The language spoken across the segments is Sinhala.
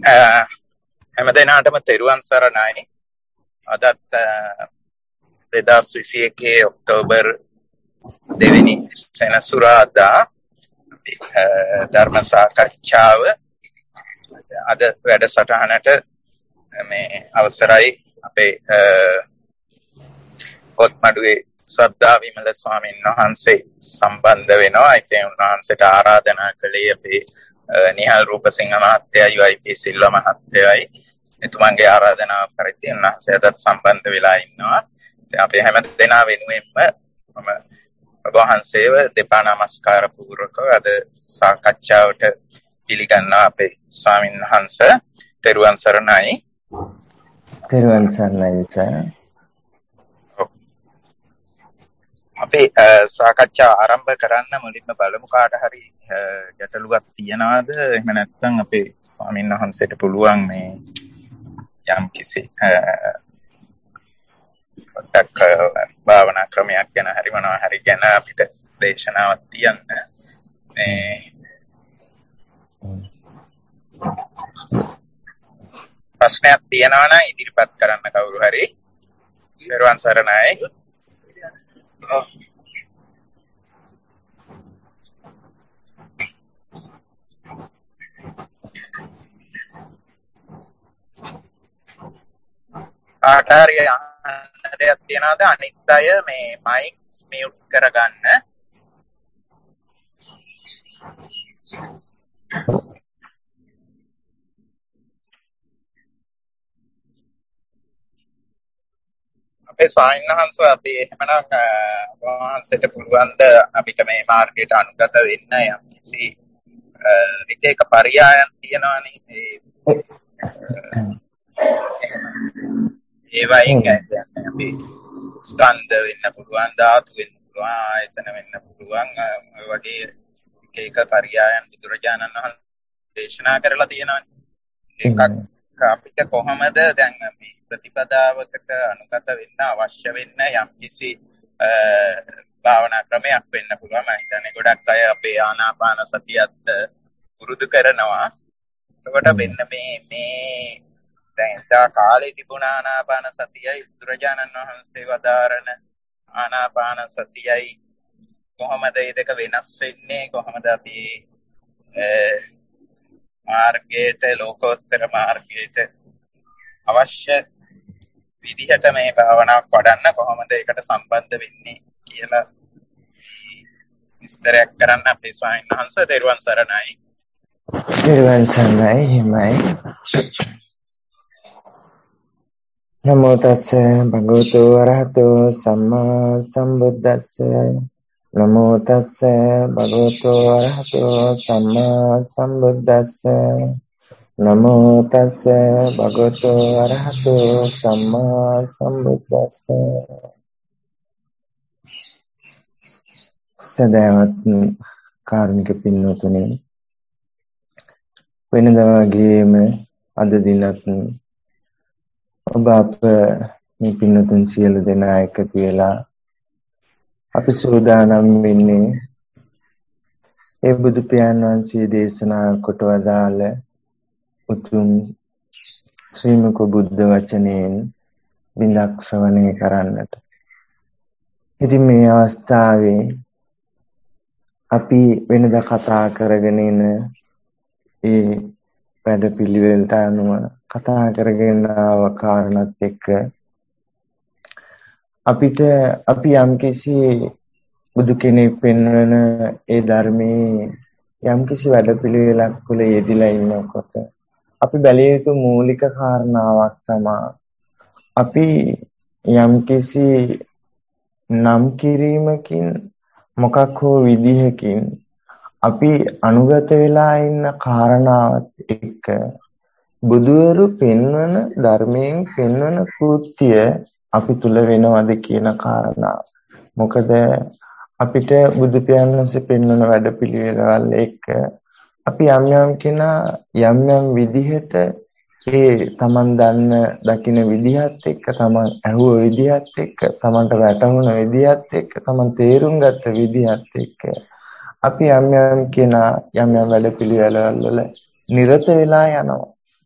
හැමදෙනාටම තෙරුවන් සරණයි. අදත් 2021 ඔක්තෝබර් 2 වෙනි සෙනසුරාදා ධර්ම සාකච්ඡාව අද වැඩසටහනට මේ අවසරයි අපේ පොත්මඩුවේ සද්දා විමල ස්වාමීන් වහන්සේ සම්බන්ධ වෙනවා. ඒකෙන් උන්වහන්සේට ආරාධනා කළේ අපේ නිහල් රූපසිංහ මහත්තයයි වයිපී සිල්වා මහත්තයයි. එතුමන්ගේ ආරාධනාව පරිදි උන්වහන්සේ අදත් සම්බන්ධ වෙලා ඉන්නවා. අපි හැම දෙනා වෙනුවෙන්ම මම ඔබ වහන්සේව දෙපා නමස්කාර පූර්වකව අද සාකච්ඡාවට පිළිගන්නවා අපේ ස්වාමීන් වහන්සේ. තෙරුවන් සරණයි. තෙරුවන් සරණයි සර්. අපි සාකච්ඡා ආරම්භ කරන්න මුලින්ම බලමු කාට හරි ගැටලුවක් තියනවාද? එහෙම නැත්නම් අපේ ස්වාමීන් වහන්සේට පුළුවන් මේ යම් කිසි පොඩ්ඩක් භාවනා ක්‍රමයක් ගැන හරි මොනවා හරි ගැන අපිට දේශනාවක් තියන්න. මේ ප්‍රශ්නයක් තියනවා නම් ඉදිරිපත් කරන්න කවුරු හරි. පෙරවන් සරණයි. ආකාරය දෙයක් තියනවාද? අනිත් අය මේ මයික් මියුට් කරගන්න. අපේ ස්වාමීන් වහන්සේ අපි එහෙමනම් වහන්සේට පුළුවන් ද අපිට මේ මාර්ගයට අනුගත වෙන්න යම් කිසි එක එක පරියායන් තියෙනවානේ. ඒ වයින් අපි ස්කන්ධ වෙන්න පුළුවන්, ධාතු වෙන්න පුළුවන්, ආයතන වෙන්න පුළුවන්. ඔය වගේ එක එක පරියායන් බුදුරජාණන් වහන්සේ දේශනා කරලා තියෙනවානේ. ඒකක් අපිට කොහොමද දැන් මේ ප්‍රතිපදාවකට අනුගත වෙන්න අවශ්‍ය වෙන්න යම් කිසි භාවනා ක්‍රමයක් වෙන්න පුළුවන්. මම හිතන්නේ ගොඩක් අය අපේ ආනාපාන සතියත් පුරුදු කරනවා. එතකොට වෙන්න මේ දැන් එදා කාලේ තිබුණ ආනාපාන සතියයි බුදුරජාණන් වහන්සේ වදාරන ආනාපාන සතියයි කොහොමද මේ දෙක වෙනස් වෙන්නේ? කොහොමද අපි මාර්ගයට, ලෝකෝත්තර මාර්ගයට අවශ්‍ය විදිහට මේ භාවනාවක් වඩන්න කොහොමද ඒකට සම්බන්ධ වෙන්නේ කියලා විස්තරයක් කරන්න අපේ ස්වාමීන් වහන්සේ. දරුවන් සරණයි. තෙරුවන් සරණයි. හිමයි. නමෝ තස්ස භගවතු වරහතෝ සම්මා සම්බුද්දස්ස. නමෝ තස්ස භගවතු වරහතෝ සම්මා සම්බුද්දස්ස. නමෝ තස්ස භගවතු වරහතෝ සම්මා සම්බුද්දස්ස. සදාවත් කාරුණික පින්වතුනි, වෙනදා වගේම අද දිනත් ඔබ අප මේ පින්වතුන් සියලු දෙනා එකතු වෙලා අපි සූදානම් වෙන්නේ ඒ බුදු පියාණන් වහන්සේ දේශනා කොට වදාළ උතුම් ශ්‍රීමක බුද්ධ වචනයෙන් විඳක් ශ්‍රවණය කරන්නට. ඉතින් මේ අවස්ථාවේ අපි වෙනදා කතා කරගෙන ඉන ඒ වැඩපිළිවෙලට අනුව කතා කරගෙන ආව කාරණාත් එක්ක අපි යම්කිසි බුදු කෙනෙක් පෙන්වන ඒ ධර්මයේ යම්කිසි වැඩපිළිවෙලක් තුළ යෙදিলা ඉන්නකොට අපි බැලිය යුතු මූලික කාරණාවක් තමයි අපි යම්කිසි නම් කිරීමකින් මොකක් හෝ විදිහකින් අපි අනුගත වෙලා ඉන්න කාරණාවත් එක්ක බුදුවරු පෙන්වන ධර්මයෙන් පෙන්වන කෘත්‍ය අපි තුල වෙනවද කියන කාරණාව. මොකද අපිට බුදු පියාණන් වහන්සේ පෙන්වන වැඩපිළිවෙළවල් එක්ක අපි යම් කෙනා යම් විදිහට ඒ තමන් දන්න දකින්න විදිහත් එක්ක, තමන් ඇහුව විදිහත් එක්ක, තමන්ට වැටහුණ විදිහත් එක්ක, තමන් තේරුම් ගත්ත විදිහත් එක්ක අපි යම් කෙනා යම් වැඩපිළිවෙළවල නිරත වෙලා යනවා.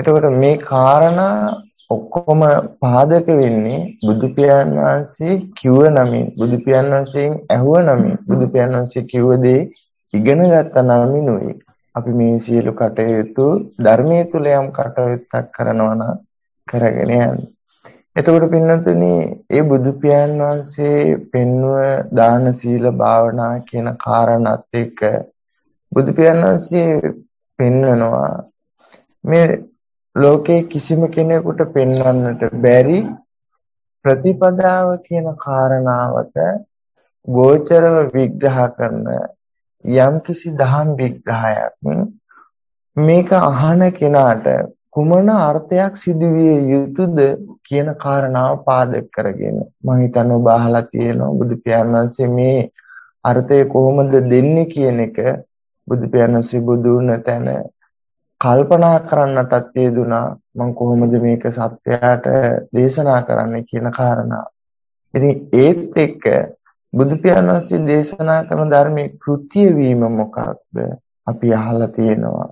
එතකොට මේ කාරණා ඔක්කොම පාදක වෙන්නේ බුදු පියාණන් වහන්සේ කිව්ව නමින්, බුදු පියාණන් වහන්සේගෙන් ඇහුව නමින්, බුදු පියාණන් වහන්සේ කිව්ව දේ ඉගෙන ගත්ත නමිනුයි අපි මේ සියලු කටයුතු ධර්මයේ තුල යම් කටයුත්තක් කරනවා නම් කරගෙන යන්නේ. එතකොට පින්නතුනි ඒ බුදු පියාණන් වහන්සේ පෙන්වුව දාන සීල භාවනා කියන කාරණාත් එක්ක බුදු පියාණන් වහන්සේ පෙන්වනවා මේ ලෝකේ කිසිම කෙනෙකුට පෙන්වන්නට බැරි ප්‍රතිපදාව කියන කාරණාවට ගෝචරව විග්‍රහ කරන යම්කිසි දහම් විග්‍රහයක් මේක අහන කෙනාට කුමන අර්ථයක් සිදුවිය යුතුද කියන කාරණාව පාදක කරගෙන මම හිතන්නේ ඔබ අහලා තියෙනවා බුදු පියාණන් වහන්සේ මේ අර්ථය කොහොමද දෙන්නේ කියන එක බුදු පියාණන් වහන්සේ බුදු වුණ තැන කල්පනා කරන්නටත් යෙදුනා මම කොහොමද මේක සත්‍යයට දේශනා කරන්නේ කියන කාරණාව. ඉතින් ඒත් එක්ක බුදු පියාණන් වහන්සේ දේශනා කරන ධර්මයේ කෘත්‍ය වීම මොකක්ද අපි අහලා තියෙනවා.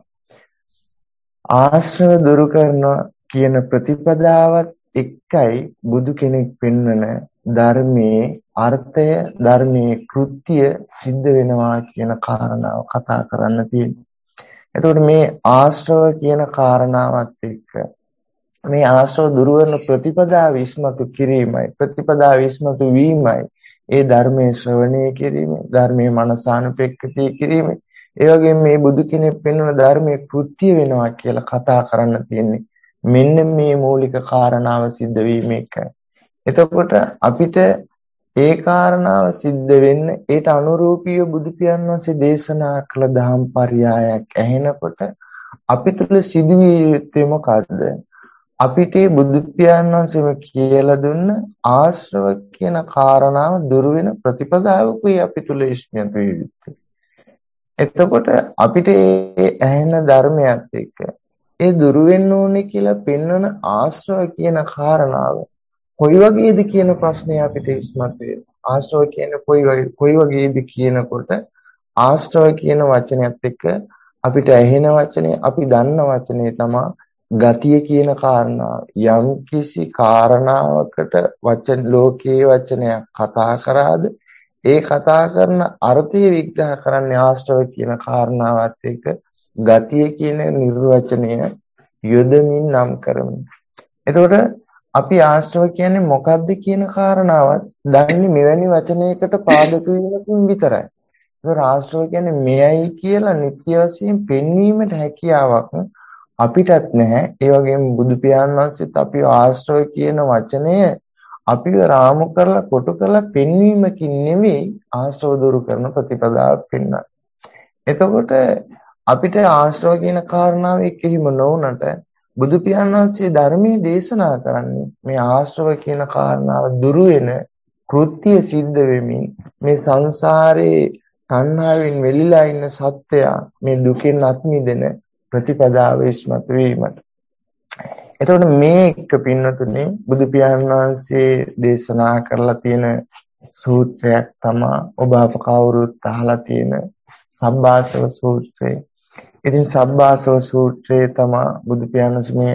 ආශ්‍රව දුරු කරනවා කියන ප්‍රතිපදාවත් එක්කයි බුදු කෙනෙක් පෙන්වන ධර්මයේ අර්ථය ධර්මයේ කෘත්‍ය සිද්ධ වෙනවා කියන කාරණාව කතා කරන්න තියෙනවා. එතකොට මේ ආශ්‍රව කියන කාරණාවත් එක්ක මේ ආශ්‍රව දුරු කරන ප්‍රතිපදාව ඉස්මතු කිරීමයි ප්‍රතිපදාව ඉස්මතු වීමයි ඒ ධර්මයේ ශ්‍රවණය කිරීම ධර්මයේ මනසානුපෙක්ඛිතය කිරීම ඒ වගේම මේ බුදු කෙනෙක් පෙන්වන ධර්මයේ කෘත්‍ය වෙනවා කියලා කතා කරන්න තියෙන්නේ මෙන්න මේ මූලික කාරණාව සිද්ධ වීම එකයි. එතකොට අපිට ඒ කාරණාව සිද්ධ වෙන්න ඒට අනුරූපීව බුදු පියාණන් වහන්සේ දේශනා කළ දහම් පරයයක් ඇහෙනකොට අපි තුල සිදුවිය යුත්තේ මොකද්ද? අපිට බුදු පියාණන් වහන්සේම කියලා දුන්න ආශ්‍රව කියන කාරණාව දුරු වෙන ප්‍රතිපදාවකුයි අපි තුල ඉස්මතු වෙ යුත්තේ. එතකොට අපිට ඒ ඇහෙන ධර්මයක් එක්ක ඒ දුරු වෙන්න ඕනේ කියලා පෙන්වන ආශ්‍රව කියන කාරණාව කොයි වගේද කියන ප්‍රශ්නය අපිට ඉස්මතු වෙනවා. ආශ්‍රව කියන්නේ කොයි වගේද කියනකොට ආශ්‍රව කියන වචනයත් එක්ක අපිට ඇහෙන වචනේ අපි දන්න වචනේ තමයි ගතිය කියන කාරණාව. යම් කිසි කාරණාවකට වචන ලෝකයේ වචනයක් කතා කරාද ඒ කතා කරන අර්ථය විග්‍රහ කරන්නේ ආශ්‍රව කියන කාරණාවත් එක්ක ගතිය කියන නිර්වචනය යොදමින් නම් කරමින්. එතකොට අපි ආශ්‍රව කියන්නේ මොකක්ද කියන කාරණාවත් දන්නේ මෙවැනි වචනයකට පාදක වීමකින් විතරයි. ඒක ආශ්‍රව කියන්නේ මෙයයි කියලා නිත්‍ය වශයෙන් පෙන්වීමට හැකියාවක් අපිටත් නැහැ. ඒ වගේම බුදු පියාණන් වහන්සේත් අපි ආශ්‍රව කියන වචනය අපිව රාමු කරලා කොටු කරලා පෙන්වීමකින් නෙවෙයි ආශ්‍රව දුරු කරන ප්‍රතිපදාවක් පෙන්වන්නේ. එතකොට අපිට ආශ්‍රව කියන කාරණාව එක්කෙහිම නොවුනට බුදු පියාණන් වහන්සේ ධර්මයේ දේශනා කරන්නේ මේ ආශ්‍රව කියන කාරණාව දුරු වෙන කෘත්‍ය සිද්ධ වෙමින් මේ සංසාරේ තණ්හාවෙන් වෙලිලා ඉන්න සත්වයා මේ දුකෙන් අත් මිදෙන ප්‍රතිපදාව ඉස්මතු වීමට. එතකොට මේ එක පින්නතුනේ බුදු පියාණන් වහන්සේ දේශනා කරලා තියෙන සූත්‍රයක් තමයි ඔබ අප කවුරුත් අහලා තියෙන සබ්බාසව සූත්‍රය. ඉතින් සබ්බාසව සූත්‍රයේ තමයි බුදු පියාණන් මේ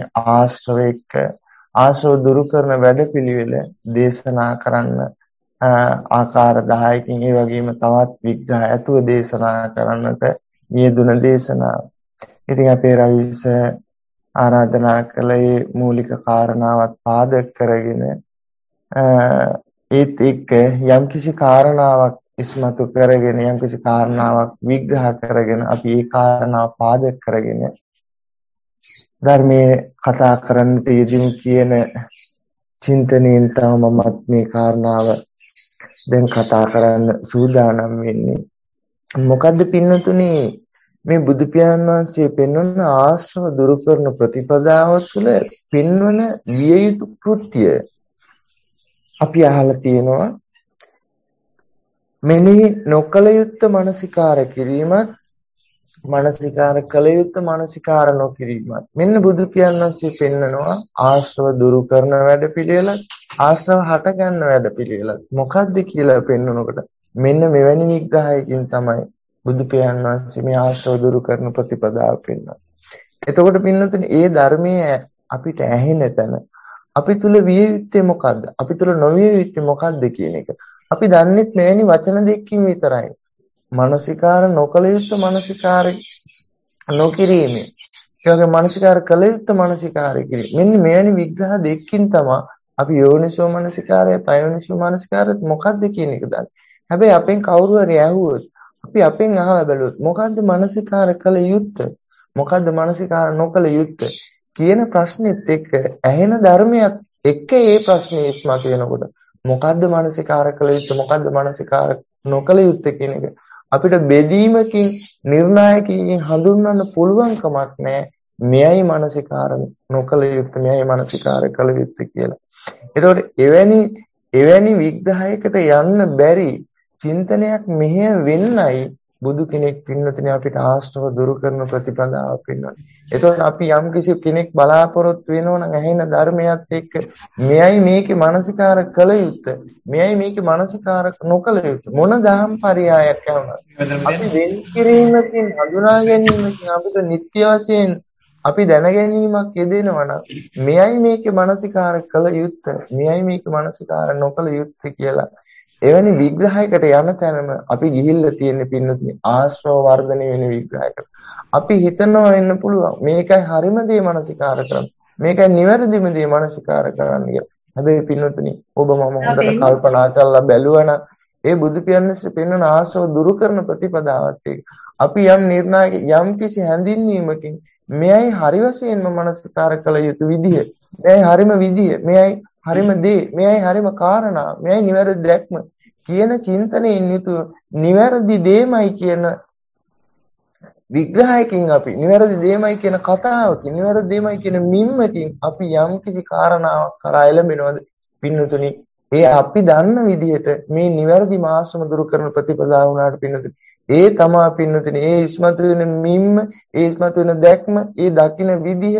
ආශ්‍රව දුරු කරන වැඩපිළිවෙල දේශනා කරන්න ආකාර 10කින් ඒ වගේම තවත් විග්‍රහ ඇතුව දේශනා කරන්නට යෙදුන දේශනාව. ඉතින් අපේ රවිස ආරාධනා කළේ මූලික කාරණාවත් පාදක කරගෙන ඒත් එක්ක යම්කිසි කාරණාවක් ඉස්මතු කරගෙන යම්කිසි කාරණාවක් විග්‍රහ කරගෙන අපි ඒ කාරණාව පාදක කරගෙන ධර්මයේ කතා කරන්නට යෙදින් කියන චින්තනයෙන් තමයි මම මේ කාරණාව දැන් කතා කරන්න සූදානම් වෙන්නේ. මොකද්ද පින්නතුනි මේ බුදු පියාණන් වහන්සේ පෙන්වන ආශ්‍රව දුරු කරන ප්‍රතිපදාව තුළ පෙන්වන විය යුතු කෘත්‍ය අපි අහලා තියෙනවා. මෙනෙහි නොකල යුත්තේ මානසිකාර කිරීමත් මානසිකාර කල යුත්තේ මානසිකාර නොකිරීමත්. මෙන්න බුදු පියාණන් වහන්සේ පෙන්නනවා ආශ්‍රව දුරු කරන වැඩපිළිවෙලත් ආශ්‍රව හට ගන්න වැඩපිළිවෙලත් මොකක්ද කියලා පෙන්වනකොට මෙන්න මෙවැනි විග්‍රහයකින් තමයි බුදු පියාණන් වහන්සේ මේ ආශ්‍රව දුරු කරන ප්‍රතිපදාව පෙන්වන්නේ. එතකොට පින්නතුනේ ඒ ධර්මයේ අපිට ඇහෙන තැන අපි තුල විය යුත්තේ මොකද්ද? අපි තුල නොවිය යුත්තේ මොකද්ද කියන එක. අපි දන්නේත් මෙවැනි වචන දෙකකින් විතරයි. මානසිකාර නොකල යුත්තේ මානසිකාර නොකිරීමේ. ඒ වගේ මානසිකාර කළ යුත්තේ මානසිකාරය කිරීම. මෙන්න මෙවැනි විග්‍රහ දෙකකින් තමයි අපි යෝනිසෝ මානසිකාරය, පයෝනිසෝ මානසිකාරය මොකද්ද කියන එක දන්නේ. හැබැයි අපෙන් කවුරු හරි ඇහුවොත් අපි අපෙන් අහලා බලුවොත් මොකද්ද මානසිකාර කළ යුත්තේ? මොකද්ද මානසිකාර නොකළ යුත්තේ? කියන ප්‍රශ්නෙත් එක්ක ඇහෙන ධර්මයක් එක්ක ඒ ප්‍රශ්නේ ඉස්මතු වෙනකොට මොකද්ද මානසිකාර කළ යුත්තේ? මොකද්ද මානසිකාර නොකළ යුත්තේ කියන එක අපිට බෙදීමකින් නිර්ණායකකින් හඳුන්වන්න පුළුවන් කමක් නැහැ. මෙයයි මානසිකාර නොකළ යුත්තේ, මෙයයි මානසිකාර කළ යුත්තේ කියලා. ඒතකොට එවැනි විග්‍රහයකට යන්න බැරි චින්තනයක් මෙහෙය වෙන්නයි බුදු කෙනෙක් පින්නතුනේ අපිට ආශ්‍රව දුරු කරන ප්‍රතිපදාව පින්නන්නේ. එතකොට අපි යම් කිසි කෙනෙක් බලාපොරොත්තු වෙනවා නම් ඇහෙන ධර්මයක් එක්ක මෙයයි මේකේ මානසිකාර කළ යුත්තේ, මෙයයි මේකේ මානසිකාර නොකළ යුත්තේ මොන දහම් පරයයක් යවුණත් අපි වෙන් කිරීමකින් හඳුනා ගැනීමකින් අපිට නිත්‍ය වශයෙන් අපි දැන ගැනීමක් යෙදෙනවා නම් මෙයයි මේකේ මානසිකාර කළ යුත්තේ, මෙයයි මේකේ මානසිකාර නොකළ යුත්තේ කියලා එවැනි විග්‍රහයකට යන තැනම අපි ගිහිල්ලා තියෙන පින්නතුනේ ආශ්‍රව වර්ධනය වෙන විග්‍රහයකට. අපි හිතනවා වෙන්න පුළුවන් මේකයි හරිම දේ මානසිකාර කරන්න. මේකයි නිවැරදිම දේ මානසිකාර කරන්න කියලා. හැබැයි පින්නතුනේ ඔබ මම හොඳට කල්පනා කරලා බැලුවනම් ඒ බුදු පියාණන්සේ පෙන්වන ආශ්‍රව දුරු කරන ප්‍රතිපදාවත් එක්ක අපි යම් නිර්ණායක යම් කිසි හැඳින්වීමකින් මෙයයි හරි වශයෙන්ම මානසිකාර කළ යුතු විදිය, මෙයයි හරිම විදිය, මෙයයි හරිම දේ, මෙයයි හරිම කාරණා, මෙයයි නිවැරදි දැක්ම කියන චින්තනයෙන් යුතුව නිවැරදි දෙයමයි කියන විග්‍රහයකින් අපි නිවැරදි දෙයමයි කියන කතාවකින් නිවැරදි දෙයමයි කියන මිම්මකින් අපි යම් කිසි කාරණාවක් කරා එළඹෙනවද පින්නතුනි ඒ අපි දන්න විදිහට මේ නිවැරදි මාසම දුරු කරන ප්‍රතිපදාව වුණාට පින්නතුනි ඒ තමා පින්නතුනි ඒ ඉස්මතු වෙන මිම්ම ඒ ඉස්මතු වෙන දැක්ම ඒ දකින්න විදිහ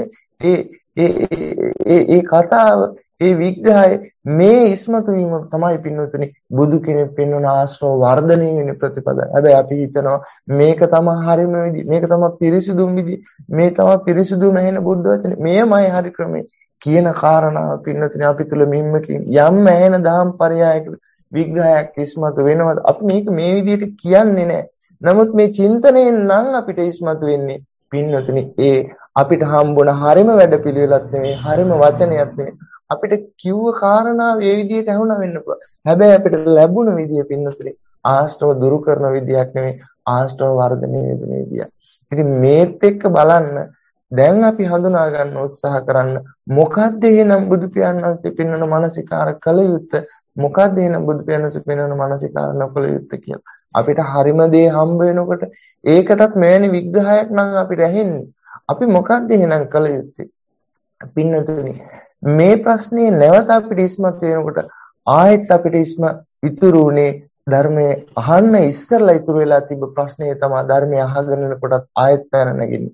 ඒ කතාව ඒ විග්‍රහය මේ ඉස්මතු වීම තමයි පින්නතුනි බුදු කෙනෙක් පෙන්වන ආශ්‍රව වර්ධනය වෙන ප්‍රතිපදාව. හැබැයි අපි හිතනවා මේක තමයි හරිම විදිහ, මේක තමයි පිරිසුදුම විදිහ, මේ තමයි පිරිසුදුම ඇහෙන බුද්ධ වචනේ, මේමයි හරි ක්‍රමය කියන කාරණාව පින්නතුනි අපි තුල මිම්මකින් යම් ඇහෙන දහම් පරයයක විග්‍රහයක් ඉස්මතු වෙනවද? අපි මේක මේ විදිහට කියන්නේ නැහැ. නමුත් මේ චින්තනයෙන් නම් අපිට ඉස්මතු වෙන්නේ පින්නතුනි ඒ අපිට හම්බුණ හරිම වැඩපිළිවෙලක් නෙවෙයි, හරිම වචනයක් නෙවෙයි. අපිට කිව්ව කාරණාව ඒ විදිහට ඇහුණා වෙන්න පුළුවන්. හැබැයි අපිට ලැබුණ විදිය පින්නතුනේ ආශ්‍රව දුරු කරන විදියක් නෙවෙයි, ආශ්‍රව වර්ධනය වෙන විදියක්. ඉතින් මේත් එක්ක බලන්න දැන් අපි හඳුනා ගන්න උත්සාහ කරන්න මොකද්ද එහෙනම් බුදු පියාණන් වහන්සේ පෙන්වන මානසිකාර කළ යුත්තේ, මොකද්ද එහෙනම් බුදු පියාණන් වහන්සේ පෙන්වන මානසිකාර නොකළ යුත්තේ කියලා. අපිට හරිම දේ හම්බ වෙනකොට ඒකටත් මෙවැනි විග්‍රහයක් නම් අපිට ඇහෙන්නේ. අපි මොකද්ද එහෙනම් කළ යුත්තේ? පින්නතුනේ මේ ප්‍රශ්නේ නැවත අපිට ඉස්මතු වෙනකොට ආයෙත් අපිට ඉතුරු උනේ ධර්මයේ අහන්න ඉස්සරලා ඉතුරු වෙලා තිබ්බ ප්‍රශ්නේ තමයි ධර්මයේ අහගෙන යනකොටත් ආයෙත් පැන නැගින්නේ.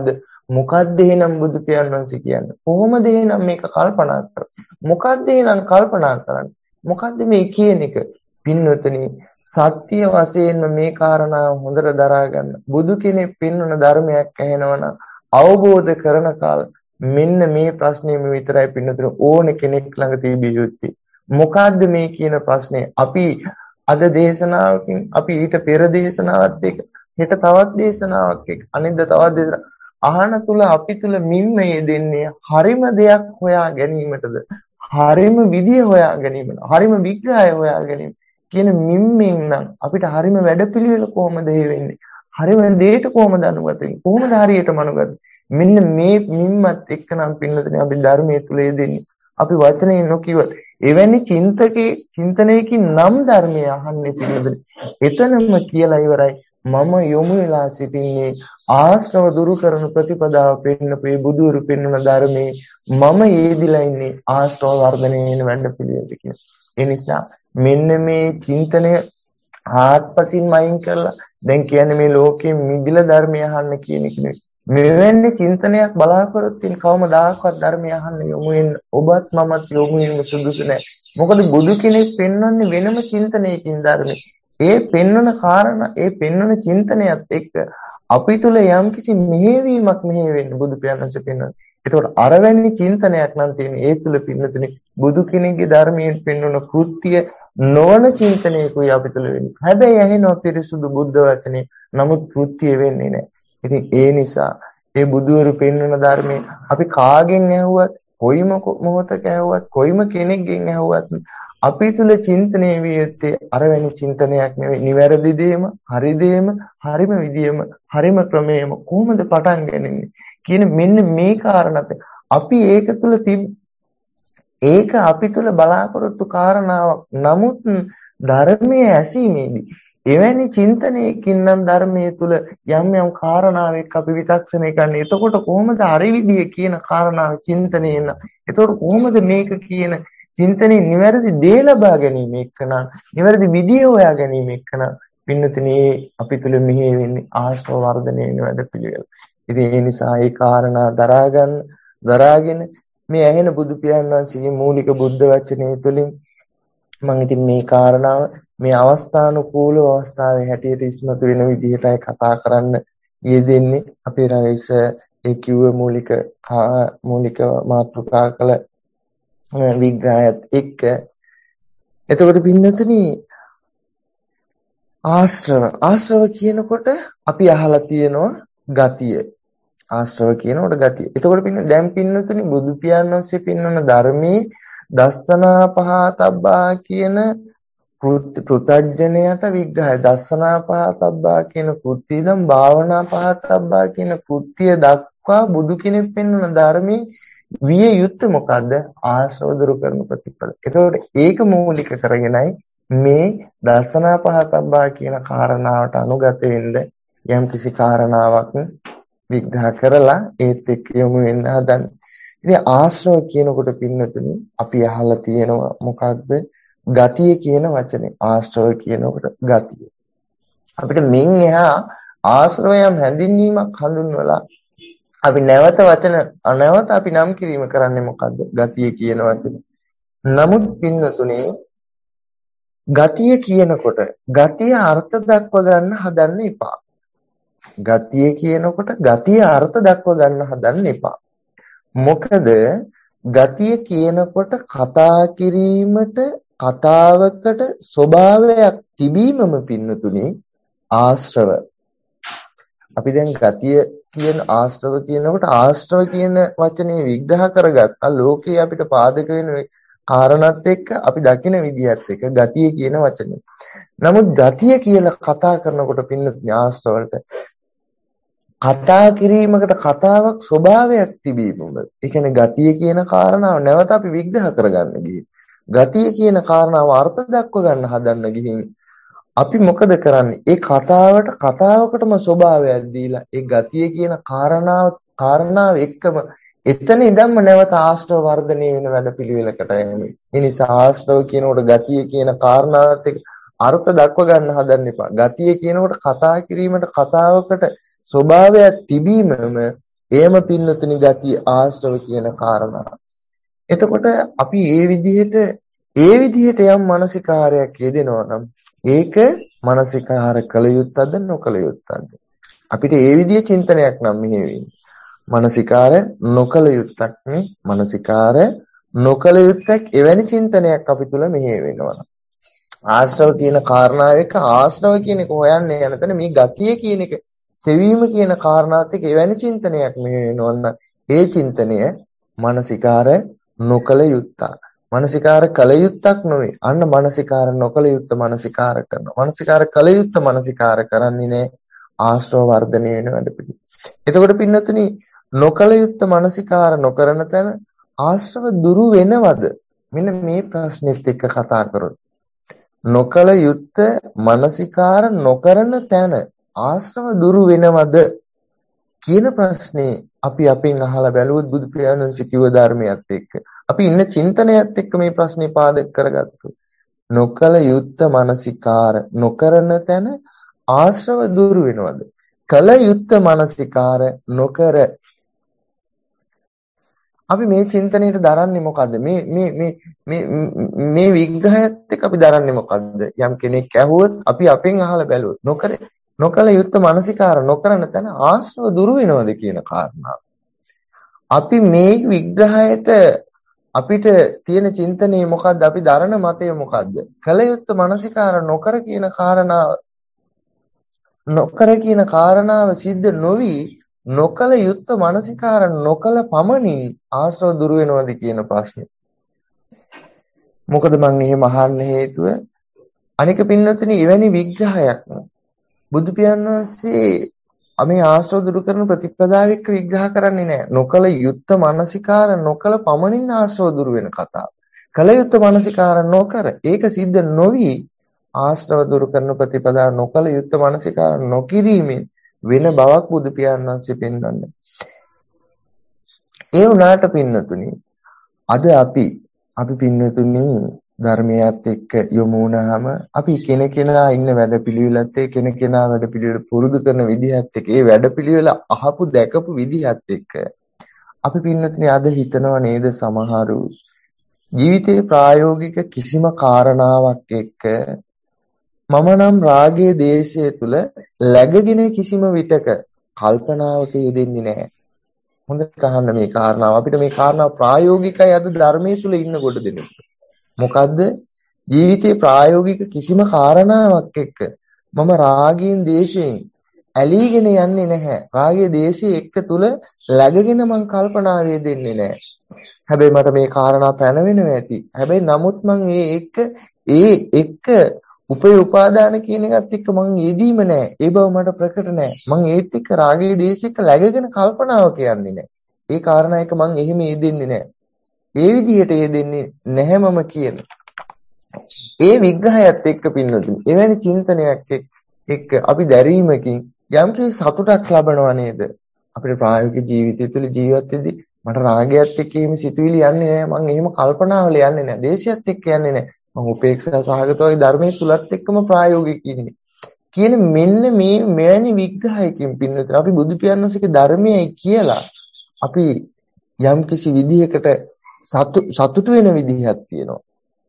මොකද්ද එහෙනම් බුදු පියාණන් වහන්සේ කියන්නේ? කොහොමද එහෙනම් මේක කල්පනා කරන්නේ? මොකද්ද එහෙනම් කල්පනා කරන්නේ? මොකද්ද මේ කියන එක? පින්වතුනි සත්‍ය වශයෙන්ම මේ කාරණාව හොඳට දරා ගන්න. බුදු කෙනෙක් පෙන්වන ධර්මයක් ඇහෙනවනම් අවබෝධ කරන කාල මෙන්න මේ ප්‍රශ්නේ විතරයි පින්නතුන ඕන කෙනෙක් ළඟ තිබිය යුත්තේ. මොකද්ද මේ කියන ප්‍රශ්නේ? අපි අද දේශනාවකින් අපි ඊට පෙර දේශනාවත් එක්ක හෙට තවත් දේශනාවක් එක්ක අනිද්ද තවත් දේශනාවක් අහන තුල අපි තුල මිම්මේ දෙන්නේ හරිම දෙයක් හොයා ගැනීමටද? හරිම විදිය හොයා ගැනීමද? හරිම විග්‍රහය හොයා ගැනීම කියන මිම්මෙන් නම් අපිට හරිම වැඩපිළිවෙල කොහොමද වෙන්නේ? හරිම දෙයට කොහොමද අනුගත වෙන්නේ? කොහොමද හරියටම අනුගත? මෙන්න මේ මිම්මත් එක්ක නම් පින්නතනේ අපි ධර්මයේ තුල යෙදෙන්නේ. අපි වචනේ නොකියවත් එවැනි චින්තනයකින් නම් ධර්මය අහන්නේ පින්නතනේ. එතනම කියලා ඉවරයි. මම යොමු වෙලා සිටින්නේ ආශ්‍රව දුරු කරන ප්‍රතිපදාව පෙන්නපු ඒ බුදුරු පෙන්වන ධර්මයේ මම යෙදිලා ඉන්නේ ආශ්‍රව වර්ධනය වෙන වැඩ පිළිවෙලට කියලා. ඒ නිසා මෙන්න මේ චින්තනය ආත්පසින් මයින් කරලා දැන් කියන්නේ මේ ලෝකයේ මිදිලා ධර්මය අහන්න කියන එක නෙවෙයි. මෙවැනි චින්තනයක් බලාපොරොත්තු වෙන කවමදාකවත් ධර්මය අහන්න යොමු වෙන්න ඔබත් මමත් යොමු වෙන්න සුදුසු නැහැ. මොකද බුදු කෙනෙක් පෙන්වන්නේ වෙනම චින්තනයකින් ධර්මයේ. ඒ පෙන්වන කාරණා ඒ පෙන්වන චින්තනයත් එක්ක අපි තුල යම්කිසි මෙහෙවීමක් මෙහෙවෙන්නේ බුදු පියාණන්සේ පෙන්වනවා. ඒතකොට අරවැනි චින්තනයක් නම් තියෙන ඒ තුල පින්නතුනේ බුදු කෙනෙක්ගේ ධර්මයෙන් පෙන්වන කෘත්‍ය නොවන චින්තනයකුයි අපි තුල වෙන්නේ. හැබැයි ඇහෙනවා පිරිසුදු බුද්ධ වචනේ. නමුත් කෘත්‍ය වෙන්නේ නැහැ. ඉතින් ඒ නිසා ඒ බුදුවරු පෙන්වන ධර්මයේ අපි කාගෙන් ඇහුවත්, කොයිම මොහොතක ඇහුවත්, කොයිම කෙනෙක්ගෙන් ඇහුවත් අපි තුල චින්තනය විය යුත්තේ අරවැනි චින්තනයක් නෙවෙයි. නිවැරදි දේම, හරි දේම, හරිම විදියම, හරිම ක්‍රමයේම කොහොමද පටන් ගන්නේ කියන මෙන්න මේ කාරණාත් අපි ඒක තුල ඒක අපි තුල බලාපොරොත්තු කාරණාවක්. නමුත් ධර්මයේ ඇසීමේදී එවැනි චින්තනයකින් නම් ධර්මයේ තුල යම් යම් කාරණාවක් අපි විචක්ෂණය කරන්නේ. එතකොට කොහොමද අරිවිදිය කියන කාරණාව චින්තනයෙන්? එතකොට කොහොමද මේක කියන චින්තනයේ නිවැරදි දේ ලබා ගැනීම එක්කන නිවැරදි විදිය හොයා ගැනීම එක්කන පින්නතුනේ අපි තුල මෙහි වෙන්නේ ආශ්‍රව වර්ධනය වෙන වැඩපිළිවෙල. ඉතින් ඒ නිසා ඒ කාරණා දරාගෙන මේ ඇහෙන බුදු පියාණන් වහන්සේගේ මූලික බුද්ධ වචනේ තුලින් මම ඉතින් මේ කාරණාව මේ අවස්ථානුකූලව අවස්ථාවේ හැටියට ඉස්මතු වෙන විදිහටයි කතා කරන්න යෙදෙන්නේ. අපේ රයිස ඒ කිව්ව මූලික මාතෘකා කළ විග්‍රහයත් එක්ක. එතකොට පින්නතුනි ආශ්‍රව කියනකොට අපි අහලා තියෙනවා ගතිය. ආශ්‍රව කියනකොට ගතිය. එතකොට දැන් පින්නතුනි බුදු පියාණන් වහන්සේ පෙන්වන ධර්මයේ දස්සනා පහතබ්බා කියන පෘතජ්ජනයට විග්‍රහය. දස්සනා පහතබ්බා කියන කෘත්‍යයෙන් භාවනා පහතබ්බා කියන කෘත්‍ය දක්වා බුදු කෙනෙක් පෙන්වන ධර්මයේ විය යුත්තේ මොකද්ද? ආශ්‍රව දුරු කරන ප්‍රතිපල. එතකොට ඒක මූලික කරගෙනයි මේ දස්සනා පහතබ්බා කියන කාරණාවට අනුගත වෙන්න යම්කිසි කාරණාවක් විග්‍රහ කරලා ඒත් එක්ක යොමු වෙන්න හදන්නේ. ඉතින් ආශ්‍රව කියනකොට පින්නතුනි අපි අහලා තියෙනවා මොකක්ද? ගතිය කියන වචනේ. ආශ්‍රව කියනකොට ගතිය. අපිට මින් එහා ආශ්‍රවයම් හැඳින්වීමක් හඳුන්වලා අපි නැවත අපි නම් කිරීම කරන්නේ මොකද්ද? ගතිය කියන වචනේ. නමුත් පින්නතුනේ ගතිය කියනකොට ගතිය අර්ථ දක්ව ගන්න හදන්න එපා. ගතිය කියනකොට ගතිය අර්ථ දක්ව ගන්න හදන්න එපා. මොකද ගතිය කියනකොට කතා කිරීමට කතාවකට ස්වභාවයක් තිබීමම පින්නතුනේ ආශ්‍රව. අපි දැන් ගතිය කියන ආශ්‍රව කියනකොට ආශ්‍රව කියන වචනේ විග්‍රහ කරගත්තා. ලෝකේ අපිට පාදක වෙන කාරණාත් එක්ක අපි දකින විදිහත් එක්ක ගතිය කියන වචනේ. නමුත් ගතිය කියලා කතා කරනකොට පින්නතුනේ ආශ්‍රවවලට කතා කිරීමකට කතාවක් ස්වභාවයක් තිබීමම. ඒ කියන්නේ ගතිය කියන කාරණාව නැවත අපි විග්‍රහ කරගන්න ගිහින්. ගතිය කියන කාරණාව අර්ථ දක්ව ගන්න හදන්න ගිහින් අපි මොකද කරන්නේ? ඒ කතාවකටම ස්වභාවයක් දීලා ඒ ගතිය කියන කාරණාව එක්කම එතන ඉඳන්ම නැවත ආශ්‍රව වර්ධනය වෙන වැඩපිළිවෙලකට යන්නේ. ඒ නිසා ආශ්‍රව කියනකොට ගතිය කියන කාරණාවත් එක්ක අර්ථ දක්ව ගන්න හදන්න එපා. ගතිය කියනකොට කතා කිරීමට කතාවකට ස්වභාවයක් තිබීමම එයම පින්නතුනි ගතිය ආශ්‍රව කියන කාරණාව. එතකොට අපි ඒ විදිහට යම් මානසිකාරයක් යෙදෙනවා නම් ඒක මානසිකාර කළ යුත්තක්ද නොකළ යුත්තක්ද? අපිට ඒ විදිහේ චින්තනයක් නම් මෙහෙ වෙන්නේ. මානසිකාර නොකළ යුත්තක් නේ. මානසිකාර නොකළ යුත්තක් එවැනි චින්තනයක් අපි තුල මෙහෙ වෙනවා. ආශ්‍රව කියන කාරණාව එක ආශ්‍රව කියන එක හොයන්නේ යන තැන මේ ගතිය කියන එක සෙවීම කියන කාරණාත් එක්ක එවැනි චින්තනයක් මෙහෙ වෙනවන්න ඒ චින්තනය මානසිකාර නොකළ යුත්තක්. මානසිකාර කළ යුත්තක් නෙවෙයි. අන්න මානසිකාර නොකළ යුත්ත මානසිකාර කරනවා. මානසිකාර කළ යුත්ත මානසිකාර කරන්නේ නැහැ. ආශ්‍රව වර්ධනය වෙන වැඩ පිළිවෙල. එතකොට පින්නතුනි නොකළ යුත්ත මානසිකාර නොකරන තැන ආශ්‍රව දුරු වෙනවද? මෙන්න මේ ප්‍රශ්නෙත් එක්ක කතා කරොත්. නොකළ යුත්ත මානසිකාර නොකරන තැන ආශ්‍රව දුරු වෙනවද කියන ප්‍රශ්නේ අපි අපෙන් අහලා බැලුවොත් බුදු පියාණන් වහන්සේ කිව්ව ධර්මයත් එක්ක අපි ඉන්න චින්තනයත් එක්ක මේ ප්‍රශ්නේ පාදක කරගත්තු. නොකල යුත්ත මානසිකාර නොකරන තැන ආශ්‍රව දුරු වෙනවද? කල යුත්ත මානසිකාර නොකර අපි මේ චින්තනයට දරන්නේ මොකද්ද? මේ විග්‍රහයත් එක්ක අපි දරන්නේ මොකද්ද? යම් කෙනෙක් ඇහුවොත් අපි අපෙන් අහලා බැලුවොත් නොකර නොකල යුත්තේ මානසිකාර නොකරන තැන ආශ්‍රව දුරු වෙනවද කියන කාරණාව. අපි මේ විග්‍රහයට අපිට තියෙන චින්තනයේ මොකද්ද? අපි දරන මතය මොකද්ද? කල යුත්තේ මානසිකාර නොකර කියන කාරණාව සිද්ධ නොවි නොකල යුත්තේ මානසිකාර නොකල පමණින් ආශ්‍රව දුරු වෙනවද කියන ප්‍රශ්නේ. මොකද මම එහෙම අහන්න හේතුව අනික පින්නතුනි එවැනි විග්‍රහයක් බුදු පියාණන් වහන්සේ මේ ආශ්‍රව දුරු කරන ප්‍රතිපදාව එක්ක විග්‍රහ කරන්නේ නැහැ. නොකල යුත්තේ මානසිකාර නොකල පමණින් ආශ්‍රව දුරු වෙන කතාව. කල යුත්තේ මානසිකාර නොකර ඒක සිද්ධ නොවි ආශ්‍රව දුරු කරන ප්‍රතිපදාව නොකල යුත්තේ මානසිකාර නොකිරීමෙන් වෙන බවක් බුදු පියාණන් වහන්සේ පෙන්වන්නේ. ඒ වුණාට පින්නතුනි අද අපි පින්නතුනි ධර්මයත් එක්ක යොමු වුණාම අපි කෙනකෙනා ඉන්න වැඩපිළිවෙලත් එක්ක කෙනකෙනා වැඩපිළිවෙල පුරුදු කරන විදිහත් එක්ක ඒ වැඩපිළිවෙල අහපු දැකපු විදිහත් එක්ක අපි පින්නතුනි අද හිතනවා නේද සමහරු ජීවිතේ ප්‍රායෝගික කිසිම කාරණාවක් එක්ක මම නම් රාගයේ දේශය තුල läගගෙන කිසිම විටක කල්පනාවක යෙදෙන්නේ නැහැ. හොඳට අහන්න මේ කාරණාව. අපිට මේ කාරණාව ප්‍රායෝගිකයි අද ධර්මයේ තුල ඉන්නකොට දෙන්නේ. මොකද්ද? ජීවිතේ ප්‍රායෝගික කිසිම කාරණාවක් එක්ක මම රාගයෙන් දේශයෙන් ඇලීගෙන යන්නේ නැහැ. රාගයේ දේශයේ එක්ක තුල läගගෙන මං කල්පනාවේ දෙන්නේ නැහැ. හැබැයි මට මේ කාරණා පැනවෙනවා ඇති. හැබැයි නමුත් මං ඒ එක්ක උපාදාන කියන එකත් එක්ක මං යෙදීම නැහැ. ඒ බව මට ප්‍රකට නැහැ. මං ඒත් එක්ක රාගයේ දේශයක läගගෙන කල්පනාවක යන්නේ නැහැ. ඒ කාරණා එක මං එහෙම යෙදෙන්නේ නැහැ. ඒ විදිහට යෙදෙන්නේ නැහැ මම කියන. ඒ විග්‍රහයත් එක්ක පින්නතුනි එවැනි චින්තනයක් එක්ක අපි දැරීමකින් යම්කිසි සතුටක් ලබනවා නේද? අපේ ප්‍රායෝගික ජීවිතය තුළ ජීවත් වෙද්දී මට රාගයත් එක්ක එහෙම සිතුවිලි යන්නේ නැහැ. මං එහෙම කල්පනාවල යන්නේ නැහැ. දේශයත් එක්ක යන්නේ නැහැ. මං උපේක්ෂා සහගත වගේ ධර්මයේ තුලත් එක්කම ප්‍රායෝගික ඉන්නේ. කියන මෙන්න මේ මෙවැනි විග්‍රහයකින් පින්නතුනි අපි බුදු පියාණන් වහන්සේගේ ධර්මයයි කියලා අපි යම්කිසි විදිහකට සතුටු වෙන විදිහක් තියෙනවා.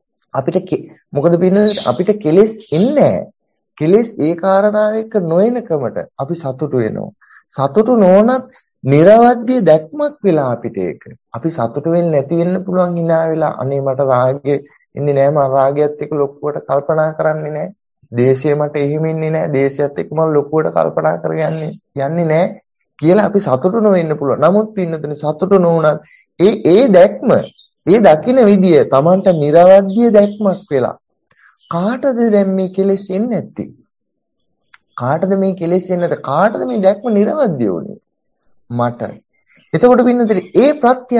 මොකද අපිට කෙලෙස් එන්නේ කෙලෙස් ඒ කාරණාව එක්ක නොයනකමට අපි සතුටු වෙනවා. සතුටු නොවනත් නිර්වද්‍ය දැක්මක් වෙලා අපිට ඒක. අපි සතුටු වෙන්නේ නැති වෙන්න පුළුවන් hina වෙලා අනේ මට රාගය ඉන්නේ නැහැ මම රාගයත් එක්ක ලොකුවට කල්පනා කරන්නේ නැහැ. දේශය මට එහෙම ඉන්නේ නැහැ. දේශයත් එක්ක මම ලොකුවට කල්පනා කරගන්නේ යන්නේ නැහැ කියලා අපි සතුටු නොවෙන්න පුළුවන්. නමුත් පින්නතුනි සතුටු නොවුනත් ඒ දැක්ම ඒ දකින්න විදිය Tamanට නිර්වද්‍ය දැක්මක් වෙලා කාටද දැන් මේ කෙලෙස් එන්නේ නැත්තේ? කාටද මේ කෙලෙස් එන්නේ නැත්තේ? කාටද මේ දැක්ම නිර්වද්‍ය වුනේ? මට. එතකොට පින්නතුනි ඒ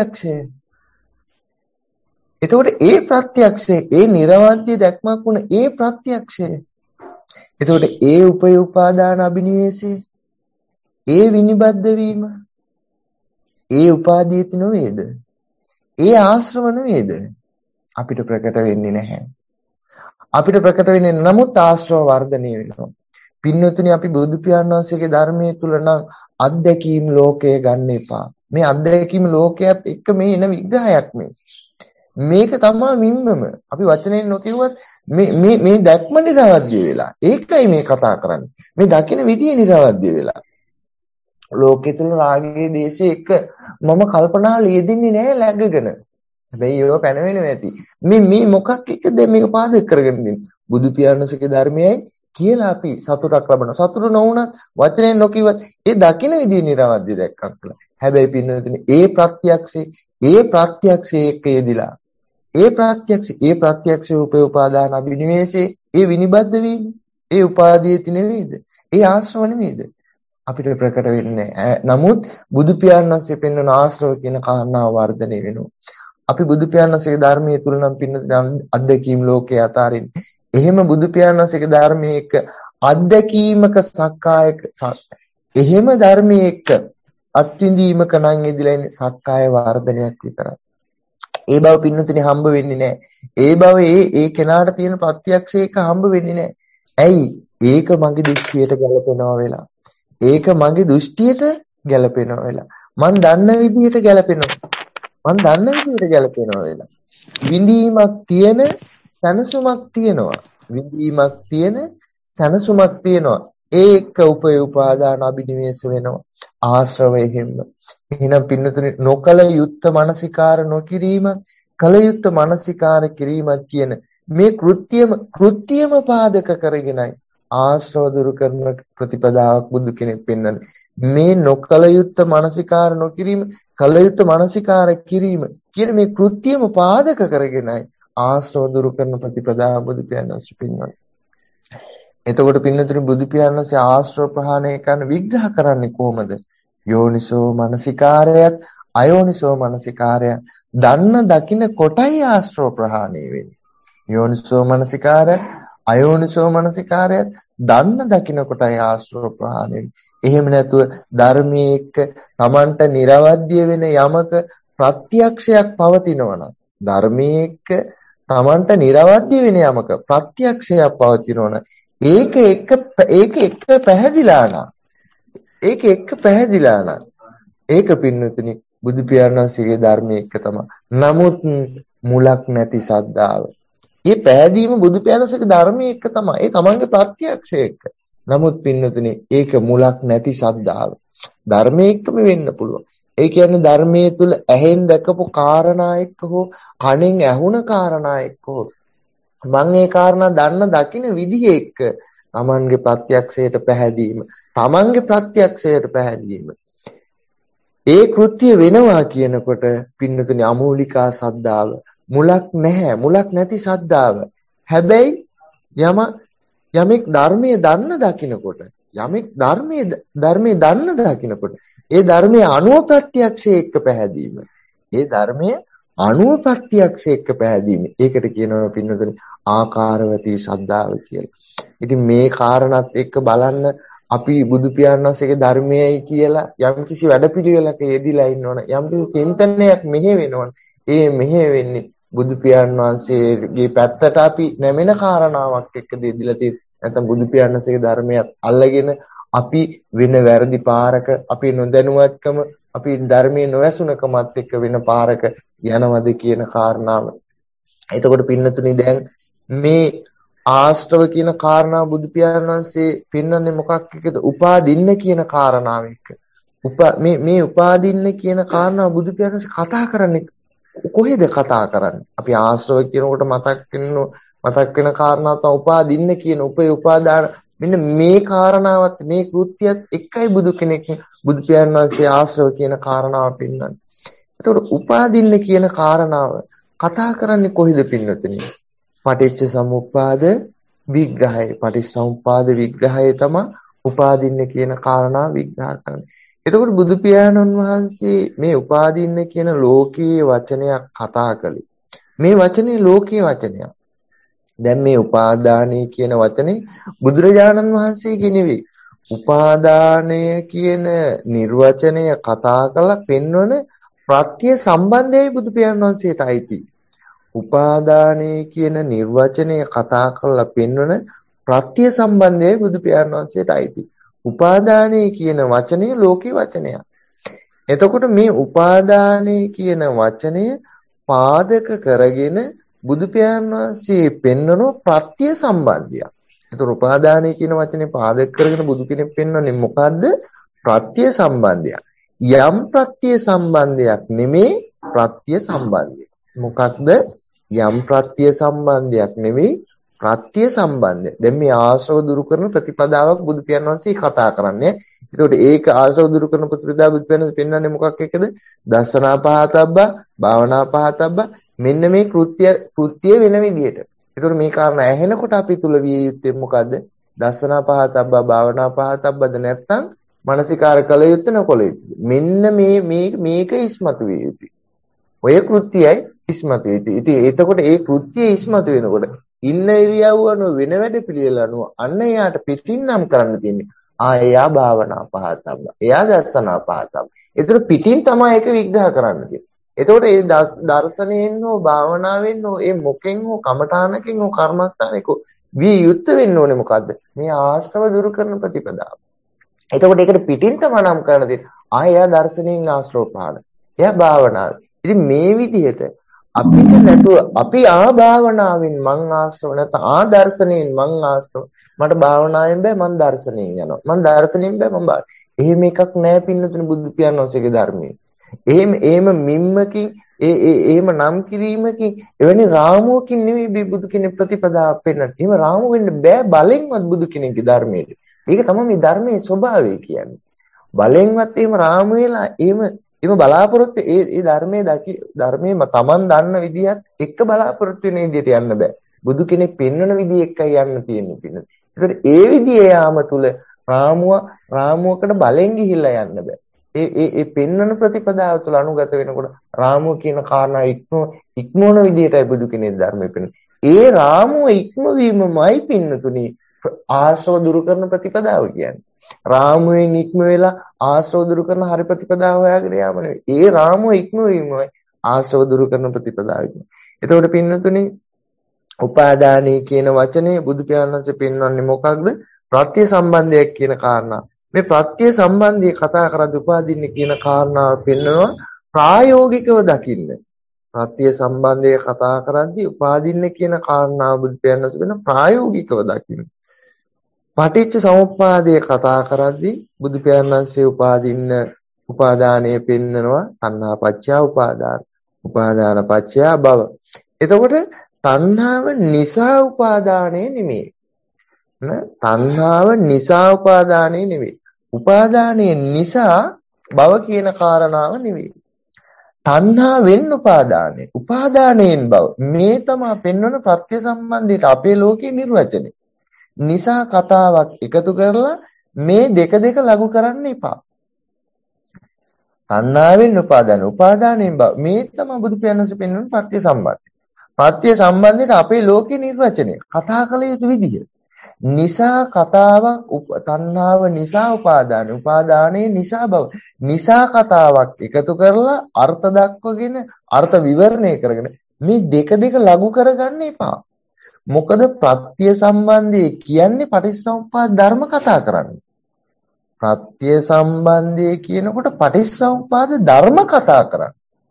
ප්‍රත්‍යක්ෂය ඒ නිර්වද්‍ය දැක්මක් වුණ ඒ ප්‍රත්‍යක්ෂය. එතකොට ඒ උපාදාන අබිනිවේෂය ඒ විනිබද්ධ වීම ඒ උපාදීති නොවේද? ඒ ආශ්‍රම නෙවෙයිද? අපිට ප්‍රකට වෙන්නේ නැහැ. අපිට ප්‍රකට වෙන්නේ නමුත් ආශ්‍රව වර්ධනය වෙනවා. පින්නතුනි අපි බුදු පියාණන් වහන්සේගේ ධර්මයේ තුල නම් අත්දැකීම් ලෝකය ගන්න එපා. මේ අත්දැකීම් ලෝකයක් එක්ක මේ එන විග්‍රහයක් මේක තමයි මින්මම. අපි වචනෙන් නොකියුවත් මේ දැක්ම නිර්වද්‍ය වෙලා. ඒකයි මේ කතා කරන්නේ. මේ දකින විදිය නිර්වද්‍ය වෙලා. ලෝකෙ තුල රාගයේ දේශයේ එක මම කල්පනා ලියෙදින්නේ නැහැ läගගෙන. හැබැයි ඒව පැනවෙන්නේ නැති. මේ මොකක් එක්කද මේක පාදක කරගෙන ඉන්නේ? බුදු පියාණන්සේගේ ධර්මයයි කියලා අපි සතුටක් ලබනවා. සතුට නොවුනත් වචනෙන් නොකියවත් ඒ දකින විදිය නිර්වද්‍ය දැක්කක් කියලා. හැබැයි පින්නතුනි ඒ ප්‍රත්‍යක්ෂයේ එක්ක යෙදිලා ඒ ප්‍රත්‍යක්ෂයේ උපාදාන අභිනිවේෂයේ ඒ විනිබද්ධ වීම ඒ උපාදීති නෙවෙයිද? ඒ ආශ්‍රව නෙවෙයිද? අපිට ප්‍රකට වෙන්නේ. නමුත් බුදු පියාණන් වහන්සේ පෙන්වන ආශ්‍රව කියන කාරණාව වර්ධනය වෙනවා. අපි බුදු පියාණන් වහන්සේගේ ධර්මයේ තුල නම් පින්න අත්දැකීම් ලෝකේ අතාරින්. එහෙම බුදු පියාණන් වහන්සේගේ ධර්මයේ එක අත්දැකීමක සක්කායක එහෙම ධර්මයේ එක අත්විඳීමක නම් ඉදලා ඉන්නේ සක්කාය වර්ධනයක් විතරයි. ඒ බව පින්නතුනේ හම්බ වෙන්නේ නැහැ. ඒ බව ඒ කෙනාට තියෙන ප්‍රත්‍යක්ෂයක හම්බ වෙන්නේ නැහැ. ඇයි? ඒක මගේ දෘෂ්ටියට ගැලපෙනවා වෙලා. ඒක මගේ දෘෂ්ටියට ගැලපෙනවා වෙලා. මං දන්න විදිහට ගැලපෙනවා වෙලා. විඳීමක් තියෙන සැනසුමක් තියෙනවා. ඒ එක්ක උපාදාන අභිනිවේෂ වෙනවා. ආශ්‍රවය හිම. එහෙනම් පින්නතුනි නොකල යුත්ත මානසිකාර නොකිරීම, කල යුත්ත මානසිකාර කිරීමක් කියන මේ කෘත්‍යම පාදක කරගෙනයි ආශ්‍රව දුරු කරන ප්‍රතිපදාවක් බුදු කෙනෙක් පෙන්වන්නේ. මේ නොකල යුත්ත මානසිකාර නොකිරීම, කල යුත්ත මානසිකාර කිරීම කියන මේ කෘත්‍යම පාදක කරගෙනයි ආශ්‍රව දුරු කරන ප්‍රතිපදාව බුදු පියාණන් පෙන්වන්නේ. එතකොට පින්නතුනි බුදු පියාණන්සේ ආශ්‍රව ප්‍රහාණය කරන විග්‍රහ කරන්නේ කොහොමද? යෝනිසෝ මනසිකාරයත් අයෝනිසෝ මනසිකාරයත් දන්න දකින්න කොටයි ආශ්‍රව ප්‍රහාණය වෙන්නේ. යෝනිසෝ මනසිකාරයත් අයෝනිසෝ මනසිකාරයත් දන්න දකින්න කොටයි ආශ්‍රව ප්‍රහාණය වෙන්නේ. එහෙම නැතුව ධර්මයේ එක්ක Tamanට නිර්වද්‍ය වෙන යමක ප්‍රත්‍යක්ෂයක් පවතිනවා නම් ධර්මයේ එක්ක Tamanට නිර්වද්‍ය වෙන යමක ප්‍රත්‍යක්ෂයක් පවතිනවා නම් ඒක එක්ක පැහැදිලා නම් ඒක පින්නතුනි බුදු පියාණන් වහන්සේගේ ධර්මයේ එක තමයි. නමුත් මුලක් නැති සද්ධාව. මේ පැහැදීම බුදු පියාණන් වහන්සේගේ ධර්මයේ එක තමයි. ඒ තමන්ගේ ප්‍රත්‍යක්ෂය එක්ක. නමුත් පින්නතුනි ඒක මුලක් නැති සද්ධාව. ධර්මයේ එක්කම වෙන්න පුළුවන්. ඒ කියන්නේ ධර්මයේ තුල ඇහෙන් දැකපු කාරණා එක්ක හෝ කනෙන් ඇහුණ කාරණා එක්ක හෝ මම ඒ කාරණා දන්න දකින්න විදිහ එක්ක තමන්ගේ ප්‍රත්‍යක්ෂයට පැහැදීම ඒ කෘත්‍ය වෙනවා කියනකොට පින්නතුනි අමූලිකා සද්ධාව මුලක් නැති සද්ධාව. හැබැයි යමෙක් ධර්මයේ දන්න දකින්නකොට ඒ ධර්මයේ අනුව ප්‍රත්‍යක්ෂයේ එක්ක පැහැදීම. ඒකට කියනවා පින්නතුනි ආකාරවතී සද්ධාව කියලා. ඉතින් මේ කාරණාත් එක්ක බලන්න අපි බුදු පියාණන් වහන්සේගේ ධර්මයයි කියලා යම්කිසි වැඩපිළිවෙලක යෙදිලා ඉන්නවනේ යම්කිසි චින්තනයක් මෙහෙ වෙනවනේ ඒ මෙහෙ වෙන්නේ බුදු පියාණන් වහන්සේගේ පැත්තට අපි නැමෙන කාරණාවක් එක්ක දෙදිලා තියෙන නැත්නම් බුදු පියාණන් වහන්සේගේ ධර්මයක් අල්ලගෙන අපි වෙන වැරදි පාරක අපි නොදැනුවත්කම අපි ධර්මයේ නොඇසුනකමත් එක්ක වෙන පාරක යනවද කියන කාරණාව. එතකොට පින්නතුනි දැන් මේ ආශ්‍රව කියන කාරණාව බුදු පියාණන් වහන්සේ පෙන්වන්නේ මොකක් එක්කද? උපාදින්න කියන කාරණාව එක්ක. මේ උපාදින්න කියන කාරණාව බුදු පියාණන් වහන්සේ කතා කරන්නේ කොහෙද කතා කරන්නේ? අපි ආශ්‍රව කියනකොට මතක් වෙන කාරණාව තමයි උපාදින්න කියන උපාදාන. මෙන්න මේ කාරණාවත් මේ කෘත්‍යයත් එකයි බුදු පියාණන් වහන්සේ ආශ්‍රව කියන කාරණාව පෙන්වන්නේ. ඒතකොට උපාදින්න කියන කාරණාව කතා කරන්නේ කොහෙද පින්නතුනි? පටිච්ච සමුප්පාද විග්‍රහය. පටිච්චසමුප්පාද විග්‍රහය තමයි උපාදින්න කියන කාරණා විග්‍රහ කරන්නේ. එතකොට බුදු පියාණන් වහන්සේ මේ උපාදින්න කියන ලෝකීය වචනයක් කතා කළේ. මේ වචනේ ලෝකීය වචනයක්. දැන් මේ උපාදානය කියන වචනේ බුදුරජාණන් වහන්සේගේ නෙවෙයි. උපාදානය කියන නිර්වචනය කතා කරලා පෙන්වන ප්‍රත්‍ය සම්බන්ධයයි බුදු පියාණන් වහන්සේට අයිති. උපාදානය කියන නිර්වචනය කතා කරලා පෙන්වන ප්‍රත්‍ය සම්බන්ධයයි බුදු පියාණන් වහන්සේට අයිති. උපාදානය කියන වචනය ලෝකී වචනයක්. එතකොට මේ උපාදානය කියන වචනය පාදක කරගෙන බුදු පියාණන් වහන්සේ පෙන්වන ප්‍රත්‍ය සම්බන්ධයක්. එතකොට උපාදානය කියන වචනේ පාදක කරගෙන බුදු කෙනෙක් පෙන්වන්නේ මොකද්ද? ප්‍රත්‍ය සම්බන්ධයක්. යම් ප්‍රත්‍ය සම්බන්ධයක් නෙමේ ප්‍රත්‍ය සම්බන්ධය. මොකක්ද? යම් ප්‍රත්‍ය සම්බන්ධයක් නෙමෙයි ප්‍රත්‍ය සම්බන්ධය. දැන් මේ ආශ්‍රව දුරු කරන ප්‍රතිපදාවක් බුදු පියාණන් වහන්සේ කතා කරන්නේ. ඒකට ඒක ආශ්‍රව දුරු කරන ප්‍රතිපදාව බුදු පියාණන් පෙන්වන්නේ මොකක් එක්කද? දස්සනා පහතබ්බා, භාවනා පහතබ්බා. මෙන්න මේ කෘත්‍ය වෙන විදිහට. ඒකට මේ කාරණා ඇහෙනකොට අපි තුල විය යුත්තේ මොකද්ද? දස්සනා පහතබ්බා, භාවනා පහතබ්බාද නැත්නම් මානසිකාර කළ යුත්තේ නොකළ යුත්තේ. මෙන්න මේක ඉස්මතු විය යුතුයි. ඔය කෘත්‍යයයි ඉස්මතු වෙයි. ඉතින් එතකොට ඒ කෘත්‍යය ඉස්මතු වෙනකොට ඉන්න ඉරියව්ව අනුව වෙන වැඩ පිළිවෙල අනුව අන්න එයාට පිටින් නම් කරන්න තියෙන්නේ. එයා භාවනා පහතබ්බ. එයා දර්ශනා පහතබ්බ. ඒතර පිටින් තමයි ඒක විග්‍රහ කරන්න තියෙන්නේ. එතකොට ඒ දර්ශනයෙන් හෝ භාවනාවෙන් හෝ ඒ මොකෙන් හෝ කමඨානකින් හෝ කර්මස්ථානයක විය යුත් වෙන්න ඕනේ මොකද්ද? මේ ආශ්‍රව දුරු කරන ප්‍රතිපදාව. එතකොට ඒකට පිටින් තමයි නම් කරන්න තියෙන්නේ. එයා දර්ශනයෙන් ආශ්‍රව ප්‍රහාණ. එයා භාවනාව. ඉතින් මේ විදිහට අපිට නැතුව අපි භාවනාවෙන් මං ආශ්‍රව නැත්නම් දර්ශනයෙන් මං ආශ්‍රව මට භාවනාවෙන් බෑ මං දර්ශනයෙන් යනවා මං දර්ශනයෙන් බෑ එහෙම එකක් නෑ පින්නතුනි බුදු පියාණන් වහන්සේගේ ධර්මයේ එහෙම මිම්මකින් එහෙම නම් කිරීමකින් එවැනි රාමුවකින් නෙවෙයි බුදු කෙනෙක් ප්‍රතිපදාව පෙන්වන්නේ. එහෙම රාමු වෙන්න බෑ බලෙන්වත් බුදු කෙනෙක්ගේ ධර්මයේ. ඒක තමයි මේ ධර්මයේ ස්වභාවය කියන්නේ. බලෙන්වත් එහෙම රාමු වෙලා එහෙම බලාපොරොත්තු ඒ ධර්මයේ තමන් දන්න විදිහත් එක්ක බලාපොරොත්තු වෙන විදිහට යන්න බෑ. බුදු කෙනෙක් පෙන්වන විදිහ එක්කයි යන්න තියෙන්නේ පින්න. ඒකට ඒ විදිහේ යාම තුල රාමුවකට බලෙන් ගිහිල්ලා යන්න බෑ. ඒ පෙන්වන ප්‍රතිපදාව තුළ අනුගත වෙනකොට රාමුව කියන කාරණා ඉක්මවන විදිහටයි බුදු කෙනෙක් ධර්මයේ පෙන්වන්නේ. ඒ රාමුව ඉක්මවීමමයි පින්නතුනි ආශ්‍රව දුරු කරන ප්‍රතිපදාව කියන්නේ. රාමුවෙන් ඉක්ම වෙලා ආශ්‍රව දුරු කරන හරි ප්‍රතිපදාව හොයාගෙන යාම නෙවෙයි. ඒ රාමුව ඉක්මවීමයි ආශ්‍රව දුරු කරන ප්‍රතිපදාව කියන්නේ. එතකොට පින්නතුනි උපාදානී කියන වචනේ බුදු පියාණන් වහන්සේ පෙන්වන්නේ මොකක්ද? ප්‍රත්‍ය සම්බන්ධයක් කියන කාරණා. මේ ප්‍රත්‍ය සම්බන්ධය කතා කරද්දී උපාදින්න කියන කාරණාව පෙන්වනවා ප්‍රායෝගිකව දකින්න. ප්‍රත්‍ය සම්බන්ධය කතා කරද්දී උපාදින්න කියන කාරණාව බුදු පියාණන් වහන්සේ පෙන්වන ප්‍රායෝගිකව දකින්න. පටිච්ච සමුප්පාදය කතා කරද්දී බුදු පියාණන් වහන්සේ උපාදානය පෙන්වනවා තණ්හා පත්‍ය උපාදාන. උපාදාන පත්‍ය භව. එතකොට තණ්හාව නිසා උපාදානය නෙමෙයි. තණ්හාව නිසා උපාදානය නෙවෙයි. උපාදානයේ නිසා භව කියන කාරණාව නෙවෙයි. තණ්හාවෙන් උපාදානය. උපාදානයෙන් භව. මේ තමයි පෙන්වන ප්‍රත්‍ය සම්බන්ධයට අපේ ලෝකේ නිර්වචනය. නිසා කතාවක් එකතු කරලා මේ දෙක ලඝු කරන්න එපා. තණ්හාවෙන් උපාදාන. උපාදානයෙන් භව. මේ තමයි බුදු පියාණන් පෙන්වන ප්‍රත්‍ය සම්බන්ධය. ප්‍රත්‍ය සම්බන්ධයට අපේ ලෝකේ නිර්වචනය. කතා කළ යුතු විදිහ. නිසා කතාවක් තණ්හාව නිසා උපාදාන උපාදානයේ නිසා භව නිසා කතාවක් එකතු කරලා අර්ථ දක්වගෙන අර්ථ විවරණය කරගෙන මේ දෙක ලඝු කරගන්න එපා. මොකද ප්‍රත්‍ය සම්බන්ධය කියන්නේ පටිච්චසමුප්පාද ධර්ම කතා කරන්නේ. ප්‍රත්‍ය සම්බන්ධය කියනකොට පටිච්චසමුප්පාද ධර්ම කතා කරන්නේ.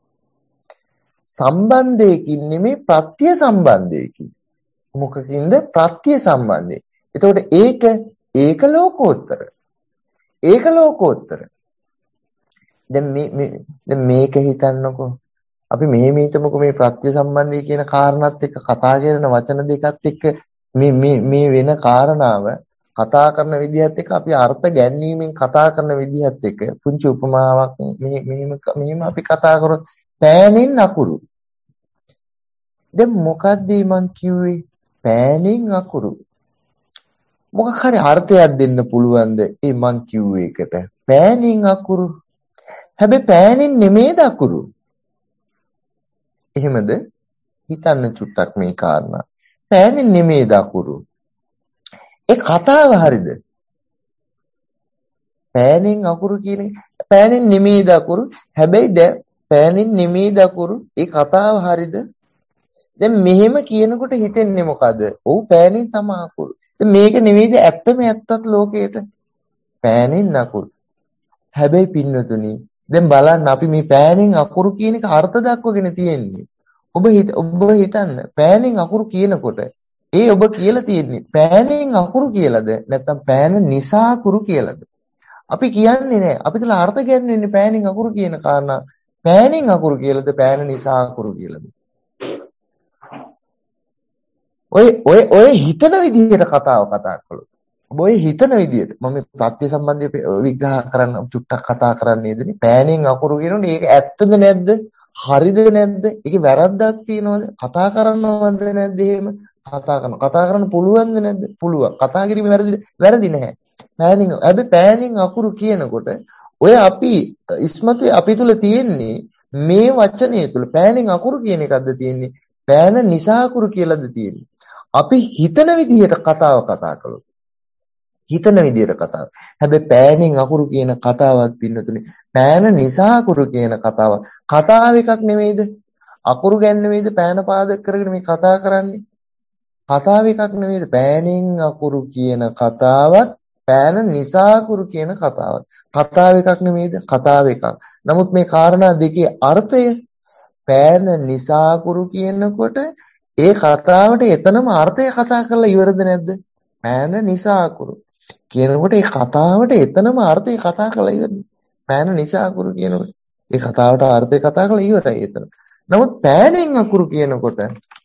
සම්බන්ධයකින් නෙමෙයි ප්‍රත්‍ය සම්බන්ධයකින්. මොකකින්ද ප්‍රත්‍ය සම්බන්ධය? එතකොට ඒක ලෝකෝත්තර. ඒක ලෝකෝත්තර. දැන් මේක හිතන්නකෝ. අපි මෙහෙම හිතමුකෝ මේ ප්‍රත්‍ය සම්බන්ධය කියන කාරණාත් එක්ක කතා කරන වචන දෙකත් එක්ක මේ වෙන කාරණාව කතා කරන විදිහත් එක්ක අපි අර්ථ ගැන්වීමෙන් කතා කරන විදිහත් එක්ක පුංචි උපමාවක් මෙහෙම අපි කතා කරොත් පෑනෙන් අකුරු. දැන් මොකද්ද මං කිව්වේ? පෑනෙන් අකුරු. මොකක් හරි අර්ථයක් දෙන්න පුළුවන්ද ඒ මං කිව්වේ එකට? පෑනෙන් අකුරු. හැබැයි පෑනෙන් නෙමෙයිද අකුරු? එහෙමද? හිතන්න චුට්ටක් මේ කාරණා. පෑනෙන් නෙමෙයිද අකුරු? ඒ කතාව හරිද? පෑනෙන් අකුරු කියන්නේ පෑනෙන් නෙමෙයිද අකුරු? හැබැයි දැන් පෑනෙන් නෙමෙයිද අකුරු? ඒ කතාව හරිද? දැන් මෙහෙම කියනකොට හිතෙන්නේ මොකද? ඔව් පෑනෙන් තමයි අකුරු. දැන් මේක නෙමෙයිද ඇත්තම ඇත්තත් ලෝකේට? පෑනෙන් අකුරු. හැබැයි පින්නතුනි දැන් බලන්න අපි මේ පෑනෙන් අකුරු කියන එක අර්ථ දක්වගෙන තියෙන්නේ. ඔබ හිතන්න පෑනෙන් අකුරු කියනකොට ඔබ කියලා තියෙන්නේ පෑනෙන් අකුරු කියලාද නැත්නම් පෑන නිසා අකුරු කියලාද? අපි කියන්නේ නැහැ. අපි කියලා අර්ථ ගන්නන්නේ පෑනෙන් අකුරු කියන කාරණා. පෑනෙන් අකුරු කියලාද පෑන නිසා අකුරු කියලාද? ඔය හිතන විදිහට කතාව කතා කළොත් ඔය හිතන විදිහට මම ප්‍රත්‍ය සම්බන්ධය විග්‍රහ කරන්න චුට්ටක් කතා කරන්නේ නේදනේ. පෑනෙන් අකුරු කියනොත් ඒක ඇත්තද නැද්ද? හරිද නැද්ද? ඒකේ වැරද්දක් තියනවද? කතා කරනවද නැද්ද? එහෙම කතා කරන්න පුළුවන්ද නැද්ද? පුළුවන්. කතා කිරීම වැරදි නැහැ. හැබැයි පෑනෙන් අකුරු කියනකොට ඔය අපි ඉස්මතුවේ අපි තුල තියෙන්නේ මේ වචනය තුල පෑනෙන් අකුරු කියන එකක්ද තියෙන්නේ? පෑන නිසා අකුරු කියලාද තියෙන්නේ? අපි හිතන විදිහට කතාව කතා කළොත් හිතන විදිහට කතාව. හැබැයි පෑනෙන් අකුරු කියන කතාවක් පින්නතුනේ පෑන නිසා අකුරු කියන කතාවක්. කතාව එකක් නෙමෙයිද? අකුරු ගැන නෙමෙයිද පෑන පාදක කරගෙන මේ කතා කරන්නේ? කතාව එකක් නෙමෙයිද? පෑනෙන් අකුරු කියන කතාවත් පෑන නිසා අකුරු කියන කතාවත්. කතාව එකක් නෙමෙයිද? කතාව එකක්. නමුත් මේ කාරණා දෙකේ අර්ථය පෑන නිසාකුරු කියනකොට ඒ කතාවට එතනම අර්ථය කතා කරලා ඉවරද නැද්ද? පෑන නිසාකුරු කියනකොට ඒ කතාවට එතනම අර්ථය කතා කරලා ඉවරද? පෑන නිසාකුරු කියනකොට ඒ කතාවට අර්ථය කතා කරලා ඉවරයි එතන. නමුත් පෑනෙන් අකුරු කියනකොට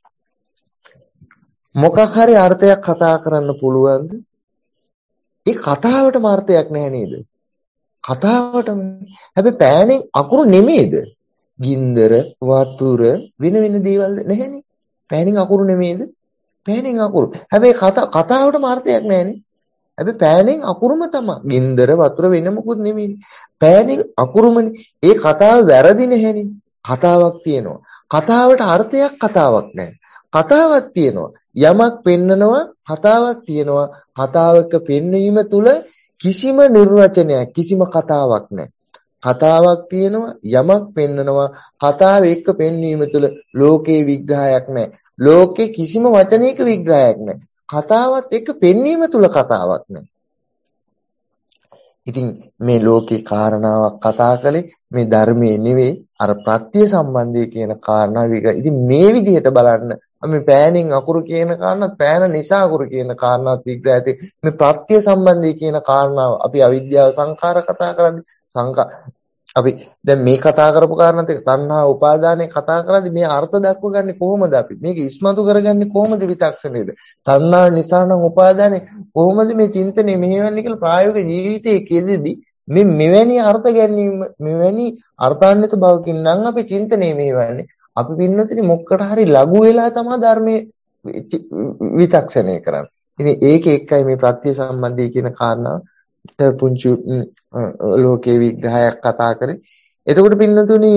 මොකක් හරි අර්ථයක් කතා කරන්න පුළුවන්ද? ඒ කතාවටම අර්ථයක් නැහැ නේද? කතාවටම. හැබැයි පෑනෙන් අකුරු නෙමෙයිද? ගින්දර, වතුර වෙන වෙන දේවල් නැහැනේ. පෑනෙන් අකුරු නෙමෙයිද? පෑනෙන් අකුරු. හැබැයි කතාවටම අර්ථයක් නැහැනේ. හැබැයි පෑනෙන් අකුරුම තමයි. ගින්දර, වතුර වෙන මොකුත් නෙමෙයි. පෑනෙන් අකුරුමනේ. ඒ කතාව වැරදි නැහැනේ. කතාවක් තියෙනවා. කතාවට අර්ථයක් කතාවක් නැහැ. කතාවක් තියෙනවා. යමක් පෙන්නනවා, කතාවක් තියෙනවා. කතාවක පෙන්වීම තුල කිසිම නිර්වචනයක්, කිසිම කතාවක් නැහැ. කතාවක් තියෙනවා, යමක් පෙන්නනවා, කතාව එක්ක පෙන්වීම තුල ලෝකේ විග්‍රහයක් නැහැ. ලෝකේ කිසිම වචනයක විග්‍රහයක් නැහැ. කතාවත් එක්ක පෙන්වීම තුල කතාවක් නැහැ. ඉතින් මේ ලෝකේ කාරණාවක් කතා කළේ මේ ධර්මයේ නෙවෙයි අර ප්‍රත්‍ය සම්බන්ධය කියන කාරණාව විග්‍රහ. ඉතින් මේ විදිහට බලන්න මේ පෑනෙන් අකුරු කියන කාරණාත් පෑන නිසා අකුරු කියන කාරණාත් විග්‍රහ ඇති මේ ප්‍රත්‍ය සම්බන්ධය කියන කාරණාව අපි අවිද්‍යාව සංඛාර කතා කරද්දී අපි දැන් මේ කතා කරපු කාරණාත් එක්ක තණ්හා උපාදානය කතා කරද්දී මේ අර්ථ දක්වගන්නේ කොහොමද අපි මේක ඉස්මතු කරගන්නේ කොහොමද විතක්ෂණයද තණ්හා නිසා නම් උපාදානය කොහොමද මේ චින්තනය මෙහෙවන්නේ කියලා ප්‍රායෝගික ජීවිතයේ කෙරෙදී මේ මෙවැනි අර්ථ ගැනීම මෙවැනි අර්ථාන්විත භවකින් නම් අපි චින්තනය මෙහෙවන්නේ අපි පින්නතුනි මොකකට හරි ලඝු වෙලා තමයි ධර්මයේ විතක්ෂණය කරන්නේ. ඉතින් ඒක එක්කයි මේ ප්‍රත්‍ය සම්බන්ධය කියන කාරණාවට පුංචි ලෝකේ විග්‍රහයක් කතා කරේ. එතකොට පින්නතුනි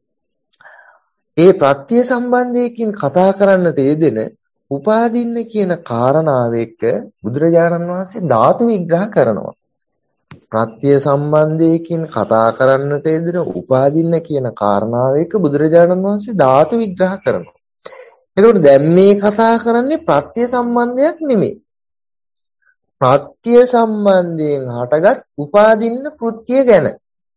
ඒ ප්‍රත්‍ය සම්බන්ධයකින් කතා කරන්නට යෙදෙන උපාදින්න කියන කාරණාව එක්ක බුදුරජාණන් වහන්සේ ධාතු විග්‍රහ කරනවා. ප්‍රත්‍ය සම්බන්ධයකින් කතා කරන්නට යෙදෙන උපාදින්න කියන කාරණාව එක්ක බුදුරජාණන් වහන්සේ ධාතු විග්‍රහ කරනවා. එතකොට දැන් මේ කතා කරන්නේ ප්‍රත්‍ය සම්බන්ධයක් නෙමෙයි. ප්‍රත්‍ය සම්බන්ධයෙන් හටගත් උපාදින්න කෘත්‍ය ගැන.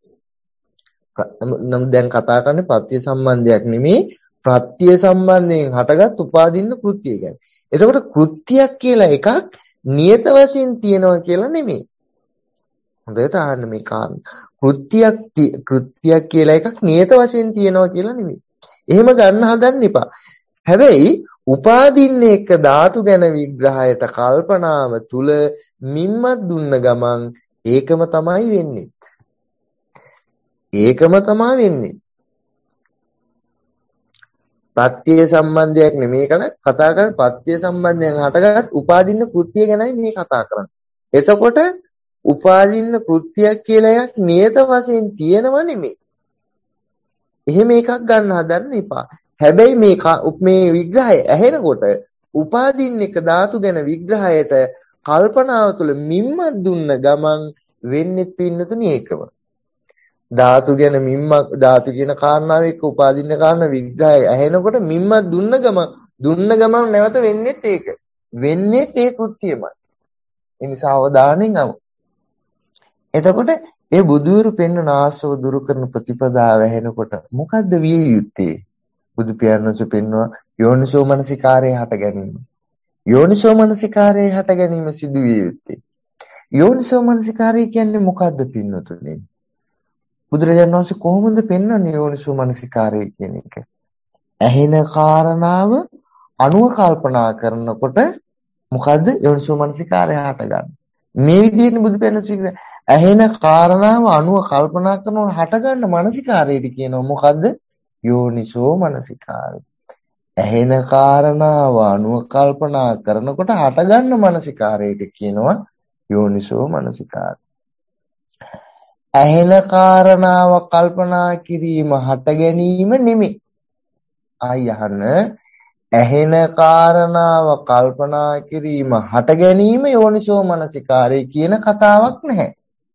නම් දැන් කතා කරන්නේ ප්‍රත්‍ය සම්බන්ධයක් නෙමෙයි ප්‍රත්‍ය සම්බන්ධයෙන් හටගත් උපාදින්න කෘත්‍ය ගැන. එතකොට කෘත්‍යයක් කියලා එකක් නියත වශයෙන් තියෙනවා කියලා නෙමෙයි. හොඳට අහන්න මේ කාරණා. කෘත්‍යයක් කියලා එකක් නියත වශයෙන් තියෙනවා කියලා නෙමෙයි. එහෙම ගන්න හදන්න එපා. හැබැයි උපාදින්න එක ධාතු ගැන විග්‍රහයට කල්පනාව තුල මිම්මත් දුන්න ගමන් ඒකම තමයි වෙන්නේ. ඒකම තමයි වෙන්නේ. ප්‍රත්‍ය සම්බන්ධයක් නෙමෙයි කතා කරන්නේ ප්‍රත්‍ය සම්බන්ධයෙන් හටගත් උපාදින්න කෘත්‍ය ගැනයි මේ කතා කරන්නේ. එතකොට උපාදින්න කෘත්‍යයක් කියලා එකක් නියත වශයෙන් තියෙනව නෙමෙයි. එහෙම එකක් ගන්න හදන්න එපා. හැබැයි මේ විග්‍රහය ඇහෙනකොට උපාදින්න එක ධාතු ගැන විග්‍රහයට කල්පනාව තුළ මිම්මක් දුන්න ගමන් වෙන්නේ පින්නතුනි ඒකම. ධාතු ගැන මිම්මක් ධාතු කියන කාරණාව එක්ක උපාදින්න කාරණා විග්‍රහය ඇහෙනකොට මිම්මක් දුන්න ගමන් නැවත වෙන්නේත් ඒක. වෙන්නේත් ඒ කෘත්‍යමයි. ඒ නිසා අවධානයෙන් අහමු. එතකොට ඒ බුදුරු පෙන්වන ආශ්‍රව දුරු කරන ප්‍රතිපදාව ඇහෙනකොට මොකද්ද විය යුත්තේ? බුදු පියාණන්සු පෙන්වනවා යෝනිසෝ මනසිකාරය හට ගැනීම. යෝනිසෝ මනසිකාරය හට ගැනීම සිදු විය යුත්තේ. යෝනිසෝ මනසිකාරය කියන්නේ මොකද්ද පින්නතුනේ? බුදුරජාණන් වහන්සේ කොහොමද පෙන්වන්නේ යෝනිසෝ මනසිකාරය කියන එක? ඇහෙන කාරණාව අනුව කල්පනා කරනකොට මොකද්ද යෝනිසෝ මනසිකාරය හටගන්නේ? මේ විදිහට බුදු පියාණන් ඇහෙන කාරණාව අනුව කල්පනා කරනකොට හටගන්න මනසිකාරයට කියනවා මොකද්ද? යෝනිසෝ මනසිකාරය. ඇහෙන කාරණාව අනුව කල්පනා කරනකොට හටගන්න මනසිකාරයට කියනවා යෝනිසෝ මනසිකාරය. ඇහෙන කාරණාව කල්පනා කිරීම හට ගැනීම නෙමෙයි. ආයි අහන්න. ඇහෙන කාරණාව කල්පනා කිරීම හට ගැනීම යෝනිසෝ මනසිකාරය කියන කතාවක් නැහැ.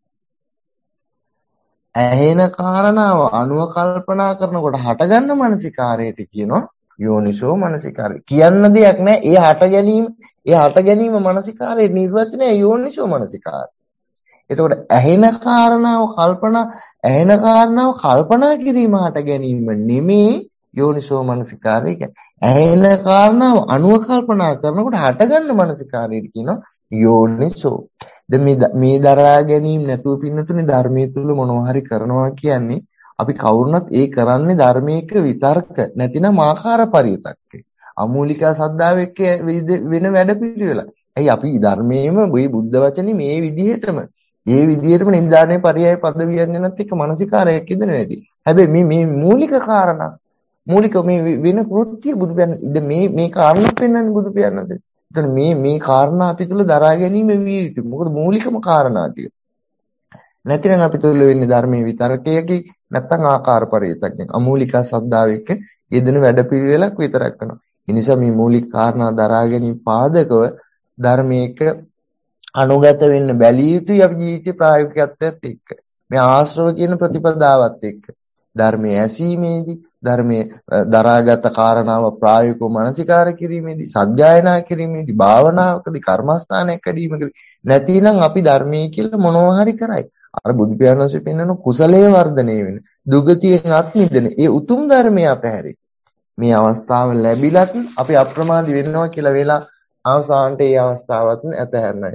ඇහෙන කාරණාව අනුව කල්පනා කරනකොට හටගන්න මනසිකාරයට කියනවා යෝනිසෝ මනසිකාරය. කියන්න දෙයක් නැහැ. ඒ හට ගැනීම මනසිකාරයේ නිර්වචනය යෝනිසෝ මනසිකාරය. එතකොට ඇහෙන කාරණාව කල්පනා කිරීම හට ගැනීම නෙමේ යෝනිසෝ මනසිකාරය කියන්නේ. ඇහෙන කාරණාව අනුව කල්පනා කරනකොට හටගන්න මනසිකාරය කියනවා යෝනිසෝ. දැන් මේ දරා ගැනීම නැතුව පින්නතුනේ ධර්මයේ තුල මොනවා හරි කරනවා කියන්නේ අපි කවුරුනත් ඒ කරන්නේ ධර්මයක විතර්ක නැතිනම් ආකාර පරිතක්කේ. අමූලිකා සද්ධාව එක්ක වෙන වැඩ පිළිවෙල. ඇයි අපි ධර්මයේම මේ බුද්ධ වචනේ මේ විදිහටම නින්දානේ පරියය පද වියන්ජනත් එක්ක මානසිකාරයක් ඉදෙන්නේ නැති. හැබැයි මේ මූලික කාරණා මූලික මේ වෙන කෘත්‍ය බුදු පියාණන් මේ කාරණා පෙන්වන්නේ බුදු පියාණන්ද. එතන මේ කාරණා අපි තුල දරා ගැනීම විය යුතුයි. මොකද මූලිකම කාරණා ටික. නැතිනම් අපි තුල වෙන්නේ ධර්මයේ විතරකයකි නැත්නම් ආකාර පරිවිතක්ක අමූලිකා සද්ධාව එක්ක යෙදෙන වැඩපිළිවෙලක් විතරක් කරනවා. ඒ නිසා මේ මූලික කාරණා දරා ගැනීම පාදකව ධර්මයක අනුගත වෙන්න බැලිය යුතුයි අපි ජීවිතේ ප්‍රායෝගිකත්වයට එක්ක. මේ ආශ්‍රව කියන ප්‍රතිපදාවත් එක්ක. ධර්මයේ ඇසීමේදී ධර්මයේ දරාගත කාරණාව ප්‍රායෝගිකව මනසිකාර කිරීමේදී සත්‍යයනා කිරීමේදී භාවනාවකදී කර්මස්ථානයක් වැඩිවීමකදී නැතිනම් අපි ධර්මයේ කියලා මොනවා හරි කරයි. අර බුදු පියාණන් වහන්සේ පෙන්වන කුසලයේ වර්ධනය වෙන දුගතියෙන් අත් මිදෙන ඒ උතුම් ධර්මයේ අතහැරේ. මේ අවස්ථාව ලැබිලත් අපි අප්‍රමාදී වෙනවා කියලා වෙලා අවසානට ඒ අවස්ථාවත් අතහැරනයි.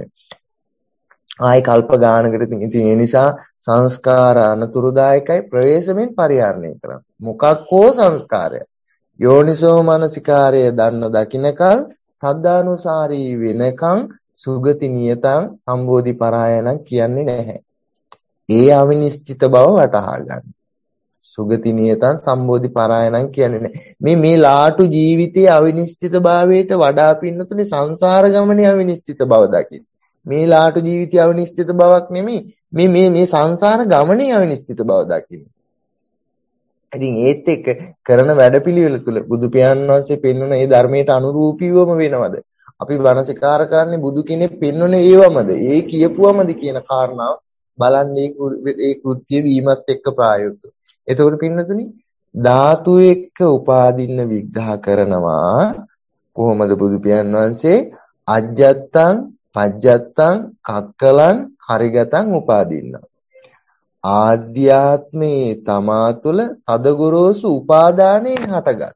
ආයි කල්ප ගානකට ඉතින් ඒ නිසා සංස්කාර අනතුරුදායකයි ප්‍රවේශමෙන් පරිහරණය කරන්න. මොකක්කෝ සංස්කාරය. යෝනිසෝ මනසිකාරය දන්න දකින්නකල් සද්ධානුසාරී වෙනකන් සුගති නියතං සම්බෝධි පරායනං කියන්නේ නැහැ. ඒ අවිනිශ්චිත බව වටහා ගන්න. සුගති නියතං සම්බෝධි පරායනං කියන්නේ නැහැ. මේ ලාටු ජීවිතයේ අවිනිශ්චිත භාවයට වඩා පින්නතුනේ සංසාර ගමනේ අවිනිශ්චිත බව දකින්න. මේ ලාටු ජීවිතය අවිනිශ්චිත බවක් නෙමෙයි. මේ සංසාර ගමනේ අවිනිශ්චිත බව දකින්න. ඉතින් ඒත් එක්ක කරන වැඩපිළිවෙල තුල බුදු පියාණන් වහන්සේ පෙන්වන ඒ ධර්මයට අනුරූපීවම වෙනවද? අපි වනසිකාර කරන්නේ බුදු කෙනෙක් පෙන්වන ඒවමද? ඒ කියපුවමද කියන කාරණාව බලන්නේ ඒ කෘත්‍ය වීමත් එක්ක ප්‍රායෝගිකව. එතකොට පින්නතුනි ධාතු එක්ක උපාදින්න විග්‍රහ කරනවා කොහොමද බුදු පියාණන් වහන්සේ අජ්ජත්තං පජ්ජත්තං කක්කලං හරිගතං උපාදින්න. ආධ්‍යාත්මේ තමා තුළ තදගොරෝසු උපාදානයෙන් හටගත්.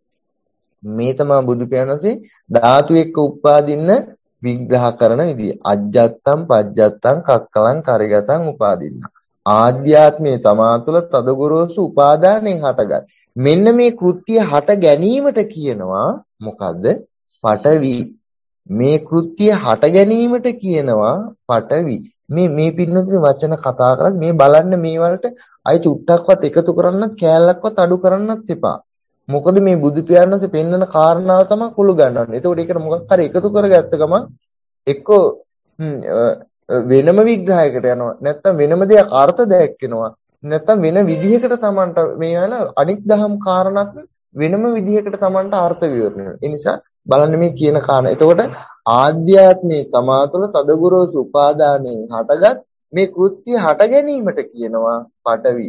මේ තමයි බුදු පියාණන් වහන්සේ ධාතු එක්ක උපාදින්න විග්‍රහ කරන විදිය. අජ්ජත්තං පජ්ජත්තං කක්කලං හරිගතං උපාදින්න. ආධ්‍යාත්මේ තමා තුළ තදගොරෝසු උපාදානයෙන් හටගත්. මෙන්න මේ කෘත්‍ය හට ගැනීමට කියනවා මොකද්ද? පඨවි. මේ කෘත්‍ය හට ගැනීමට කියනවා පඨවි. මේ පින්නතුනේ වචන කතා කරත් මේ බලන්න මේ වලට අයි චුට්ටක්වත් එකතු කරන්නත් කෑල්ලක්වත් අඩු කරන්නත් එපා. මොකද මේ බුදු පියාණන් වහන්සේ පෙන්වන කාරණාව තමයි කුළු ගන්නවන්නේ. එතකොට ඒකට මොකක් හරි එකතු කරගත්ත ගමන් එක්කෝ වෙනම විග්‍රහයකට යනවා. නැත්තම් වෙනම දෙයක් අර්ථ දැක්කෙනවා. නැත්තම් වෙන විදිහකට Tamanට මේ වල අනික් දහම් කාරණාක් වෙනම විදිහකට Tamanට අර්ථ විවරණය වෙනවා. ඒ නිසා බලන්න මේ කියන කාරණා. එතකොට ආධ්‍යාත්මේ තමා තුළ තදගුරුසු උපාදානයෙන් හටගත් මේ කෘත්‍ය හට ගැනීමට කියනවා පඨවි.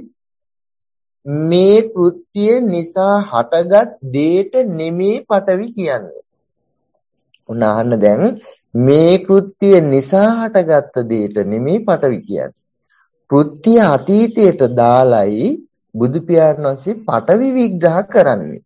මේ කෘත්‍ය නිසා හටගත් දේට නෙමේ පඨවි කියන්නේ. උන්න අහන්න දැන් මේ කෘත්‍ය නිසා හටගත් දේට නෙමේ පඨවි කියන්නේ. කෘත්‍ය අතීතයට දාලයි බුදු පියාණන් වහන්සේ පඨවි විග්‍රහ කරන්නේ.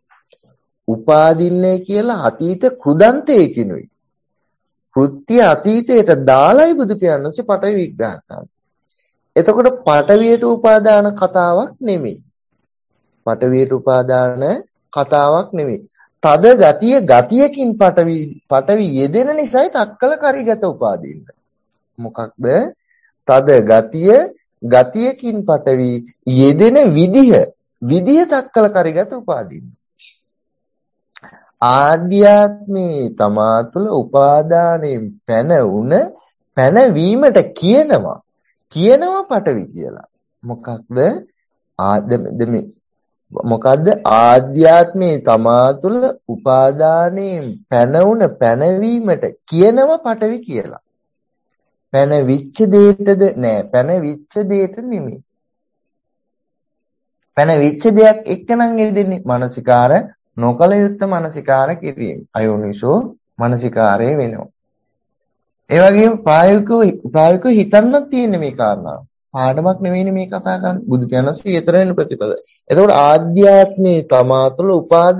උපාදින්නේ කියලා අතීත කෘදන්තයකිනුයි. කෘත්‍ය අතීතයට දාලයි බුදු පියාණන් වහන්සේ පඨවි විග්‍රහ කරන්නේ. එතකොට පඨවියට උපාදාන කතාවක් නෙමෙයි. පඨවියට උපාදාන කතාවක් නෙමෙයි. තද ගතියකින් පඨවි යෙදෙන නිසායි තක්කල කරිගත උපාදින්න. මොකක්ද? තද ගතියකින් පඨවි යෙදෙන විදිය තක්කල කරිගත උපාදින්න. ආධ්‍යාත්මේ තමා තුළ උපාදානයෙන් පැනවීමට කියනවා පඨවි කියලා. මොකක්ද ආධ්‍යාත්මේ තමා තුළ උපාදානයෙන් පැනවීමට කියනවා පඨවි කියලා. පැනවිච්ච දෙයටද නෑ, පැනවිච්ච දෙයට නෙමෙයි. පැනවිච්ච දෙයක් එක්කනම් එදෙන්නේ මානසිකාර නොකල යුත්ත මානසිකාර කිරීම. අයෝනිසෝ මානසිකාරය වෙනවා. ඒ වගේම ප්‍රායෝගිකව හිතන්නත් තියෙන මේ කාරණාව. පාඩමක් නෙවෙයිනේ මේ කතා කරන්නේ. බුදු කියනසේ ඊතර වෙන ප්‍රතිපද. එතකොට ආධ්‍යාත්මේ තමා තුළ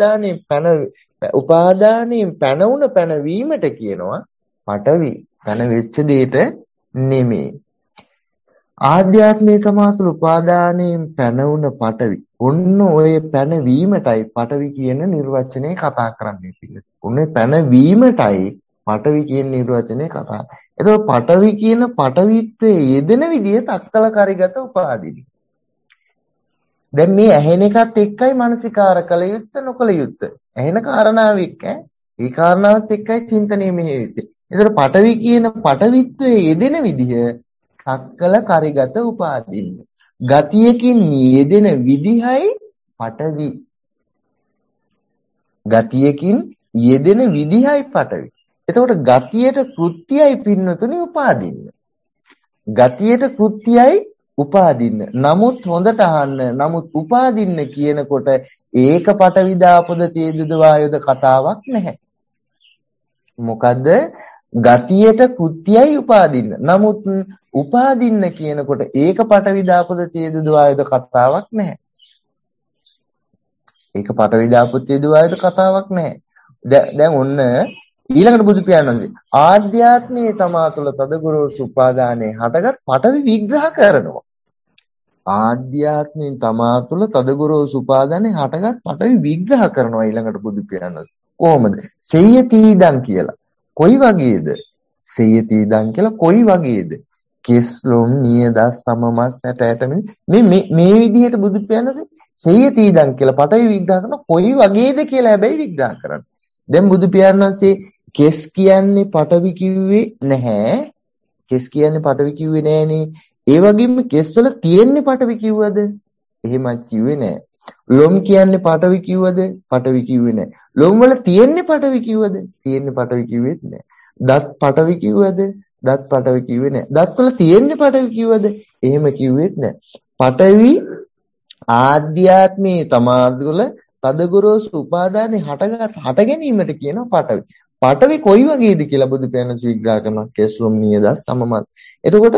උපාදානයෙන් පැනවුන පැනවීමට කියනවා පටවි. පැන වෙච්ච දෙයට නෙමෙයි. ආධ්‍යාත්මේ තමා තුළ උපාදානයෙන් පැනවුන පටවි. ඔන්න ඔය පැනවීමටයි පටවි කියන නිර්වචනය කතා කරන්නේ පිළිතුර. ඔන්නේ පැනවීමටයි පටවි කියන නිර්වචනය කතා. එතකොට පටවි කියන පටවිත්වයේ යෙදෙන විදිය තක්කල කරිගත උපාදිනි. දැන් මේ ඇහෙන එකත් එක්කයි මානසිකාර කළ යුත්තේ නොකළ යුත්තේ. ඇහෙන කාරණාව එක්ක ඒ කාරණාවත් එක්කයි චින්තනයේ මෙහෙයුත්තේ. එතකොට පටවි කියන පටවිත්වයේ යෙදෙන විදිය තක්කල කරිගත උපාදිනි. ගතියකින් යෙදෙන විදිහයි පටවි. ගතියකින් යෙදෙන විදිහයි පටවි. එතකොට ගතියට කෘත්‍යයි පින්නතුනි උපාදින්න. ගතියට කෘත්‍යයි උපාදින්න. නමුත් හොඳට අහන්න. නමුත් උපාදින්න කියනකොට ඒක පටවි දාපොද තේදුද වායොද කතාවක් නැහැ. මොකද්ද? ගතියට කෘත්‍යයි උපාදින්න. නමුත් උපාදින්න කියනකොට ඒක පටවි දාපොද තේදුද වායොද කතාවක් නැහැ. ඒක පටවි දාපොද තේදුද වායොද කතාවක් නැහැ. දැන් ඔන්න ඊළඟට බුදු පියාණන්සේ ආධ්‍යාත්මයේ තමා තුළ තදගොරෝසු උපාදානයේ හටගත් පටවි විග්‍රහ කරනවා. ආධ්‍යාත්මයෙන් තමා තුළ තදගොරෝසු උපාදානයේ හටගත් පටවි විග්‍රහ කරනවා ඊළඟට බුදු පියාණන්සේ. කොහොමද? සේයතිදං කියලා. කොයි වගේද? සේයතිදං කියලා කොයි වගේද? කෙස්ලොම් නියදස් සමමස් ඇට ඇට මේ විදිහට බුදු පියාණන්සේ සේයතිදං කියලා පටවි විග්‍රහ කරන කොයි වගේද කියලා හැබැයි විග්‍රහ කරන්නේ. දැන් බුදු පියාණන්සේ කෙස් කියන්නේ පටවි කිව්වේ නැහැ. කෙස් කියන්නේ පටවි කිව්වේ නෑනේ. ඒ වගේම කෙස් වල තියෙන්නේ පටවි කිව්වද? එහෙමත් කිව්වේ නෑ. ලොම් කියන්නේ පටවි කිව්වද? පටවි කිව්වේ නෑ. ලොම් වල තියෙන්නේ පටවි කිව්වද? තියෙන්නේ පටවි කිව්වෙත් නෑ. දත් පටවි කිව්වද? දත් පටවි කිව්වේ නෑ. දත් වල තියෙන්නේ පටවි කිව්වද? එහෙම කිව්වෙත් නෑ. පටවි ආධ්‍යාත්මයේ තමාදුල තදගොරෝසු උපාදානේ හට ගැනීමට කියනවා පටවි. පටවි කොයි වගේද කියලා බුදු පියාණන් විග්‍රහ කරනවා. කෙස්ලොම් නියදස් සමමත්. එතකොට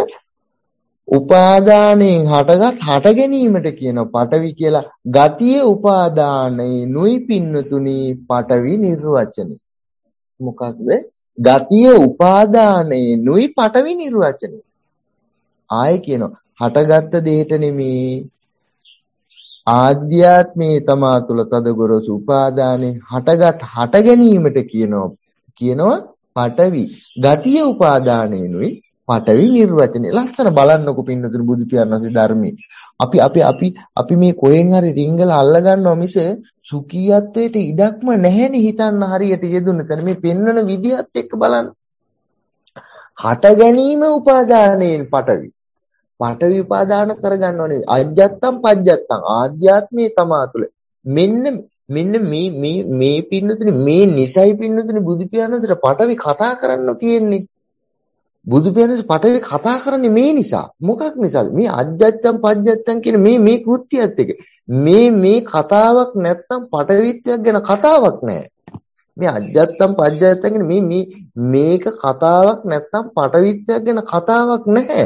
උපාදානයෙන් හට ගැනීමට කියනවා පටවි කියලා. ගතිය උපාදානේ නුයි පින්නතුනි පටවි නිර්වචනය. මොකක්ද? ගතිය උපාදානේ නුයි පටවි නිර්වචනය. ආයේ කියනවා හටගත්ත දෙයට නෙමේ ආධ්‍යාත්මයේ තමා තුළ තදගොරෝසු උපාදානේ හට ගැනීමට කියනවා පටවි. ගතිය උපාදානේනුයි පටවි නිර්වචනය. ලස්සන බලන්නකො පින්නතුනි බුදු පියාණන්සේ ධර්මයේ. අපි මේ කොහෙන් හරි රිංගල අල්ල ගන්නවා මිස සුඛියත්වයට ඉඩක්ම නැහෙනේ හිතන්න හරියට යෙදුන තැන මේ පෙන්වන විදිහත් එක්ක බලන්න. හට ගැනීම උපාදානයෙන් පටවි. පටවි උපාදාන කරගන්න ඕනේ. අජ්ජත්තම් පජ්ජත්තම් ආධ්‍යාත්මයේ තමා තුළ මෙන්න මේ පින්නතුනි මේ නිසයි පින්නතුනි බුදු පියාණන්සට පටවි කතා කරන්න තියෙන්නේ. බුදු පියාණන්ස පටවි කතා කරන්නේ මේ නිසා. මොකක් නිසාද? මේ අජ්ජත්තම් පජ්ජත්තම් කියන මේ කෘත්‍යයත් එක්ක මේ කතාවක් නැත්තම් පටවිත්වයක් ගැන කතාවක් නැහැ. මේ අජ්ජත්තම් පජ්ජත්තම් කියන මේක කතාවක් නැත්තම් පටවිත්වයක් ගැන කතාවක් නැහැ.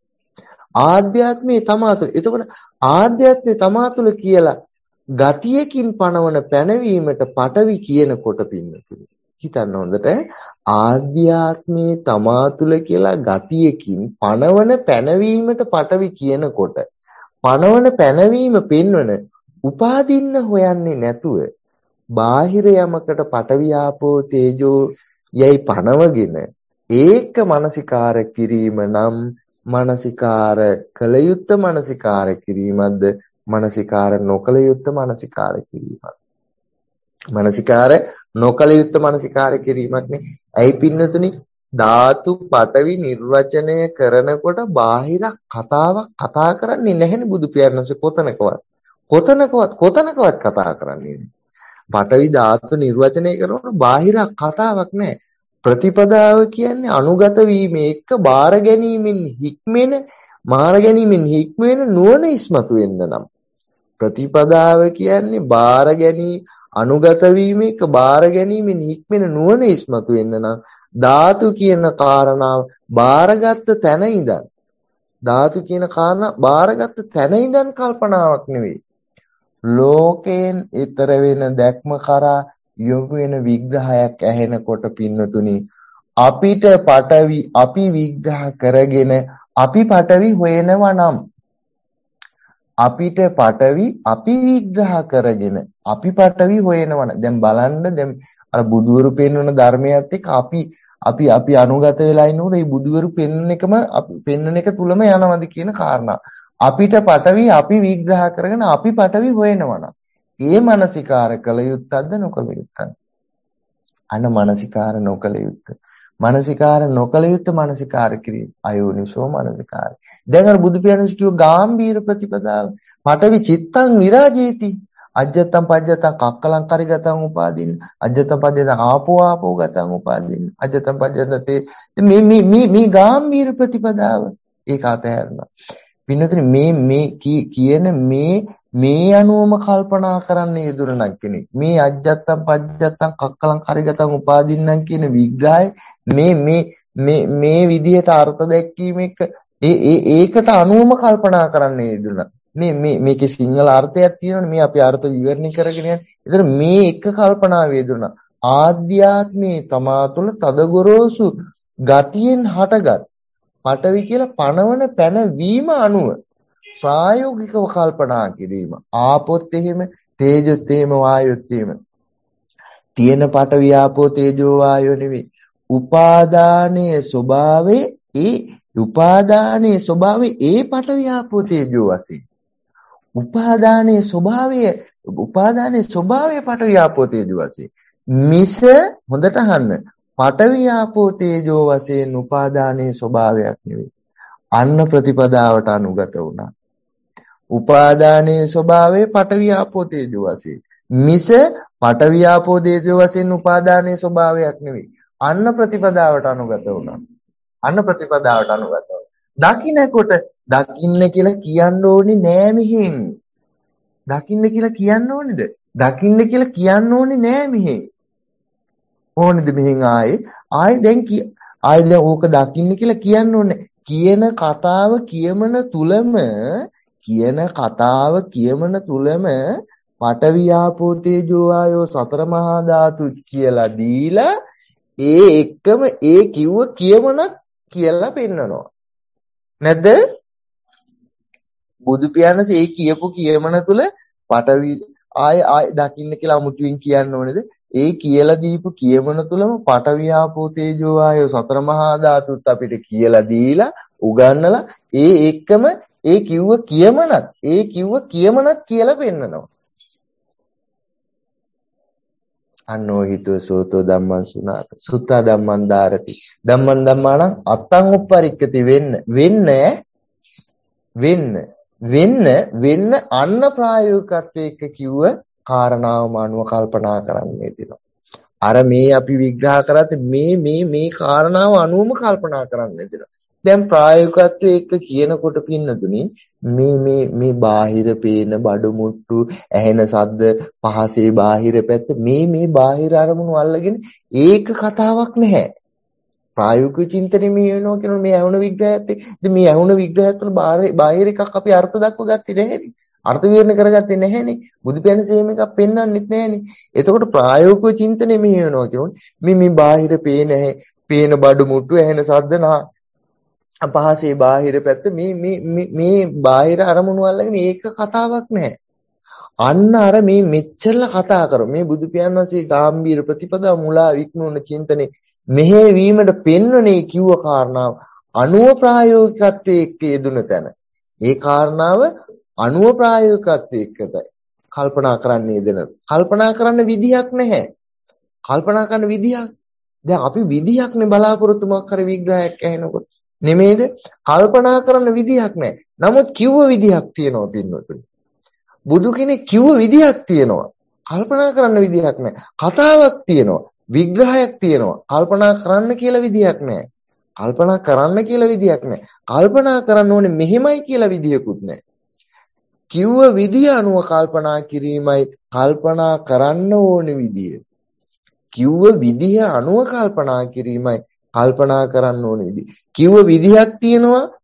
ආධ්‍යාත්මයේ තමා තුළ. එතකොට ආධ්‍යාත්මයේ තමා තුළ කියලා ගතියකින් පණවන පැනවීමට පටවි කියනකොට පින්නතුනි හිතන්න හොඳට ආධ්‍යාත්මයේ තමා තුළ කියලා ගතියකින් පණවන පැනවීමට පටවි කියනකොට පණවන පැනවීම පෙන්වන උපාදින්න හොයන්නේ නැතුව බාහිර යමකට පටවි ආපෝ තේජෝ යයි පණවගෙන ඒක මානසිකාර කිරීම නම් මානසිකාර කළ යුත්ත මානසිකාර කිරීමක්ද මානසිකාර නොකළ යුත්ත මානසිකාර කිරීමක්. මානසිකාර නොකළ යුත්ත මානසිකාර කිරීමක් නේ. ඇයි පින්නතුනි ධාතු පටවි නිර්වචනය කරනකොට බාහිර කතාවක් කතා කරන්නේ නැහෙනේ බුදු පියාණන්සේ කොතනකවත් කතා කරන්නේ නැහැ. පටවි ධාතු නිර්වචනය කරනකොට බාහිර කතාවක් නැහැ. ප්‍රතිපදාව කියන්නේ අනුගත වීම එක්ක බාර ගැනීමෙන් හික්මෙන නුවණ ඉස්මතු වෙන්න නම් ප්‍රතිපදාව කියන්නේ බාර ගැනීම අනුගත වීම එක්ක බාර ගැනීමෙන් හික්මෙන නුවණ ඉස්මතු වෙන්න නම් ධාතු කියන කාරණාව බාරගත් තැන ඉඳන් ධාතු කියන කාරණා බාරගත්ත තැන ඉඳන් කල්පනාවක් නෙවෙයි. ලෝකයෙන් ඊතර වෙන දැක්ම කරා යොමු වෙන විග්‍රහයක් ඇහෙනකොට පින්නතුනි අපිට පටවි අපි විග්‍රහ කරගෙන අපි පටවි හොයනවා නම් අපිට පටවි අපි විග්‍රහ කරගෙන අපි පටවි හොයනවා නම් දැන් බලන්න දැන් අර බුදුවරු පෙන්වන ධර්මයත් එක්ක අපි අනුගත වෙලා ඉන්නකොට මේ බුදුවරු පෙන්වන එකම පෙන්වන එක තුලම යනවාද කියන කාරණා අපිට පටවි අපි විග්‍රහ කරගෙන අපි පටවි හොයනවා නම් ඒ මානසිකාර කළ යුත්තක්ද නොකළ යුත්තක්ද අන මානසිකාර නොකළ යුත්තේ මානසිකාර නොකළ යුත්තේ මානසිකාර කිරීම අයෝනිසෝ මානසිකාරය දැන් අර බුදු පියාණන් කියව ගාම්භීර ප්‍රතිපදාව පටවි චිත්තං විරාජේති අජ්ජත්තං පජ්ජත්තං කක්කලං කරිගතං උපාදීන අජ්ජත්තං පජ්ජත්තං ආපෝ ගතං උපාදීන අජ්ජත්තං පජ්ජත්තේ මේ ගාම්භීර ප්‍රතිපදාව ඒක අතහැරනවා පින්නතුනි මේ කියන මේ අනුවම කල්පනා කරන්න යෙදුණක් කෙනෙක් මේ අජ්ජත්තං පජ්ජත්තං කක්කලං කරිගතං උපාදීනං කියන විග්‍රහය මේ විදිහට අර්ථ දැක්වීම එක ඒකට අනුවම කල්පනා කරන්න යෙදුණා මේකේ සිංහල අර්ථයක් තියෙනවනේ මේ අපි අර්ථ විවරණය කරගෙන යන්නේ. ඒතර මේ එක කල්පනාව වේදුණා. ආධ්‍යාත්මයේ තමා තුළ තදගොරෝසු ගතියෙන් හටගත් පටවි කියලා පණවන පැනවීම අනුව ප්‍රායෝගිකව කල්පනා කිරීම. ආපොත් එහෙම, තේජොත් එහෙම, වායොත් එහෙම. තියෙන පටවි ආපෝ තේජෝ වායෝ නෙවෙයි. උපාදානයේ ස්වභාවයේ ඒ පටවි ආපෝ තේජෝ වශයෙන්. උපාදානයේ ස්වභාවය පටවි ආපෝ තේජෝ වශයෙන්. මිස හොඳට අහන්න. පටවි ආපෝ තේජෝ වශයෙන් උපාදානයේ ස්වභාවයක් නෙවෙයි. අන්න ප්‍රතිපදාවට අනුගත වුණා. උපාදානයේ ස්වභාවය පටවි ආපෝ තේජෝ වශයෙන්. මිස පටවි ආපෝ තේජෝ වශයෙන් උපාදානයේ ස්වභාවයක් නෙවෙයි. අන්න ප්‍රතිපදාවට අනුගත වුණා. දකින්නකොට දකින්න කියලා කියන්න ඕනේ නෑ මෙහෙන්. දකින්න කියලා කියන්න ඕනේද? දකින්න කියලා කියන්න ඕනේ නෑ මෙහෙන්. ඕනේද මෙහෙන් ආයේ දැන් ඕක දකින්න කියලා කියන්න ඕනේ. කියන කතාව කියමන තුලම පඨවි ආපෝ තේජෝ ආයෝ සතර මහා ධාතු කියලා දීලා ඒ එක්කම ඒ කිව්ව කියමනක් කියලා පෙන්නනවා. නැද්ද? බුදු පියාණන් ඒ කියපු කියමන තුල පඨවි ආය දකින්න කියලා අමුතුවෙන් කියන්න ඕනේද? ඒ කියලා දීපු කියමන තුලම පඨවි ආපෝ තේජෝ ආයෝ සතර මහා ධාතුත් අපිට කියලා දීලා උගන්නලා ඒ එක්කම ඒ කිව්ව කියමනක් කියලා පෙන්නනවා. අන්නෝ හිතෝ සෝතෝ ධම්මං සුනාත සුත්තා ධම්මං ධාරති ධම්මං ධම්මාණං අත්තං උප්පරික්කති වෙන්න අන්න ප්‍රායෝගිකත්වයක කිව්ව කාරණාවම අනුව කල්පනා කරන්නේ දිනවා. අර මේ අපි විග්‍රහ කරත් මේ කාරණාව අනුවම කල්පනා කරන්නේ දිනවා. දැන් ප්‍රායෝගිකත්වයේ එක කියනකොට පින්නතුනි මේ බාහිර පේන බඩු මුට්ටු ඇහෙන සද්ද පහසේ බාහිර පැත්ත මේ බාහිර අරමුණු අල්ලගෙන ඒක කතාවක් නැහැ. ප්‍රායෝගික චින්තනයේ මේ වෙනවා කියන මේ ඇහුණ විග්‍රහයත් එක්ක ඉතින් මේ ඇහුණ විග්‍රහයත් වල බාහිර එකක් අපි අර්ථ දක්ව ගත්තේ නැහැනේ. අර්ථ විවරණය කරගත්තේ නැහැනේ. බුදු පියාණන් සේම එකක් පෙන්වන්නෙත් නැහැනේ. එතකොට ප්‍රායෝගික චින්තනයේ මේ වෙනවා කියනොත් මේ බාහිර පේන බඩු මුට්ටු ඇහෙන සද්ද පහසේ බාහිර පැත්ත මේ බාහිර අරමුණු අල්ලගෙන ඒක කතාවක් නැහැ. අන්න අර මේ මෙච්චරලා කතා කරමු. මේ බුදු පියාණන් වහන්සේ ගාම්භීර ප්‍රතිපදාව මුලා වික්නුන චින්තනේ මෙහෙවීමට පෙන්වන්නේ කිව්ව කාරණාව අනුව ප්‍රායෝගිකත්වයේ එක්ක යෙදුන තැන. ඒ කාරණාව අනුව ප්‍රායෝගිකත්වයේ එක්කයි. කල්පනා කරන්න යෙදෙන. කල්පනා කරන්න විදියක් නැහැ. කල්පනා කරන්න විදියක්. දැන් අපි විදියක්නේ බලාපොරොත්තු මොකක් හරි විග්‍රහයක් ඇහෙනකොට. නෙමෙයිද? කල්පනා කරන්න විදියක් නැහැ. නමුත් කිව්ව විදියක් තියෙනවා පින්නතුනි. බුදු කෙනෙක් කිව්ව විදියක් තියෙනවා. කල්පනා කරන්න විදියක් නැහැ. කතාවක් තියෙනවා. විග්‍රහයක් තියෙනවා. කල්පනා කරන්න කියලා විදියක් නැහැ. කල්පනා කරන්න කියලා විදියක් නැහැ. කල්පනා කරන්න ඕනේ මෙහෙමයි කියලා විදියකුත් නැහැ. කිව්ව විදිය අනුව කල්පනා කිරීමයි කල්පනා කරන්න ඕනේ විදිය. කිව්ව විදිය අනුව කල්පනා කිරීමයි කල්පනා කරන්න ඕනේ විදිය. කිව්ව විදියක් තියෙනවා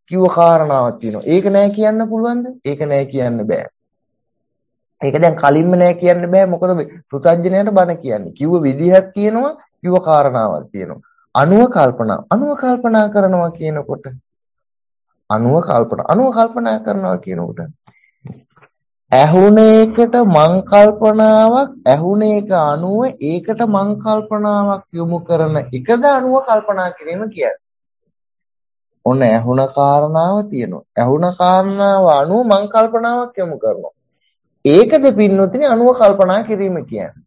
කිව්ව කාරණාවක් තියෙනවා. ඒක නෑ කියන්න පුළුවන්ද? ඒක නෑ කියන්න බෑ. ඒක දැන් කලින්ම නෑ කියන්න බෑ. මොකද පෘථග්ජනයට බණ කියන්නේ. කිව්ව විදිහක් තියෙනවා, කිව්ව කාරණාවක් තියෙනවා. අනුව කල්පනා කරනවා කියනකොට අනුව කල්පනා කරනවා කියනකොට ඇහුණ එකට මං කල්පනාවක් ඇහුණ එක අනුව ඒකට මං කල්පනාවක් යොමු කරන එකද අනුව කල්පනා කිරීම කියන්නේ. ඔන්න ඇහුණ කාරණාව තියෙනවා. ඇහුණ කාරණාව අනුව මං කල්පනාවක් යොමු කරනවා. ඒකද පින්නොතිනේ අනුව කල්පනා කිරීම කියන්නේ.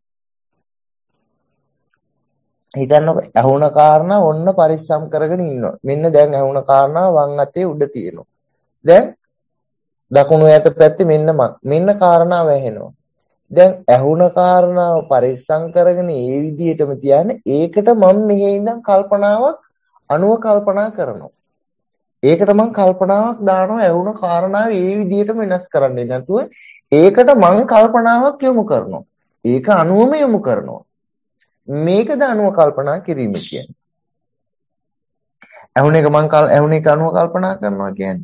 හිතන්නකො ඇහුණ කාරණා ඔන්න පරිස්සම් කරගෙන ඉන්නවා. මෙන්න දැන් ඇහුණ කාරණා වම් අතේ උඩ තියෙනවා. දැන් දකුණු ඈත පැත්තේ මෙන්න කාරණාව ඇහෙනවා. දැන් ඇහුණ කාරණාව පරිස්සම් කරගෙන ඒ විදිහටම තියන්නේ ඒකට මම මෙහි ඉඳන් කල්පනාවක් අනුව කල්පනා කරනවා. ඒකට මම කල්පනාවක් දානවා ඇහුණ කාරණාව ඒ විදිහටම වෙනස් කරන්නේ නැතුව ඒකට මම කල්පනාවක් යොමු කරනවා. ඒක අනුවම යොමු කරනවා. මේකද අනුව කල්පනා කිරීම කියන්නේ. ඇහුණ එක අනුව කල්පනා කරනවා කියන්නේ.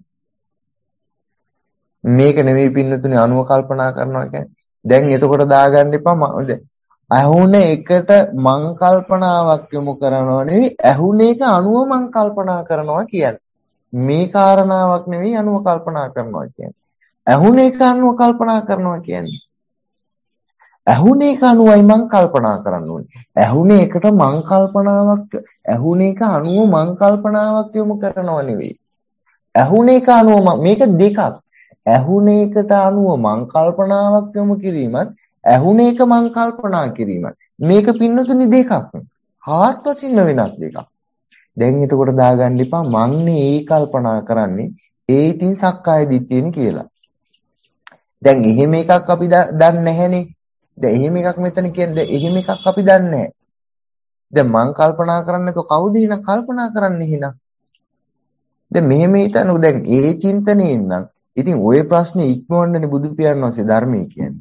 මේක නෙවෙයි පින්නතුනේ අනුව කල්පනා කරනවා කියන්නේ. දැන් එතකොට දාගන්න එපා ඇහුණ එකට මං කල්පනාවක් යොමු කරනවා නෙවෙයි ඇහුණ එක අනුව මං කල්පනා කරනවා කියන්නේ. මේ කාරණාවක් නෙවෙයි අනුව කල්පනා කරනවා කියන්නේ. ඇහුණ එක අනුව කල්පනා කරනවා කියන්නේ. ඇහුණ එක අනුවයි මං කල්පනා කරන්න ඕනේ. ඇහුණ එකට මං කල්පනාවක් ඇහුණ එක අනුව මං කල්පනාවක් යොමු කරනවා නෙවෙයි. ඇහුණ එක අනුව මේක දෙකක්. ඇහුණ එකට අනුව මං කල්පනාවක් යොමු කිරීමත් ඇහුණ එක මං කල්පනා කිරීමත් මේක පින්නතුනි දෙකක්. හාත්පසින්ම වෙනස් දෙකක්. දැන් එතකොට දාගන්න එපා මන්නේ ඒ කල්පනා කරන්නේ ඒ ඉතින් සක්කාය දිට්ඨියනේ කියලා. දැන් එහෙම එකක් අපි දන්නේ නැහැනේ. දැන් එහෙම එකක් මෙතන කියන්නේ එහෙම එකක් අපි දන්නේ නැහැ. දැන් මං කල්පනා කරන්නේ તો කවුද එහෙනම් කල්පනා කරන්නේ එහෙනම්? දැන් මෙහෙම හිතනකො දැන් ඒ චින්තනයෙන් නම් ඉතින් ওই ප්‍රශ්නේ ඉක්මවන්නනේ බුදු පියාණන් වහන්සේ ධර්මයේ කියන්නේ.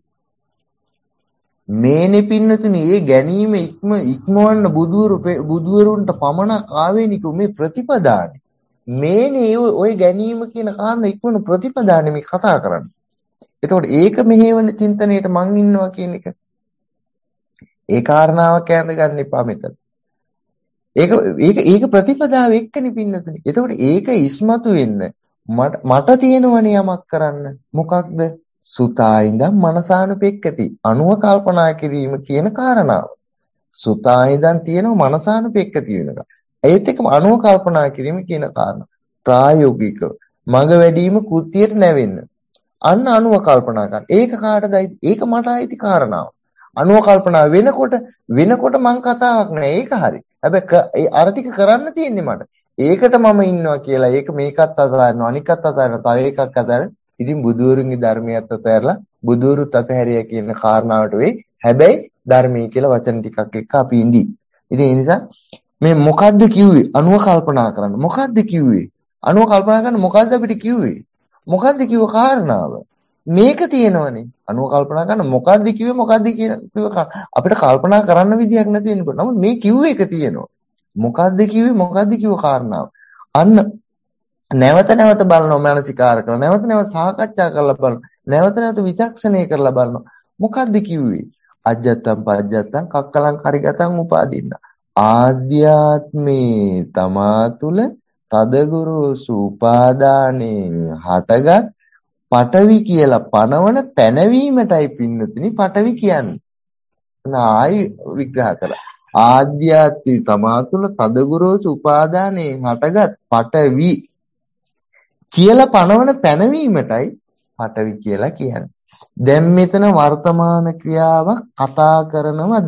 මේනේ පින්නතුනි මේ ගැනීම ඉක්මවන්න බුදුවරුන්ට පමණක් ආවේනික මේ ප්‍රතිපදානේ. මේනේ ওই ගැනීම කියන කාරණා ඉක්මවන ප්‍රතිපදානේ මේ කතා කරන්නේ. එතකොට ඒක මෙහෙවන චින්තනයේට මං ඉන්නවා කියන එක. ඒ කාරණාව කැඳ ගන්න එපා මෙතන. ඒක ප්‍රතිපදාව එක්කනේ පින්නතුනි. එතකොට ඒක ඉස්මතු වෙන්න මට තියෙනවනේ යමක් කරන්න. මොකක්ද? සුතා ඉඳන් මනසානුපෙක්කති. අනුව කල්පනා කිරීම කියන කාරණාව. සුතා ඉඳන් තියෙනවා මනසානුපෙක්කති වෙනවා. ඒත් එක්කම අනුව කල්පනා කිරීම කියන කාරණා. ප්‍රායෝගිකව මඟ වැඩිම කෘත්‍යයට නැවෙන්න. අන්න අනුව කල්පනා කරන්න. ඒක කාටද අයිති? ඒක මට අයිති කාරණාව. අනුව කල්පනා වෙනකොට මං කතාවක් නෑ. ඒක හරි. හැබැයි අර ටික කරන්න තියෙන්නේ මට. ඒකට මම ඉන්නවා කියලා. ඒක මේකත් අතහරිනවා. අනිකත් අතහරිනවා. තව එකක් අතහරිනවා. ඉතින් බුදුවරුන්ගේ ධර්මයත් අතහැරලා බුදුවරුත් අතහැරියා කියන කාරණාවට වෙයි. හැබැයි ධර්මයේ කියලා වචන ටිකක් එක්ක අපි ඉඳි. ඉතින් ඒ නිසා මේ මොකද්ද කිව්වේ? අනුව කල්පනා කරන්න. මොකද්ද කිව්වේ? අනුව කල්පනා කරන්න මොකද්ද අපිට කිව්වේ? මොකද්ද කිව්ව කාරණාව? මේක තියෙනවනේ. අනුව කල්පනා කරන්න මොකද්ද කිව්ව අපිට කල්පනා කරන්න විදියක් නැති වෙනකොට. නමුත් මේ කිව්ව එක තියෙනවා. මොකද්ද කිව්ව කාරණාව? අන්න නැවත බලනවා මානසිකාර කරලා නැවත සාකච්ඡා කරලා බලනවා නැවත විචක්ෂණය කරලා බලනවා මොකද්ද කිව්වේ අජ්ජත්තම් පජ්ජත්තම් කක්කලං කරිගතං උපාදින්න ආධ්‍යාත්මේ තමා තුල තදගුරු සූපාදානෙන් හටගත් පඨවි කියලා පනවන පැනවීමටයි පින්නතුනි පඨවි කියන්නේ නායි විග්‍රහ කළා ආධ්‍යාත්මේ තමා තුල තදගුරු සූපාදානෙන් හටගත් පඨවි කියලා පනවන පැනවීමටයි පඨවි කියලා කියන්නේ. දැන් මෙතන වර්තමාන ක්‍රියාවක් කතා කරනවද?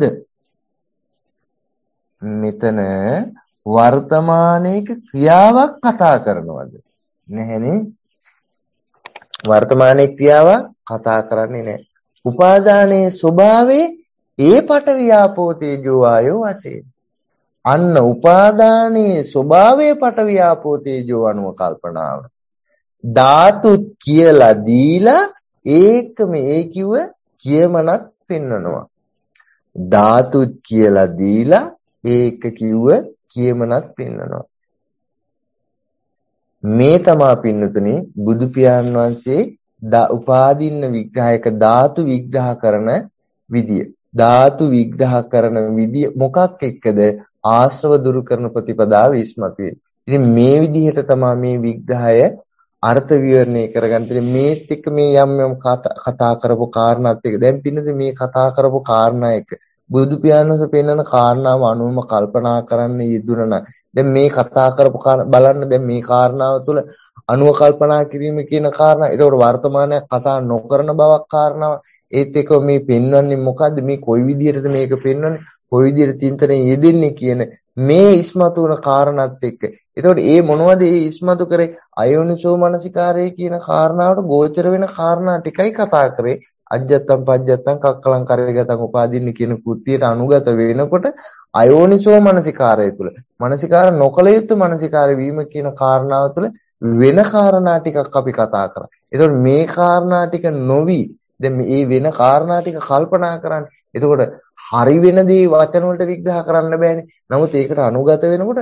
මෙතන වර්තමානයේක ක්‍රියාවක් කතා කරනවද? නැහැනේ. වර්තමානයේ ක්‍රියාවක් කතා කරන්නේ නැහැ. උපාදානයේ ස්වභාවය ඒ පඨවි ආපෝ තේජෝ ආයෝ වශයෙන්. අන්න උපාදානයේ ස්වභාවය පඨවි ආපෝ තේජෝ අනුව කල්පනාව. ධාතු කියලා දීලා ඒකම ඒ කිව්ව කියමනක් පෙන්වනවා. ධාතු කියලා දීලා ඒක කිව්ව කියමනක් පෙන්වනවා. මේ තමා පින්නතුනි බුදු පියාණන් වහන්සේ උපාදීන්න විග්‍රහයක ධාතු විග්‍රහ කරන විදිය. ධාතු විග්‍රහ කරන විදිය මොකක් එක්කද? ආශ්‍රව දුරු කරන ප්‍රතිපදාව ඉස්මතු වේ. ඉතින් මේ විදිහට තමයි මේ විග්‍රහය අර්ථ විවරණය කරගන්න. ඉතින් මේත් එක්ක මේ යම් කතා කරපු කාරණාත් එක්ක දැන් පින්නදී මේ කතා කරපු කාරණා එක බුදු පියාණන්සේ පෙන්වන කාරණාව අනුවම කල්පනා කරන්න යෙදුණා. දැන් මේ කතා කරපු බලන්න දැන් මේ කාරණාව තුළ අනුව කල්පනා කිරීම කියන කාරණා. ඒකට වර්තමානයේ කතා නොකරන බවක් කාරණාව. ඒත් එක්ක මේ පෙන්වන්නේ මොකද්ද? මේ කොයි විදිහටද මේක පෙන්වන්නේ? කොයි විදිහට චින්තනයේ යෙදෙන්නේ කියන මේ ඉස්මතු වන කාරණාත් එක්ක. ඒතකොට මේ මොනවද මේ ඉස්මතු කරේ? අයෝනිසෝ මනසිකාරය කියන කාරණාවට ගෝචර වෙන කාරණා ටිකයි කතා කරේ. අජ්ජත්තම් පජ්ජත්තම් කක්කලං කරේගතං උපාදීන්න කියන කෘතියට අනුගත වෙනකොට අයෝනිසෝ මනසිකාරය තුළ මනසිකාර නොකල යුතු මනසිකාර වීම කියන කාරණාව තුළ වෙන කාරණා ටිකක් අපි කතා කරා. ඒතකොට මේ කාරණා ටික නොවි දැන් මේ වෙන කාරණා ටික කල්පනා කරන්න. එතකොට හරි වෙන දේ වචන වලට විග්‍රහ කරන්න බෑනේ. නමුත් ඒකට අනුගත වෙනකොට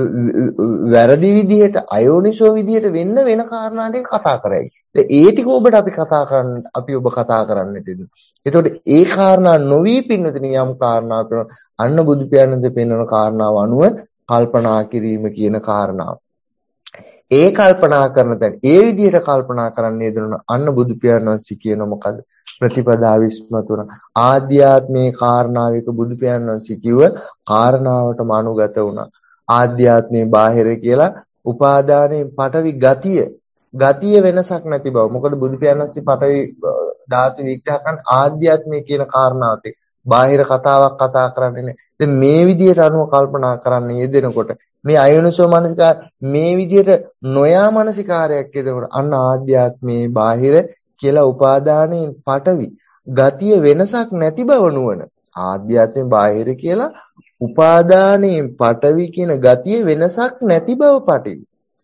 වැරදි විදිහට අයෝනිසෝ විදිහට වෙන කාරණා ටික කතා කරයි. ඒ ටික ඔබට අපි ඔබ කතා කරන්නට ඉදු. එතකොට ඒ කාරණා නොවි පින්නතුනි යම් කාරණාවක් කරන අන්න බුදු පියාණන් දෙපෙන්නන කාරණාව අනුව කල්පනා කිරීම කියන කාරණාව. ඒ කල්පනා කරන තැන ඒ විදිහට කල්පනා කරන්න යෙදුණා අන්න බුදු පියාණන් වහන්සේ කියන මොකද ප්‍රතිපදා විස්මතුන ආධ්‍යාත්මේ කාරණාවක බුදු පියාණන් වහන්සේ කිව්ව කාරණාවටම අනුගත වුණා. ආධ්‍යාත්මේ බාහිර කියලා උපාදානයේ පටවි ගතිය වෙනසක් නැති බව. මොකද බුදු පියාණන් වහන්සේ පටවි ධාතු විග්‍රහ කරන ආධ්‍යාත්මය කියන කාරණාවත් බාහිර කතාවක් කතා කරන්නේ නැහැ. දැන් මේ විදිහට අනුව කල්පනා කරන්න යෙදෙනකොට මේ අයෝනිසෝ මනසිකාර මේ විදිහට නොයා මනසිකාරයක් යෙදෙනකොට අන්න ආධ්‍යාත්මේ බාහිර කියලා උපාදානයෙන් පටවි ගතිය වෙනසක් නැති බව නුවණ. ආධ්‍යාත්මේ බාහිර කියලා උපාදානයෙන් පටවි කියන ගතිය වෙනසක් නැති බව පටවි.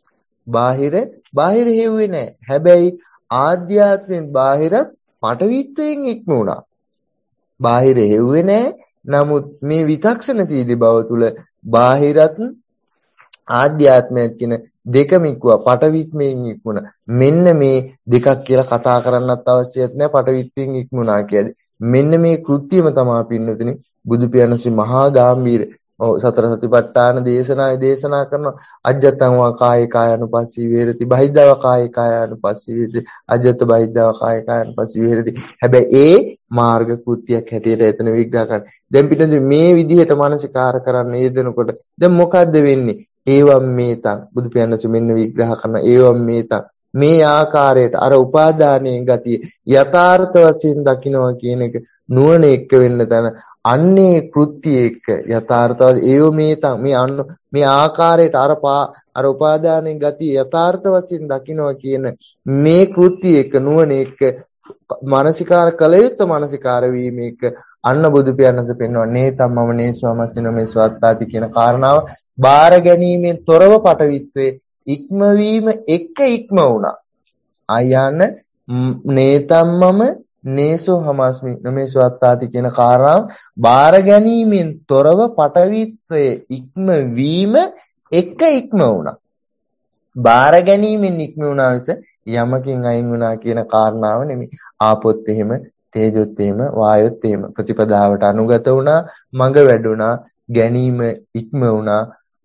බාහිර හෙව්වේ නැහැ. හැබැයි ආධ්‍යාත්මෙන් බාහිරත් පටවිත්වයෙන් ඉක්ම වුණා. බාහිර හෙව්වේ නැහැ. නමුත් මේ විතක්ෂණශීලී බව තුල බාහිරත් ආධ්‍යාත්මයත් කියන දෙකම ඉක්ුවා පටවිත්මයෙන් ඉක්මුණා. මෙන්න මේ දෙකක් කියලා කතා කරන්නත් අවශ්‍යත් නැහැ. පටවිත්මයෙන් ඉක්මුණා කියන්නේ. මෙන්න මේ කෘත්‍යම තමයි පින්නතුනි බුදු පියාණන්සේ මහා ගාම්භීර සතර සතිපට්ඨාන දේශනා කරන අජ්ජතං වා කායේ කායानुපස්සී විහෙරති බහිද්ධා කායේ කායानुපස්සී විහෙරති අජ්ජත බහිද්ධා කායේ කායानुපස්සී විහෙරති. හැබැයි ඒ මාර්ග කෘත්‍යයක් හැටියට එතන විග්‍රහ කරන්නේ. දැන් පිටින් මේ විදිහට මානසිකාර කරන්න යෙදෙනකොට දැන් මොකද්ද වෙන්නේ? ඒවම් මේතං බුදු පියාණන්සේ මෙන්න විග්‍රහ කරන ඒවම් මේතං මේ ආකාරයට අර උපාදානයේ ගතිය යථාර්ථ වශයෙන් දකින්නවා කියන එක නුවණ එක්ක වෙන්න තන අන්නේ කෘත්‍ය එක්ක යථාර්ථවත් ඒව මේ ආකාරයට අර උපාදානයේ ගතිය යථාර්ථ වශයෙන් දකින්නවා කියන මේ කෘත්‍ය එක්ක නුවණ එක්ක මානසිකාර කළ යුත්තේ මානසිකාර වීම එක්ක අන්න බුදු පියාණන්ද පෙන්වන්නේ තමම නේස්වමසින මේ ස්වත්තාති කියන කාරණාව බාර ගැනීමෙන් තොරව පටවිත්වේ ඉක්මවීම එක ඉක්ම වුණා. ආයන නේතම්මම නේසෝ හමස්මි නමේ ස්වත්තාති කියන කාරණාව බාර ගැනීමෙන් තොරව පටවිත්වයේ ඉක්මවීම එක ඉක්ම වුණා. බාර ගැනීමෙන් ඉක්ම වුණා විස යමකින් අයින් වුණා කියන කාරණාව නෙමෙයි. ආපොත් එහෙම, තේජොත් එහෙම, වායොත් එහෙම ප්‍රතිපදාවට අනුගත වුණා, මඟ වැඩුණා, ගැනීම ඉක්ම වුණා.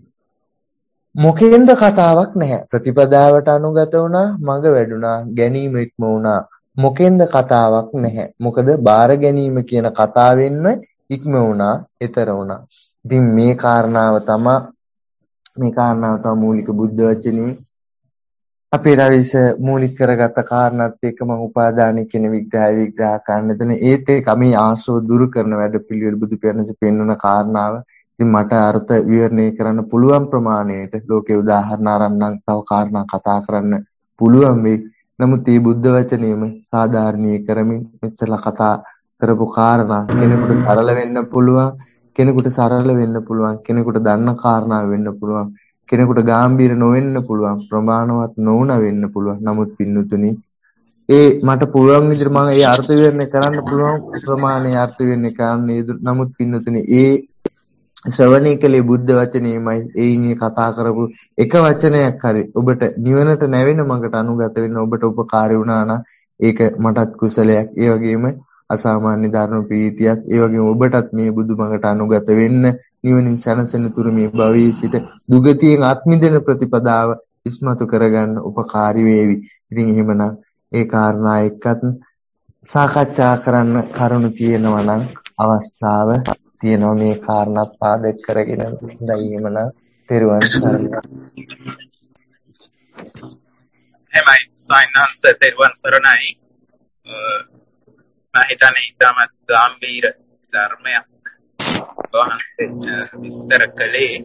මොකෙන්ද කතාවක් නැහැ. ප්‍රතිපදාවට අනුගත වුණා, මඟ වැඩුණා, ගැනීම ඉක්ම වුණා. මොකෙන්ද කතාවක් නැහැ. මොකද බාර ගැනීම කියන කතාවෙන්ම ඉක්ම වුණා, ඊතර වුණා. ඉතින් මේ කාරණාව තමයි මූලික බුද්ධ වචනේ අපේ රවිස මූලික කරගත්ත කාරණාත් එක්ක මම උපාදාන කියන විග්‍රහ කරන්න දෙන ඒත් එක්ක මේ ආශ්‍රව දුරු කරන වැඩ පිළිවෙල බුදු පියාණන්සේ පෙන්වන කාරණාව. ඉතින් මට අර්ථ විවරණය කරන්න පුළුවන් ප්‍රමාණයට ලෝකේ උදාහරණ අරන්නම් තව කාරණා කතා කරන්න පුළුවන් වෙයි. නමුත් මේ බුද්ධ වචනේම සාධාරණීය කරමින් මෙච්චර කතා කරපු කාරණා කෙනෙකුට සරල වෙන්න පුළුවන්, කෙනෙකුට කෙනෙකුට දන්න කාරණා වෙන්න පුළුවන්, කෙනෙකුට ගැඹීර නොවෙන්න පුළුවන්, ප්‍රමාණවත් නොවුන වෙන්න පුළුවන්. නමුත් පින්නතුනි මට පුළුවන් විදිහට මම ඒ අර්ථ විවරණය කරන්න පුළුවන් ප්‍රමාණයේ අර්ථ විවරණය කරන්නේ. නමුත් පින්නතුනි ශ්‍රවණය කළේ බුද්ධ වචනේමයි. එයින් කතා කරපු එක වචනයක් හරි ඔබට නිවනට නැවෙන මඟට අනුගත වෙන්න ඔබට උපකාරී වුණා නම් ඒක මටත් කුසලයක්. ඒ වගේම අසාමාන්‍ය ධර්ම ප්‍රීතියක්. ඒ වගේම ඔබටත් මේ බුදු මඟට අනුගත වෙන්න නිවනින් සැනසෙන තුරු මේ භවයේ සිට දුගතියෙන් අත්මිදෙන ප්‍රතිපදාව ඉස්මතු කරගන්න උපකාරී වේවි. ඉතින් එහෙමනම් ඒ කාරණා එක්කත් සාකච්ඡා කරන්න කරුණු තියෙනවා නම් අවස්ථාව තියෙනවා මේ කාරණාත් පාදක කරගෙන දැයිමන පෙරවන් සරණයි. එහෙමයි සයින්හන්ස පෙරවන් සරණයි. මම හිතන්නේ ඊටමත් ගැඹීර ධර්මයක් වහන්සේ විස්තර කළේ.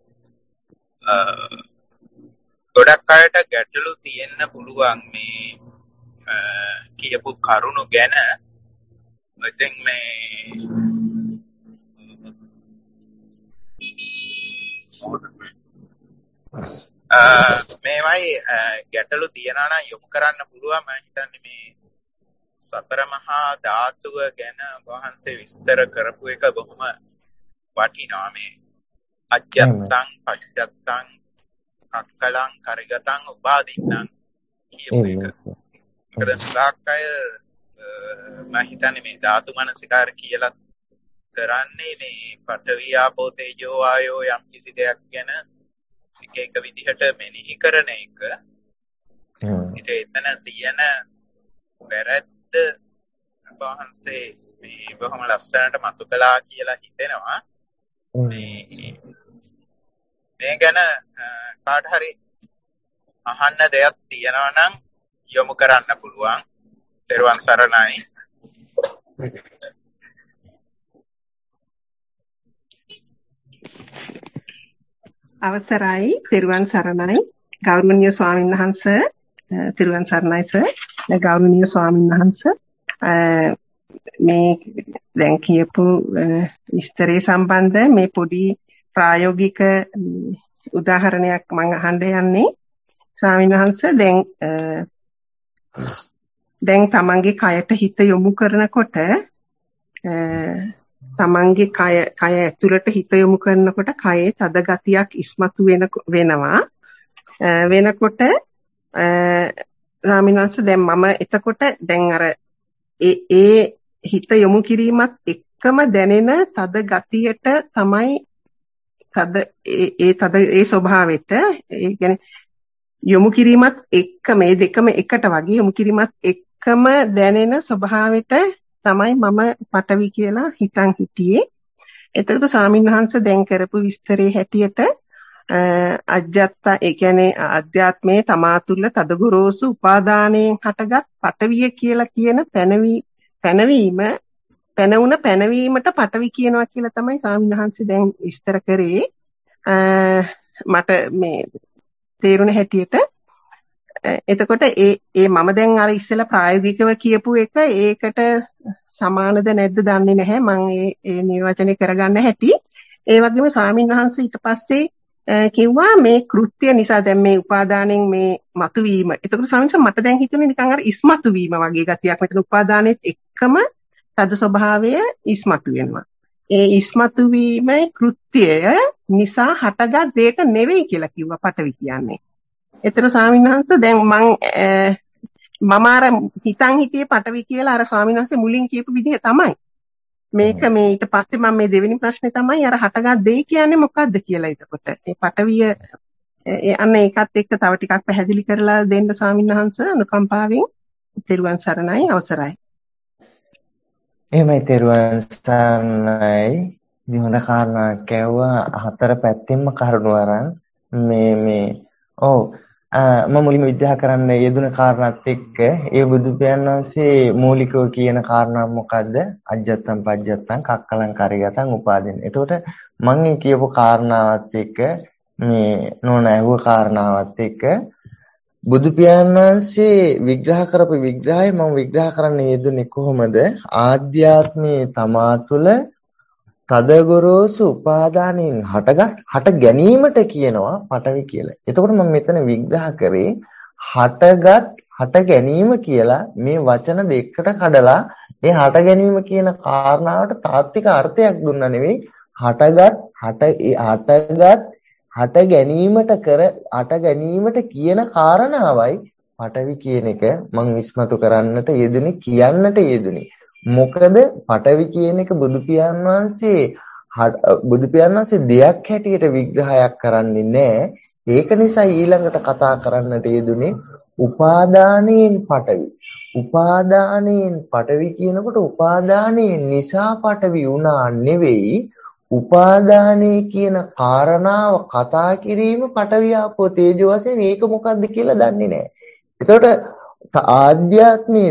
ගොඩක් අයට ගැටලු තියෙන්න පුළුවන් මේ කියපු කරුණු ගැන. ඉතින් මේවයි ගැටලු තියනවා නම් යොමු කරන්න පුළුවන්. මම හිතන්නේ මේ සතර මහා ධාතුව ගැන වහන්සේ විස්තර කරපු එක බොහොම වටිනවා. මේ අජ්ජත්තං පච්චත්තං කක්කලං කරගතං උපාදින්නම් කියපු එක. මොකද හුඟක් අය මම හිතන්නේ මේ ධාතු මනසිකාර කියලා කරන්නේ මේ පඨවි ආපෝ තේජෝ ආයෝ යම් කිසි දෙයක් ගැන එක එක විදිහට මෙනෙහි කරන එක. ඉතින් එතන තියෙන වැරද්ද වහන්සේ මේ බොහොම ලස්සනට මතු කළා කියලා හිතෙනවා. මේ ගැන කාට හරි අහන්න දෙයක් තියෙනවා නම් යොමු කරන්න පුළුවන්. පෙරවන් සරණයි. අවසරයි තෙරුවන් සරණයි ගෞරවනීය ස්වාමීන් වහන්සේ. තෙරුවන් සරණයි සර්. ගෞරවනීය ස්වාමීන් වහන්සේ මේ දැන් කියපු විස්තරේ සම්බන්ධ මේ පොඩි ප්‍රායෝගික උදාහරණයක් මම අහන්න යන්නේ. ස්වාමීන් වහන්සේ දැන් තමන්ගේ කයට හිත යොමු කරනකොට තමන්ගේ කය ඇතුළට හිත යොමු කරනකොට කයේ තද ගතියක් ඉස්මතු වෙනවා. වෙනකොට ස්වාමීන් වහන්සේ දැන් මම එතකොට දැන් අර ඒ හිත යොමු කිරීමත් එක්කම දැනෙන තද ගතියට තමයි ඒ ස්වභාවයට ඒ කියන්නේ යොමු කිරීමත් එක්ක මේ දෙකම එකට වගේ යොමු කිරීමත් එක්කම දැනෙන ස්වභාවයට තමයි මම පටවි කියලා හිතන් හිටියේ. එතකොට ස්වාමීන් වහන්සේ දැන් කරපු විස්තරේ හැටියට අජ්ජත්ත ඒ කියන්නේ අධ්‍යාත්මයේ තමා තුළ තදගොරෝසු උපාදානයෙන් හටගත් පටවිය කියලා කියන පැනවීමට පටවි කියනවා කියලා තමයි ස්වාමීන් වහන්සේ දැන් විස්තර කරේ. මට මේ තේරුණ හැටියට එතකොට ඒ මම දැන් අර ඉස්සෙල්ලා ප්‍රායෝගිකව කියපු එක ඒකට සමානද නැද්ද දන්නේ නැහැ. මම ඒ නිර්වචනය කරගන්න හැටි. ඒ වගේම ස්වාමීන් වහන්සේ ඊට පස්සේ කිව්වා මේ කෘත්‍ය නිසා දැන් මේ උපාදානෙන් මේ මතුවීම. එතකොට ස්වාමීන් වහන්සේ මට දැන් හිතුනේ නිකන් අර ඉස්මතු වීම වගේ ගතියක්. මෙතන උපාදානෙත් එක්කම තද ස්වභාවය ඉස්මතු වෙනවා. ඒ ඉස්මතු වීමේ කෘත්‍යය නිසා හටගත් දෙයක නෙවෙයි කියලා කිව්වා පටවි කියන්නේ. ඒතර ස්වාමීන් වහන්සේ දැන් මම අර හිතන් හිටියේ පටවි කියලා අර ස්වාමීන් වහන්සේ මුලින් කියපු විදිහ තමයි. මේක මේ ඊට පස්සේ මම මේ දෙවෙනි ප්‍රශ්නේ තමයි අර හටගත් දෙය කියන්නේ මොකද්ද කියලා. එතකොට ඒ පටවිය අන්න ඒකත් එක්ක තව ටිකක් පැහැදිලි කරලා දෙන්න ස්වාමීන් වහන්සේ අනුකම්පාවෙන්. තෙරුවන් සරණයි අවසරයි. එහෙමයි තෙරුවන් සරණයි. දිහොන කාරණා කැවුවා හතර පැත්තෙන්ම කරුණු අරන් මම මුලින්ම විග්‍රහ කරන්න යෙදුන කාරණාත් එක්ක ඒ බුදු පියාණන් වහන්සේ මූලිකව කියන කාරණා මොකද්ද? අජ්ජත්තං පජ්ජත්තං කක්කලං කරගතං උපාදින්න. එතකොට මම කියපු කාරණාවත් එක්ක මේ නෝන ඇහුව කාරණාවත් එක්ක බුදු පියාණන් වහන්සේ විග්‍රහ කරපු විග්‍රහය මම විග්‍රහ කරන්න යෙදුනේ කොහොමද? ආධ්‍යාත්මයේ තමා තුළ තදගොරෝසු උපාදානයෙන් හට ගැනීමට කියනවා පටවි කියලා. එතකොට මම මෙතන විග්‍රහ කරේ හට ගැනීම කියලා මේ වචන දෙකකට කඩලා ඒ හට ගැනීම කියන කාරණාවට තාත්වික අර්ථයක් දුන්නා නෙවෙයි හට ගැනීමට කියන කාරණාවයි පඨවි කියන එක මම ඉස්මතු කරන්නට යෙදුනේ කියන්නට යෙදුනේ. මොකද පඨවි කියන එක බුදු පියාණන් වහන්සේ දෙයක් හැටියට විග්‍රහයක් කරන්නේ නැහැ. ඒක නිසා ඊළඟට කතා කරන්නට යෙදුනේ උපාදානයෙන් පඨවි. උපාදානයෙන් පඨවි කියනකොට උපාදානයෙන් නිසා පඨවි වුණා නෙවෙයි. උපාදානයේ කියන කාරණාව කතා කිරීම පඨවි ආපෝ තේජෝ වශයෙන් ඒක මොකක්ද කියලා දන්නේ නැහැ. එතකොට ආධ්‍යාත්මයේ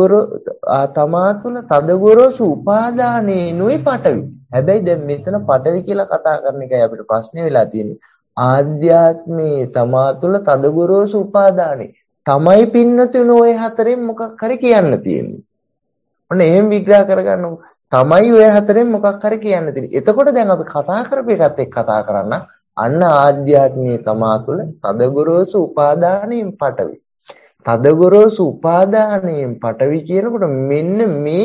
තමා තුළ තදගොරෝසු උපාදානේනුයි පඨවි. හැබැයි දැන් මෙතන පඨවි කියලා කතා කරන එකයි අපිට ප්‍රශ්නේ වෙලා තියෙන්නේ. ආධ්‍යාත්මයේ තමා තුළ තදගොරෝසු උපාදානේ තමයි පින්නතුන ඔය හතරෙන් මොකක් හරි කියන්න තියෙන්නේ. ඔන්න එහෙම විග්‍රහ කරගන්නකො. තමයි ඔය හතරෙන් මොකක් හරි කියන්න තියෙන්නේ. එතකොට දැන් අපි කතා කරපු එකත් එක්ක කතා කරන්න අන්න ආධ්‍යාත්මයේ තමා තුළ තදගොරෝසු උපාදානයෙන් පඨවි. තදගොරෝසු උපාදානයෙන් පඨවි කියනකොට මෙන්න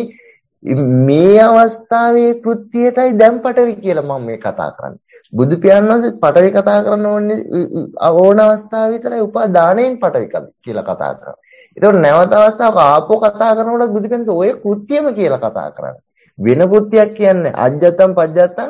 මේ අවස්ථාවේ කෘත්‍යයටයි දැන් පඨවි කියලා මම මේ කතා කරන්නේ. බුදු පියාණන් වහන්සේ පඨවි කතා කරන්න ඕන අවස්ථාව විතරයි උපාදානයෙන් පඨවි කියලා කතා කරන්නේ. ඒතකොට නැවත අවස්ථාවක ආපෝ කතා කරනකොට බුදු පියාණන් ඔය කෘත්‍යම කියලා කතා කරන්නේ. වෙන කෘත්‍යයක් කියන්නේ අජ්ජතම් පජ්ජතම්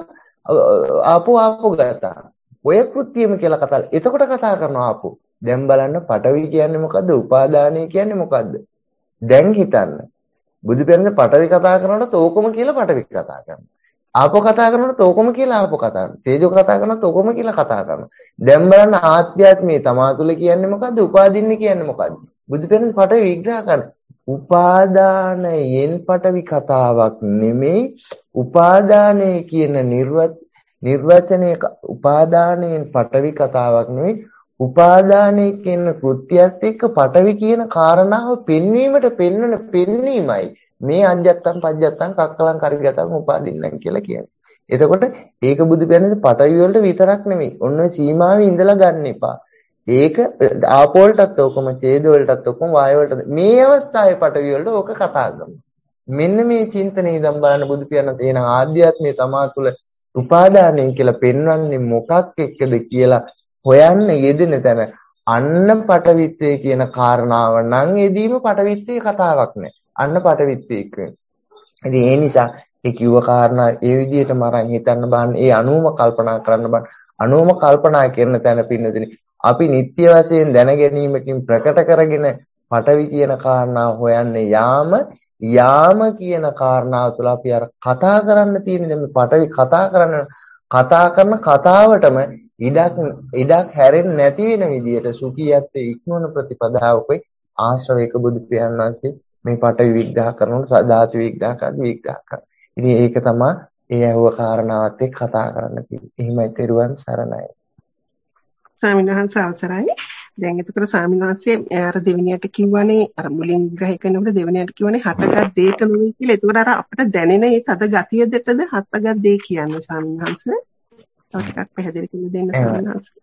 ආපෝ ගතා. ඔය කෘත්‍යම කියලා කතා. එතකොට කතා කරනවා ආපෝ. දැන් බලන්න පඨවි කියන්නේ මොකද්ද? උපාදානය කියන්නේ මොකද්ද? දැන් හිතන්න. බුදු පියාණන් පඨවි කතා කරනකොට ඕකම කියලා පඨවි කතා කරනවා. ආපෝ කතා කරනකොට ඕකම කියලා ආපෝ කතා කරනවා. තේජෝ කතා කරනකොට ඕකම කියලා කතා කරනවා. දැන් බලන්න ආත්‍යාත්මයේ තමා තුළ කියන්නේ මොකද්ද? උපාදින්නේ කියන්නේ මොකද්ද? බුදු පියාණන් පඨවි විග්‍රහ කරනවා. උපාදානයෙන් පඨවි කතාවක් නෙමෙයි. උපාදානය කියන නිර්වචනයේ උපාදානයෙන් පඨවි කතාවක් නෙමෙයි. උපාදානයේ කියන කෘත්‍යයත් එක්ක පඨවි කියන කාරණාව පෙන්වීමයි මේ අජ්ජත්තම් පජ්ජත්තම් කක්කලං කරිගතම් උපාදින්නම් කියලා කියන්නේ. එතකොට ඒක බුදු පියාණන් පඨවි වලට විතරක් නෙමෙයි. ඔන්න ඔය සීමාවේ ඉඳලා ගන්න එපා. ඒක ආපෝ වලටත් ඔකම, ඡේද වලටත් ඔකම, වායු වලට මේ අවස්ථාවේ පඨවි වලට ඕක කතා කරනවා. මෙන්න මේ චින්තනයේ ඉඳන් බලන බුදු පියාණන් එහෙනම් ආධ්‍යාත්මයේ තමා තුළ උපාදානයෙන් කියලා පෙන්වන්නේ මොකක් එක්කද කියලා හොයන්න යෙදෙන තැන අන්න පටවිත්වයේ කියන කාරණාව නම් එදීම පටවිත්වයේ කතාවක් නෑ. අන්න පටවිත්වයේ කියන්නේ. ඉතින් ඒ නිසා ඒ කිව්ව කාරණා ඒ විදිහටම අරන් හිතන්න බෑ. ඒ අනුවම කල්පනා කරන්න බෑ. අනුවම කල්පනා කරන තැන පින්නදිනේ අපි නිත්‍ය වශයෙන් දැන ගැනීමකින් ප්‍රකට කරගෙන පටවි කියන කාරණාව හොයන්න යාම කියන කාරණාව තුළ අපි අර කතා කරන්න තියෙන මේ පටවි කතා කරන කතාවටම ඉඩක් හැරෙන්නේ නැති වෙන විදියට සුඛියත් ඉක්මන ප්‍රතිපදාවකයි ආශ්‍රවයක බුදු පියාණන් වහන්සේ මේ පටවි විග්‍රහ කරනකොට සදාතු විග්‍රහ කරනවා. ඉතින් ඒක තමයි ඒ ඇහුව කාරණාවත් එක්ක කතා කරන්න තියෙන්නේ. එහෙමයි තෙරුවන් සරණයි. ස්වාමීන් වහන්සේ අවසරයි. දැන් එතකොට ස්වාමීන් වහන්සේ අර දෙවෙනියට කිව්වනේ අර මුලින් විග්‍රහ කරනකොට දෙවෙනියට කිව්වනේ හටගත් දේට නෙවෙයි කියලා. ඒතකොට අර අපිට දැනෙන ඒ තද ගතිය දෙටද හටගත් දේ කියන්නේ ස්වාමීන් වහන්සේ. තව ටිකක් පැහැදිලි කරලා දෙන්න ස්වාමීන් වහන්සේ.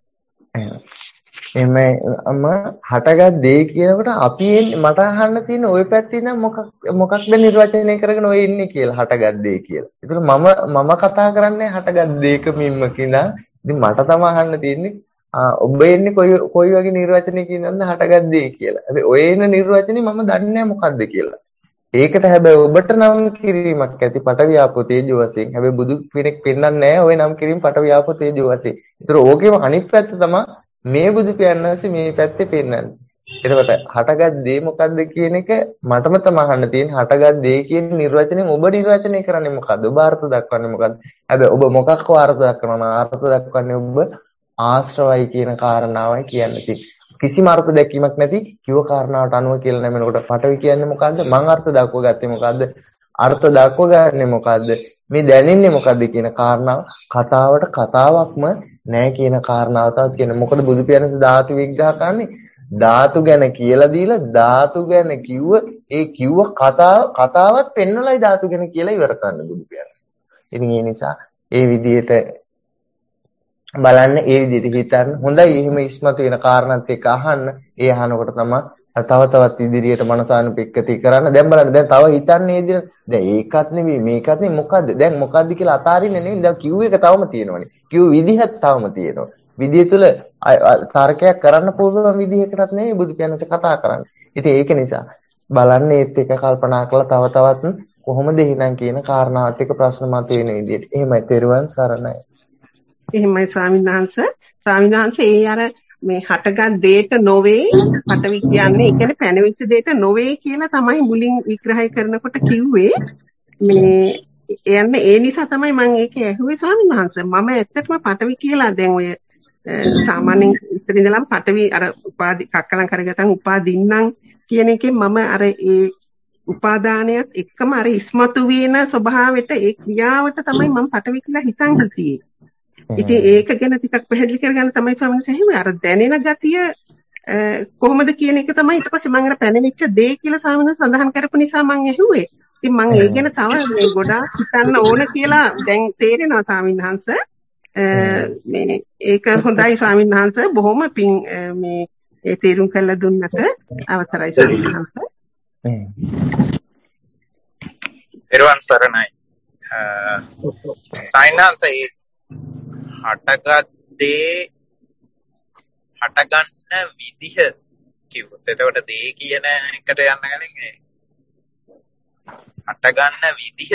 එමෙම හටගත් දේ කියනකොට අපි මට අහන්න තියෙන ওই පැත්තේ ඉඳන් මොකක්ද නිර්වචනය කරගෙන ඔය ඉන්නේ කියලා හටගත් දේ කියලා. ඒතර මම කතා කරන්නේ හටගත් දේක මින්ම කියලා. ඉතින් මට තමයි අහන්න තියෙන්නේ ඔබ එන්නේ කොයි වගේ නිර්වචනයකින්ද හටගත් දේ කියලා. හැබැයි ඔය එන නිර්වචනේ මම දන්නේ නැහැ මොකද්ද කියලා. ඒකට හැබැයි ඔබට නම් කිරීමක් ඇති පටවිය ආපෝ තේජෝ වශයෙන්. හැබැයි බුදු කෙනෙක් පෙන්වන්නේ නැහැ ඔය නම් කිරීම පටවිය ආපෝ තේජෝ වශයෙන්. ඒතර ඕකේම අනිත් පැත්ත තමයි මේ බුදු පියාණන් වහන්සේ මේ පැත්තේ පෙන්වන්නේ. එතකොට හටගත් දේ මොකද්ද කියන එක මටම තමයි අහන්න තියෙන්නේ. හටගත් දේ කියන නිර්වචනයෙන් ඔබ නිර්වචනය කරන්නේ මොකද්ද? ඔබ අර්ථ දක්වන්නේ මොකද්ද? හැබැයි ඔබ මොකක්ව අර්ථ දක්වනවා? අර්ථ දක්වන්නේ ඔබ ආශ්‍රවයි කියන කාරණාවයි කියන්නේ. කිසිම අර්ථ දැක්වීමක් නැති කිව්ව කාරණාවට අනුව කියලා නැමෙනකොට පටවි කියන්නේ මොකද්ද? මං අර්ථ දක්ව ගත්තේ මොකද්ද? අර්ථ දක්ව ගන්නේ මොකද්ද? මේ දැනෙන්නේ මොකද්ද කියන කාරණාව කතාවට කතාවක්ම නැහැ කියන කාරණාව තවත් කියන. මොකද බුදු පියාණන් ධාතු විග්‍රහ කරන්නේ ධාතු ගැන කියලා දීලා ධාතු ගැන කිව්ව කතාවත් පෙන්නලයි ධාතු ගැන කියලා ඉවර කරන්න බුදු පියාණන්. ඉතින් ඒ නිසා ඒ විදිහට බලන්න, ඒ විදිහට හිතන්න. හොඳයි එහෙම ඉස්මතු වෙන කාරණාත් එක්ක අහන්න. ඒ අහනකොට තමයි තව තවත් ඉදිරියට මනසානුපෙක්කති කරන්න. දැන් බලන්න දැන් තව හිතන්නේ ඉදිරිය. දැන් ඒකත් නෙවෙයි මේකත් නෙවෙයි මොකද්ද? දැන් මොකද්ද කියලා අතාරින්නේ නෙවෙයි. දැන් කිව් එක තවම තියෙනවනේ. කිව් විදිහත් තවම තියෙනවා. විදිය තුල තර්කයක් කරන්න පුළුවන් විදිහකටත් නෙවෙයි බුදු පියාණන්සේ කතා කරන්නේ. ඉතින් ඒක නිසා බලන්න ඒත් එක කල්පනා කරලා තව තවත් කොහොමද එහෙනම් කියන කාරණාවත් එක්ක ප්‍රශ්න මතුවෙන විදිහට. එහෙමයි තෙරුවන් සරණයි. එහෙමයි ස්වාමීන් වහන්සේ ඒ අර මේ හටගත් දෙයට නොවේ පටවි කියන්නේ ඒ කියන්නේ පැනවිච්ච දෙයට නොවේ කියලා තමයි මුලින් විග්‍රහය කරනකොට කිව්වේ. මේ යන්නේ ඒ නිසා තමයි මම ඒක ඇහුවේ ස්වාමීන් වහන්සේ. මම ඇත්තටම පටවි කියලා දැන් ඔය සාමාන්‍යයෙන් ඉතින් ඉඳලම පටවි අර උපාදි කක්කලං කරගතන් උපාදින්නම් කියන එකෙන් මම අර ඒ උපාදානයත් එක්කම අර ඉස්මතු වෙන ස්වභාවයට ඒ ක්‍රියාවට තමයි මම පටවි කියලා හිතන් හිටියේ. ඉතින් ඒක ගැන ටිකක් පැහැදිලි කරගන්න තමයි ස්වාමීන් වහන්සේ අර දැනෙන ගතිය කොහොමද කියන එක තමයි ඊට පස්සේ මම අර පැනවිච්ච දේ කියලා ස්වාමීන් වහන්සේ සඳහන් කරපු නිසා මම ඇහුවේ. ඉතින් මම ඒ ගැන තව මේ ගොඩාක් හිතන්න ඕන කියලා දැන් තේරෙනවා ස්වාමීන් වහන්සේ. මේ ඒක හොඳයි ස්වාමීන් වහන්සේ බොහොම පිං මේ ඒ තේරුම් කරලා දුන්නට අවසරයි ස්වාමීන් වහන්සේ. එරුවන් සරණයි. සයින්හන්සේ හටගත්තේ හටගන්න විදිහ කිව්වොත් එතකොට දේ කියන එකට යන්න ගලින් හටගන්න විදිහ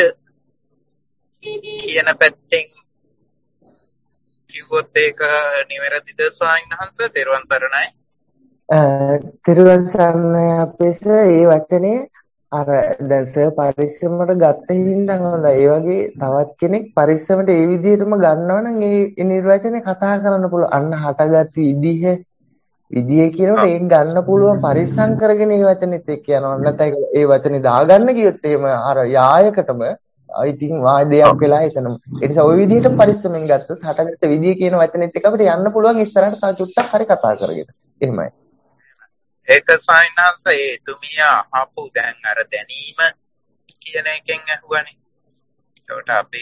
කියන පැත්තෙන් කිව්වොත් ඒක නිවැරදිද ස්වාමීන් වහන්සේ? තෙරුවන් සරණයි. තෙරුවන් සරණයි අපේස ඒ වචනේ අර දැන් සර් පරිස්සමකට ගත්ත හින්දා හොඳයි. ඒ වගේ තවත් කෙනෙක් පරිස්සමට ඒ විදිහටම ගන්නවනම් ඒ නිර්වචනේ කතා කරන්න පුළුවන්. අන්න හටගත් විදිය කියනකොට ඒක ගන්න පුළුවන් පරිස්සම් කරගෙන ඒ වචනේත් එක්ක යනවා. නැත්නම් ඒ වචනේ දාගන්න ගියොත් එහෙම අර යායකටම ඉතින් වාදයක් වෙලා එතනම. ඒ නිසා ওই විදිහට පරිස්සමෙන් ගත්තොත් හටගත්ත විදිය කියන වචනේත් එක්ක අපිට යන්න පුළුවන් ඉස්සරහට තව චුට්ටක් හරි කතා කරගෙන. එහෙමයි. ඒක සයින්හන්ස ඒ තුමියා ආපු දැන් අර දැනීම කියන එකෙන් අහුවනේ. ඒකට අපි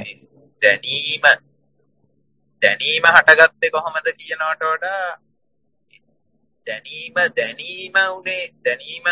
දැනීම හටගත්තේ කොහොමද කියනවට වඩා දැනීම උනේ දැනීම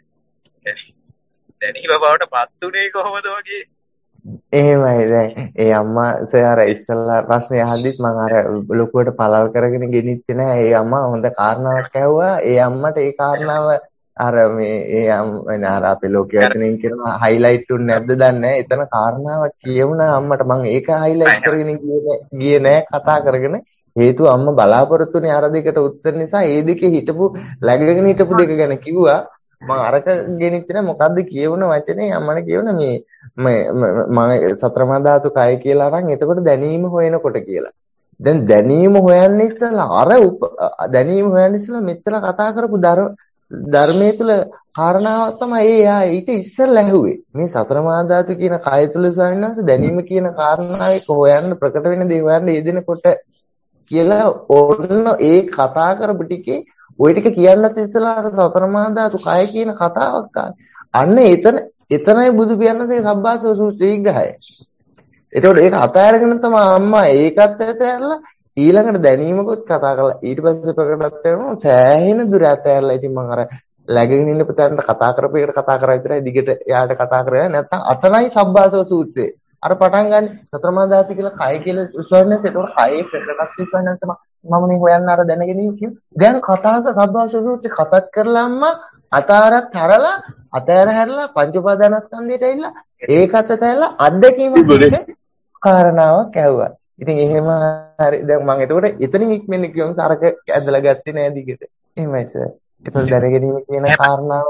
බවට පත් උනේ කොහොමද වගේ. එහෙමයි දැන් ඒ අම්මා සර් ඉස්සල්ලා ප්‍රශ්නේ අහද්දිත් මම අර ලොකුවට පළල් කරගෙන ගෙනිච්චේ නෑ. ඒ අම්මා හොඳ කාරණාවක් ඇහුවා. ඒ අම්මට ඒ කාරණාව අර මේ ඒ අර අපේ ලෝකයෙන් කියන හයිලයිට් උන්නේ නැද්ද දන්නේ නෑ. එතන කාරණාවක් කියවුණා අම්මට. මම ඒක හයිලයිට් කරගෙන ගියේ නෑ කතා කරගෙන. හේතුව අම්මා බලාපොරොත්තුනේ අර දෙකට උත්තර නිසා ඒ දෙකේ läගගෙන හිටපු දෙක ගැන කිව්වා. මම අරක ගෙනිච්ච නෑ. මොකද්ද කියවුණ වචනේ අම්මනේ කියවුණ මේ මම සතරමා ධාතු කය කියලා අරන් එතකොට දැනීම හොයනකොට කියලා. දැන් දැනීම හොයන්න ඉස්සලා දැනීම හොයන්න ඉස්සලා මෙතන කතා කරපු ධර්මයේ තුල කාරණාවක් තමයි එයා ඊට ඉස්සෙල්ලා ඇහුවේ. මේ සතරමා ධාතු කියන කය තුල සාවිනාස දැනීම කියන කාරණාවේ හොයන්න ප්‍රකට වෙන දේ හොයන්න යෙදෙනකොට කියලා ඕන්න ඒ කතා කරපු ටිකේ ওই ටික කියන්නත් ඉස්සලා අර සතරමා ධාතු කය කියන කතාවක් අන්න එතනයි බුදු පියාණන්ගේ සබ්බාසව සූත්‍රය විග්‍රහය. ඒතකොට ඒක අතහැරගෙන තමයි අම්මා ඒකත් ඇතහැරලා ඊළඟට දැනීමකුත් කතා කරලා ඊට පස්සේ ප්‍රකටත් වෙනවා සෑහෙන දුර ඇතහැරලා. ඉතින් මම අර läගගෙන ඉන්න පුතාන්ට කතා කරපු එකට කතා කරා විතරයි දිගට එයාට කතා කරේ නැත්නම් අතනයි සබ්බාසව සූත්‍රය. අර පටන් ගන්න සතරමා ධාතු කියලා කය කියලා උස්වන්නස් ඒතකොට කයේ ප්‍රකටත් උස්වන්නස් මම මේ හොයන්න අර දැනගෙන ඉන්නේ. දැන් කතාවක සබ්බාසව සූත්‍රය කතාත් කරලා අම්මා අතාරත් හරලා අතෑර හැරලා පංච උපාදානස්කන්ධයට ඇවිල්ලා ඒකත් අතහැරලා අත්දැකීමක් කාරණාවක් ඇහුවා. ඉතින් එහෙම හරි දැන් මම එතකොට එතනින් ඉක්මෙන්න කියමු අරක ඇදලා ගත්තේ නෑ දිගට. එහෙමයි සර්. ඒක දැනගැනීම කියන කාරණාව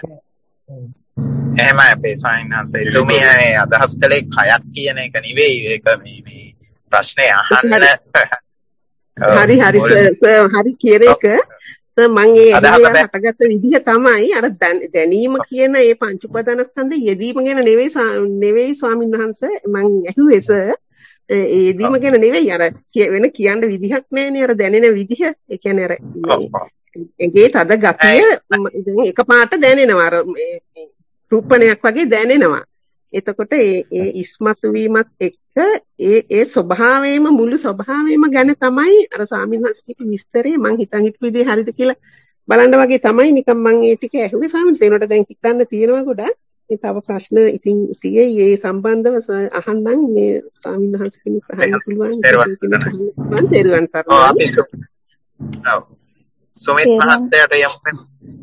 එහෙමයි අපේ සයින්හන්සේ තුමියනේ අදහස් කළේ කයක් කියන එක නෙවෙයි. ඒක මේ ප්‍රශ්නේ අහන්න හරි හරි කියන එක මම ඒ හටගත්ත විදිහ තමයි අර දැනීම කියන ඒ පංච උපාදානස්කන්ධ යෙදීම ගැන නෙවෙයි ස්වාමීන් වහන්සේ මම ඇහුවේ සර්. ඒ යෙදීම ගැන නෙවෙයි අර වෙන කියන්න විදිහක් නැහැනේ අර දැනෙන විදිහ. ඒ කියන්නේ අර ඒකේ තද ගතිය දැන් එකපාරට දැනෙනවා. අර රූපණයක් වගේ දැනෙනවා. එතකොට ඒ ඉස්මතු වීමත් එක්ක ඒ මුළු ස්වභාවයම ගැන තමයි අර ස්වාමීන් වහන්සේ කියපු විස්තරේ මම හිතන් හිටපු විදිහ හරිද කියලා බලන්න වගේ තමයි නිකන් මම ඒ ටික ඇහුවේ සාමිල් තේනට දැන් හිතන්න තියෙනවා ගොඩක්. මේ තව ප්‍රශ්න ඉතින් තියෙයි ඒ සම්බන්ධව අහන්නම් මේ ස්වාමීන් වහන්සේ කෙනෙක් අහන්න පුළුවන්. මම තේරුවන් අපි තරණයි. සුමිත් මහත්තයාට යමු.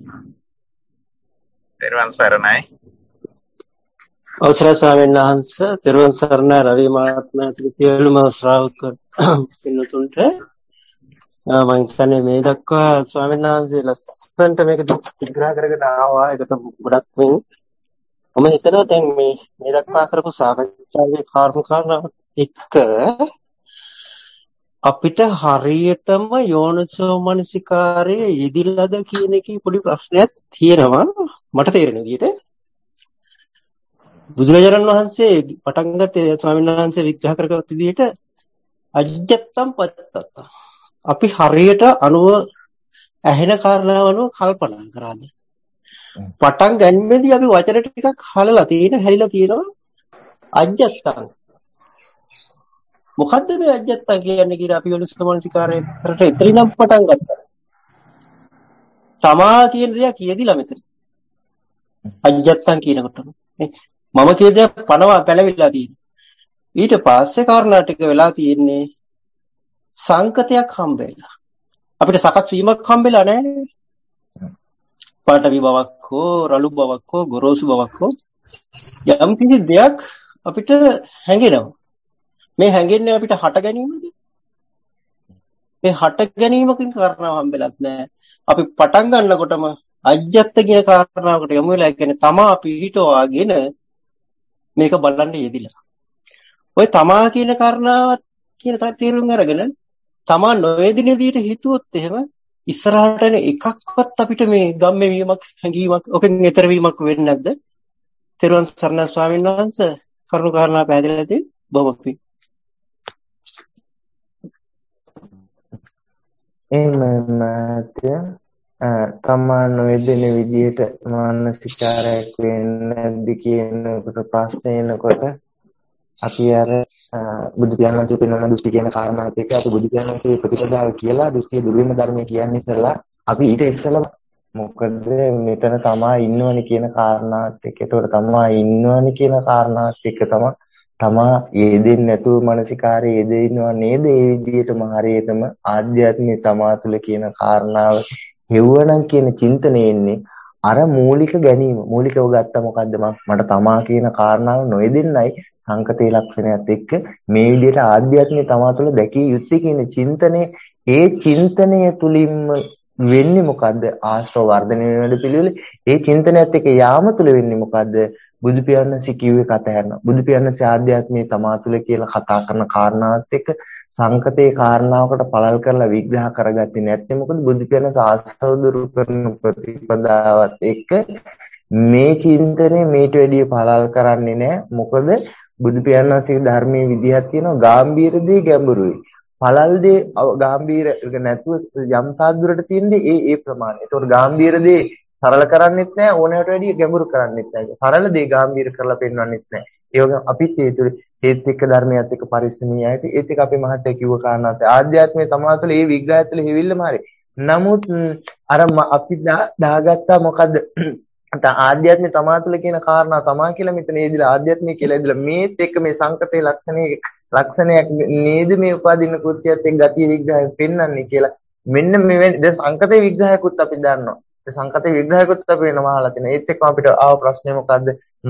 තේරුවන් සරණයි. අවසරයි ස්වාමීන් වහන්සේ. තෙරුවන් සරණයි රවි මහත්මයා සියලුම ශ්‍රාවක පින්තුන්ට මම හිතන්නේ මේ දක්වා ස්වාමීන් වහන්සේ ලස්සනට මේක විග්‍රහ කරගෙන ආවා. ඒකට ගොඩක් වෙන්. මම හිතනවා දැන් මේ දක්වා කරපු සාකච්ඡාවේ කාරණාවත් එක්ක අපිට හරියටම යෝනිසෝ මනසිකාරයේ යෙදිලාද කියන එකේ පොඩි ප්‍රශ්නයක් තියෙනවා. මට තේරෙන විදිහට බුදුරජාණන් වහන්සේ පටන් ගත්තේ ස්වාමීන් වහන්සේ විග්‍රහ කරගත් විදිහට අජ්ජත්තම් පත්තත්ත. අපි හරියට අනුව ඇහෙන කාරණාව අනුව කල්පනා කරාද? පටන් ගන්නෙදී අපි වචන ටිකක් හලලා හැලිලා තියෙනවා අජ්ජත්තම්. මොකද්ද මේ අජ්ජත්තම් කියන්නේ කියලා අපි යෝනිසෝමනසිකාරයේ කරට එතනින්ම පටන් ගත්තා. තමා කියන දේ කියදිලා මෙතන. අජ්ජත්තම් කියනකොටම මම කියන දේ පැලවිලා තියෙනවා. ඊට පස්සේ කාරණා ටික වෙලා තියෙන්නේ සංකතයක් හම්බෙලා. අපිට සකස් වීමක් හම්බෙලා නැහැ. පාඨවි බවක් හෝ රළු බවක් හෝ ගොරෝසු බවක් හෝ යම් කිසි දෙයක් අපිට හැඟෙනවා. මේ හැඟෙන්නේ අපිට හට ගැනීමද? මේ හට ගැනීමකින් කාරණාව හම්බෙලත් නැහැ. අපි පටන් ගන්නකොටම අජ්ජත් කියන කාරණාවකට යමු වෙලා කියන්නේ තමා පිහිටවාගෙන මේක බලන්න යෙදිලා. ඔය තමා කියන කාරණාවත් කියන තේරුම් අරගෙන තමා නොවේදින විදිහට හිතුවොත් එහෙම ඉස්සරහට එන එකක්වත් අපිට මේ ගම්මේ වීමක් හැඟීමක් ඔකෙන් ඈතර වීමක් වෙන්නේ නැද්ද? තෙරුවන් සරණයි ස්වාමීන් වහන්සේ කරුණු කාරණා පැහැදිලිද? බොහොම පිං. තමා නොවේදින විදිහට මානසිකාරයක් වෙන්නේ නැද්ද කියනකොට ප්‍රශ්න එනකොට අපි අර බුදු පියාණන්සේ පෙන්වන දෘෂ්ටි කියන කාරණාවත් එක්ක අපි බුදු පියාණන්සේ ප්‍රතිපදාව කියලා දෘෂ්ටි දුර්විම ධර්මයේ කියන්නේ ඉස්සෙල්ලා අපි ඊට ඉස්සෙල්ලා මොකද මෙතන තමා ඉන්නවනේ කියන කාරණාවත් එක්ක ඒතකොට තමා ඉන්නවනේ කියන කාරණාවත් එක්ක තමා යෙදෙන්නේ නැතුව මානසිකාරයේ යෙදෙනවා නේද? ඒ විදිහටම හරියටම ආධ්‍යාත්මික තමා තුළ කියන කාරණාව හෙව්වනම් කියන චින්තනේ එන්නේ අර මූලික ගැනීම. මූලිකව ගත්තා මොකද්ද? මට තමා කියන කාරණාව නොයෙදෙන්නයි සංකතේ ලක්ෂණයත් එක්ක මේ විදිහට ආධ්‍යාත්මික තමා තුළ දැකිය යුත්තේ කියන චින්තනේ. ඒ චින්තනය තුලින්ම වෙන්නේ මොකද්ද? ආශ්‍රව වර්ධනය වෙන වැඩ පිළිවෙල. ඒ චින්තනයත් එක්ක යාම තුල වෙන්නේ මොකද්ද? බුදු පියාණන්සේ කිව්වේ කතා කරනවා. බුදු පියාණන්සේ ආධ්‍යාත්මික තමා තුළ කියලා කතා කරන කාරණාවත් එක්ක සංකතේ කාරණාවකට පළල් කරලා විග්‍රහ කරගත්තේ නැත්නම් මොකද? බුදු පියාණන්සේ ආශ්‍රව දුරු කරන ප්‍රතිපදාවත් එක්ක මේ චින්තනේ මේට වැඩිය පළල් කරන්නේ නැහැ. මොකද බුදු පියාණන්සේගේ ධර්මයේ විදිහක් තියෙනවා ගාම්භීර දේ ගැඹුරුයි. පළල් දේ ගාම්භීර නැතුව යම් තාක් දුරට තියෙන්නේ ඒ ප්‍රමාණය. ඒතකොට ගාම්භීර දේ සරල කරන්නේත් නැහැ ඕනෑමට වැඩිය ගැඹුරු කරන්නේත් නැහැ. සරල දේ ගාම්භීර කරලා පෙන්වන්නෙත් නැහැ. ඒ වගේම අපිත් ඒත් එක්ක ධර්මයත් එක්ක පරිස්සමී ආයත ඒත් එක්ක අපේ මහත්තයා කිව්ව කාරණාත් ආධ්‍යාත්මයේ තමා තුළ මේ විග්‍රහය තුළ හිවිල්ලම හරි. නමුත් අර අපි දාගත්තා මොකද්ද? ආධ්‍යාත්මයේ තමා තුළ කියන කාරණා තමා කියලා මෙතන එදිලා ආධ්‍යාත්මය කියලා එදිලා මේත් එක්ක මේ සංකතේ ලක්ෂණයක් නේද මේ උපාදින්න කෘත්‍යයත් එක්ක ගතිය විග්‍රහය පෙන්වන්නේ කියලා. මෙන්න මේ දැන් සංකතේ විග්‍රහයකුත් අපි දන්නවා. සංකතේ විග්‍රහයකුත් අපි වෙනවා අහලා තියෙනවා. ඒත් එක්ක අපිට ආව ප්‍රශ්නේ මොකද්ද?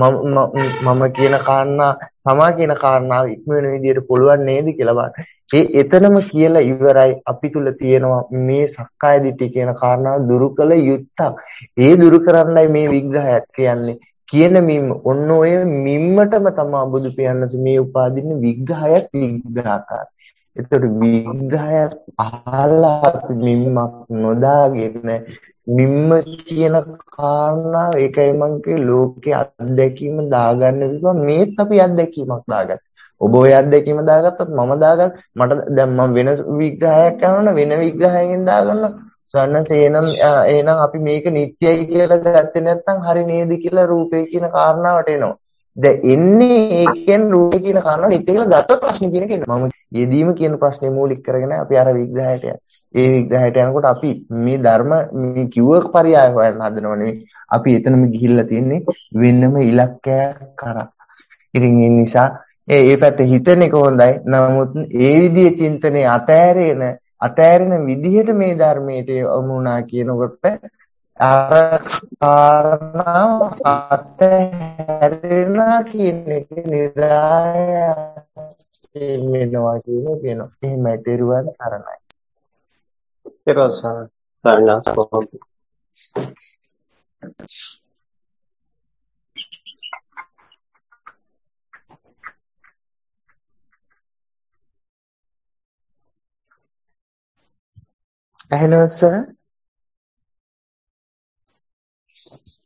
මම කියන කාරණා තමා කියන කාරණාව ඉක්ම වෙන විදිහට පුළුවන් නේද කියලා බලන්න. එතනම කියලා ඉවරයි. අපි තුල තියෙනවා මේ සක්කාය දිට්ඨිය කියන කාරණාව දුරු කළ යුත්තක්. ඒ දුරු කරන්නයි මේ විග්‍රහයත් කියන්නේ. කියන මිම්ම ඔන්න ඔය මිම්මටම තමයි බුදු පියාණන් මේ උපාදින්න විග්‍රහයක් විග්‍රහ කරන්නේ. ඒතකොට විග්‍රහයක් අහලා මිම්මක් නොදාගෙන මිම්ම කියන කාරණාව ඒකයි මම කියේ ලෝකයේ අත්දැකීම දාගන්න විදිහ මේත් අපි අත්දැකීමක් දාගන්න. ඔබ ඔය අත්දැකීම දාගත්තත් මම දාගත්ත මට දැන් මම වෙන විග්‍රහයක් කරනවා වෙන විග්‍රහයකින් දාගන්නවා. සන්නස එහෙනම් අපි මේක නිට්ටයයි කියලා ගත්තේ නැත්නම් හරි නේද කියලා රූපේ කියන කාරණාවට එනවා. දැන් එන්නේ ඒකෙන් රූපේ කියන කාරණා නිත්‍ය කියලා ගත්ත ප්‍රශ්නේ කියන එක එන්නේ. මම යෙදීම කියන ප්‍රශ්නේ මූලික කරගෙන අපි අර විග්‍රහයට යනවා. ඒ විග්‍රහයට යනකොට අපි මේ ධර්ම මේ කිව්ව පරයය හොයන්න හදනව නෙවෙයි. අපි එතනම ගිහිල්ලා තියෙන්නේ වෙනම ඉලක්කයක් කරා. ඉතින් ඒ නිසා ඒ පැත්තේ හිතන එක හොඳයි. නමුත් ඒ විදිහේ චින්තනයේ අතෑරෙන විදිහට මේ ධර්මයට යමුනා කියනකොට අර කාරණාව අතහැරෙනා කියන එක නිරායයෙන් වෙනවා කියනවා. එහෙම ඇතරුවන් සරණයි. ඊට පස්සේ ඇහෙනවද සර්?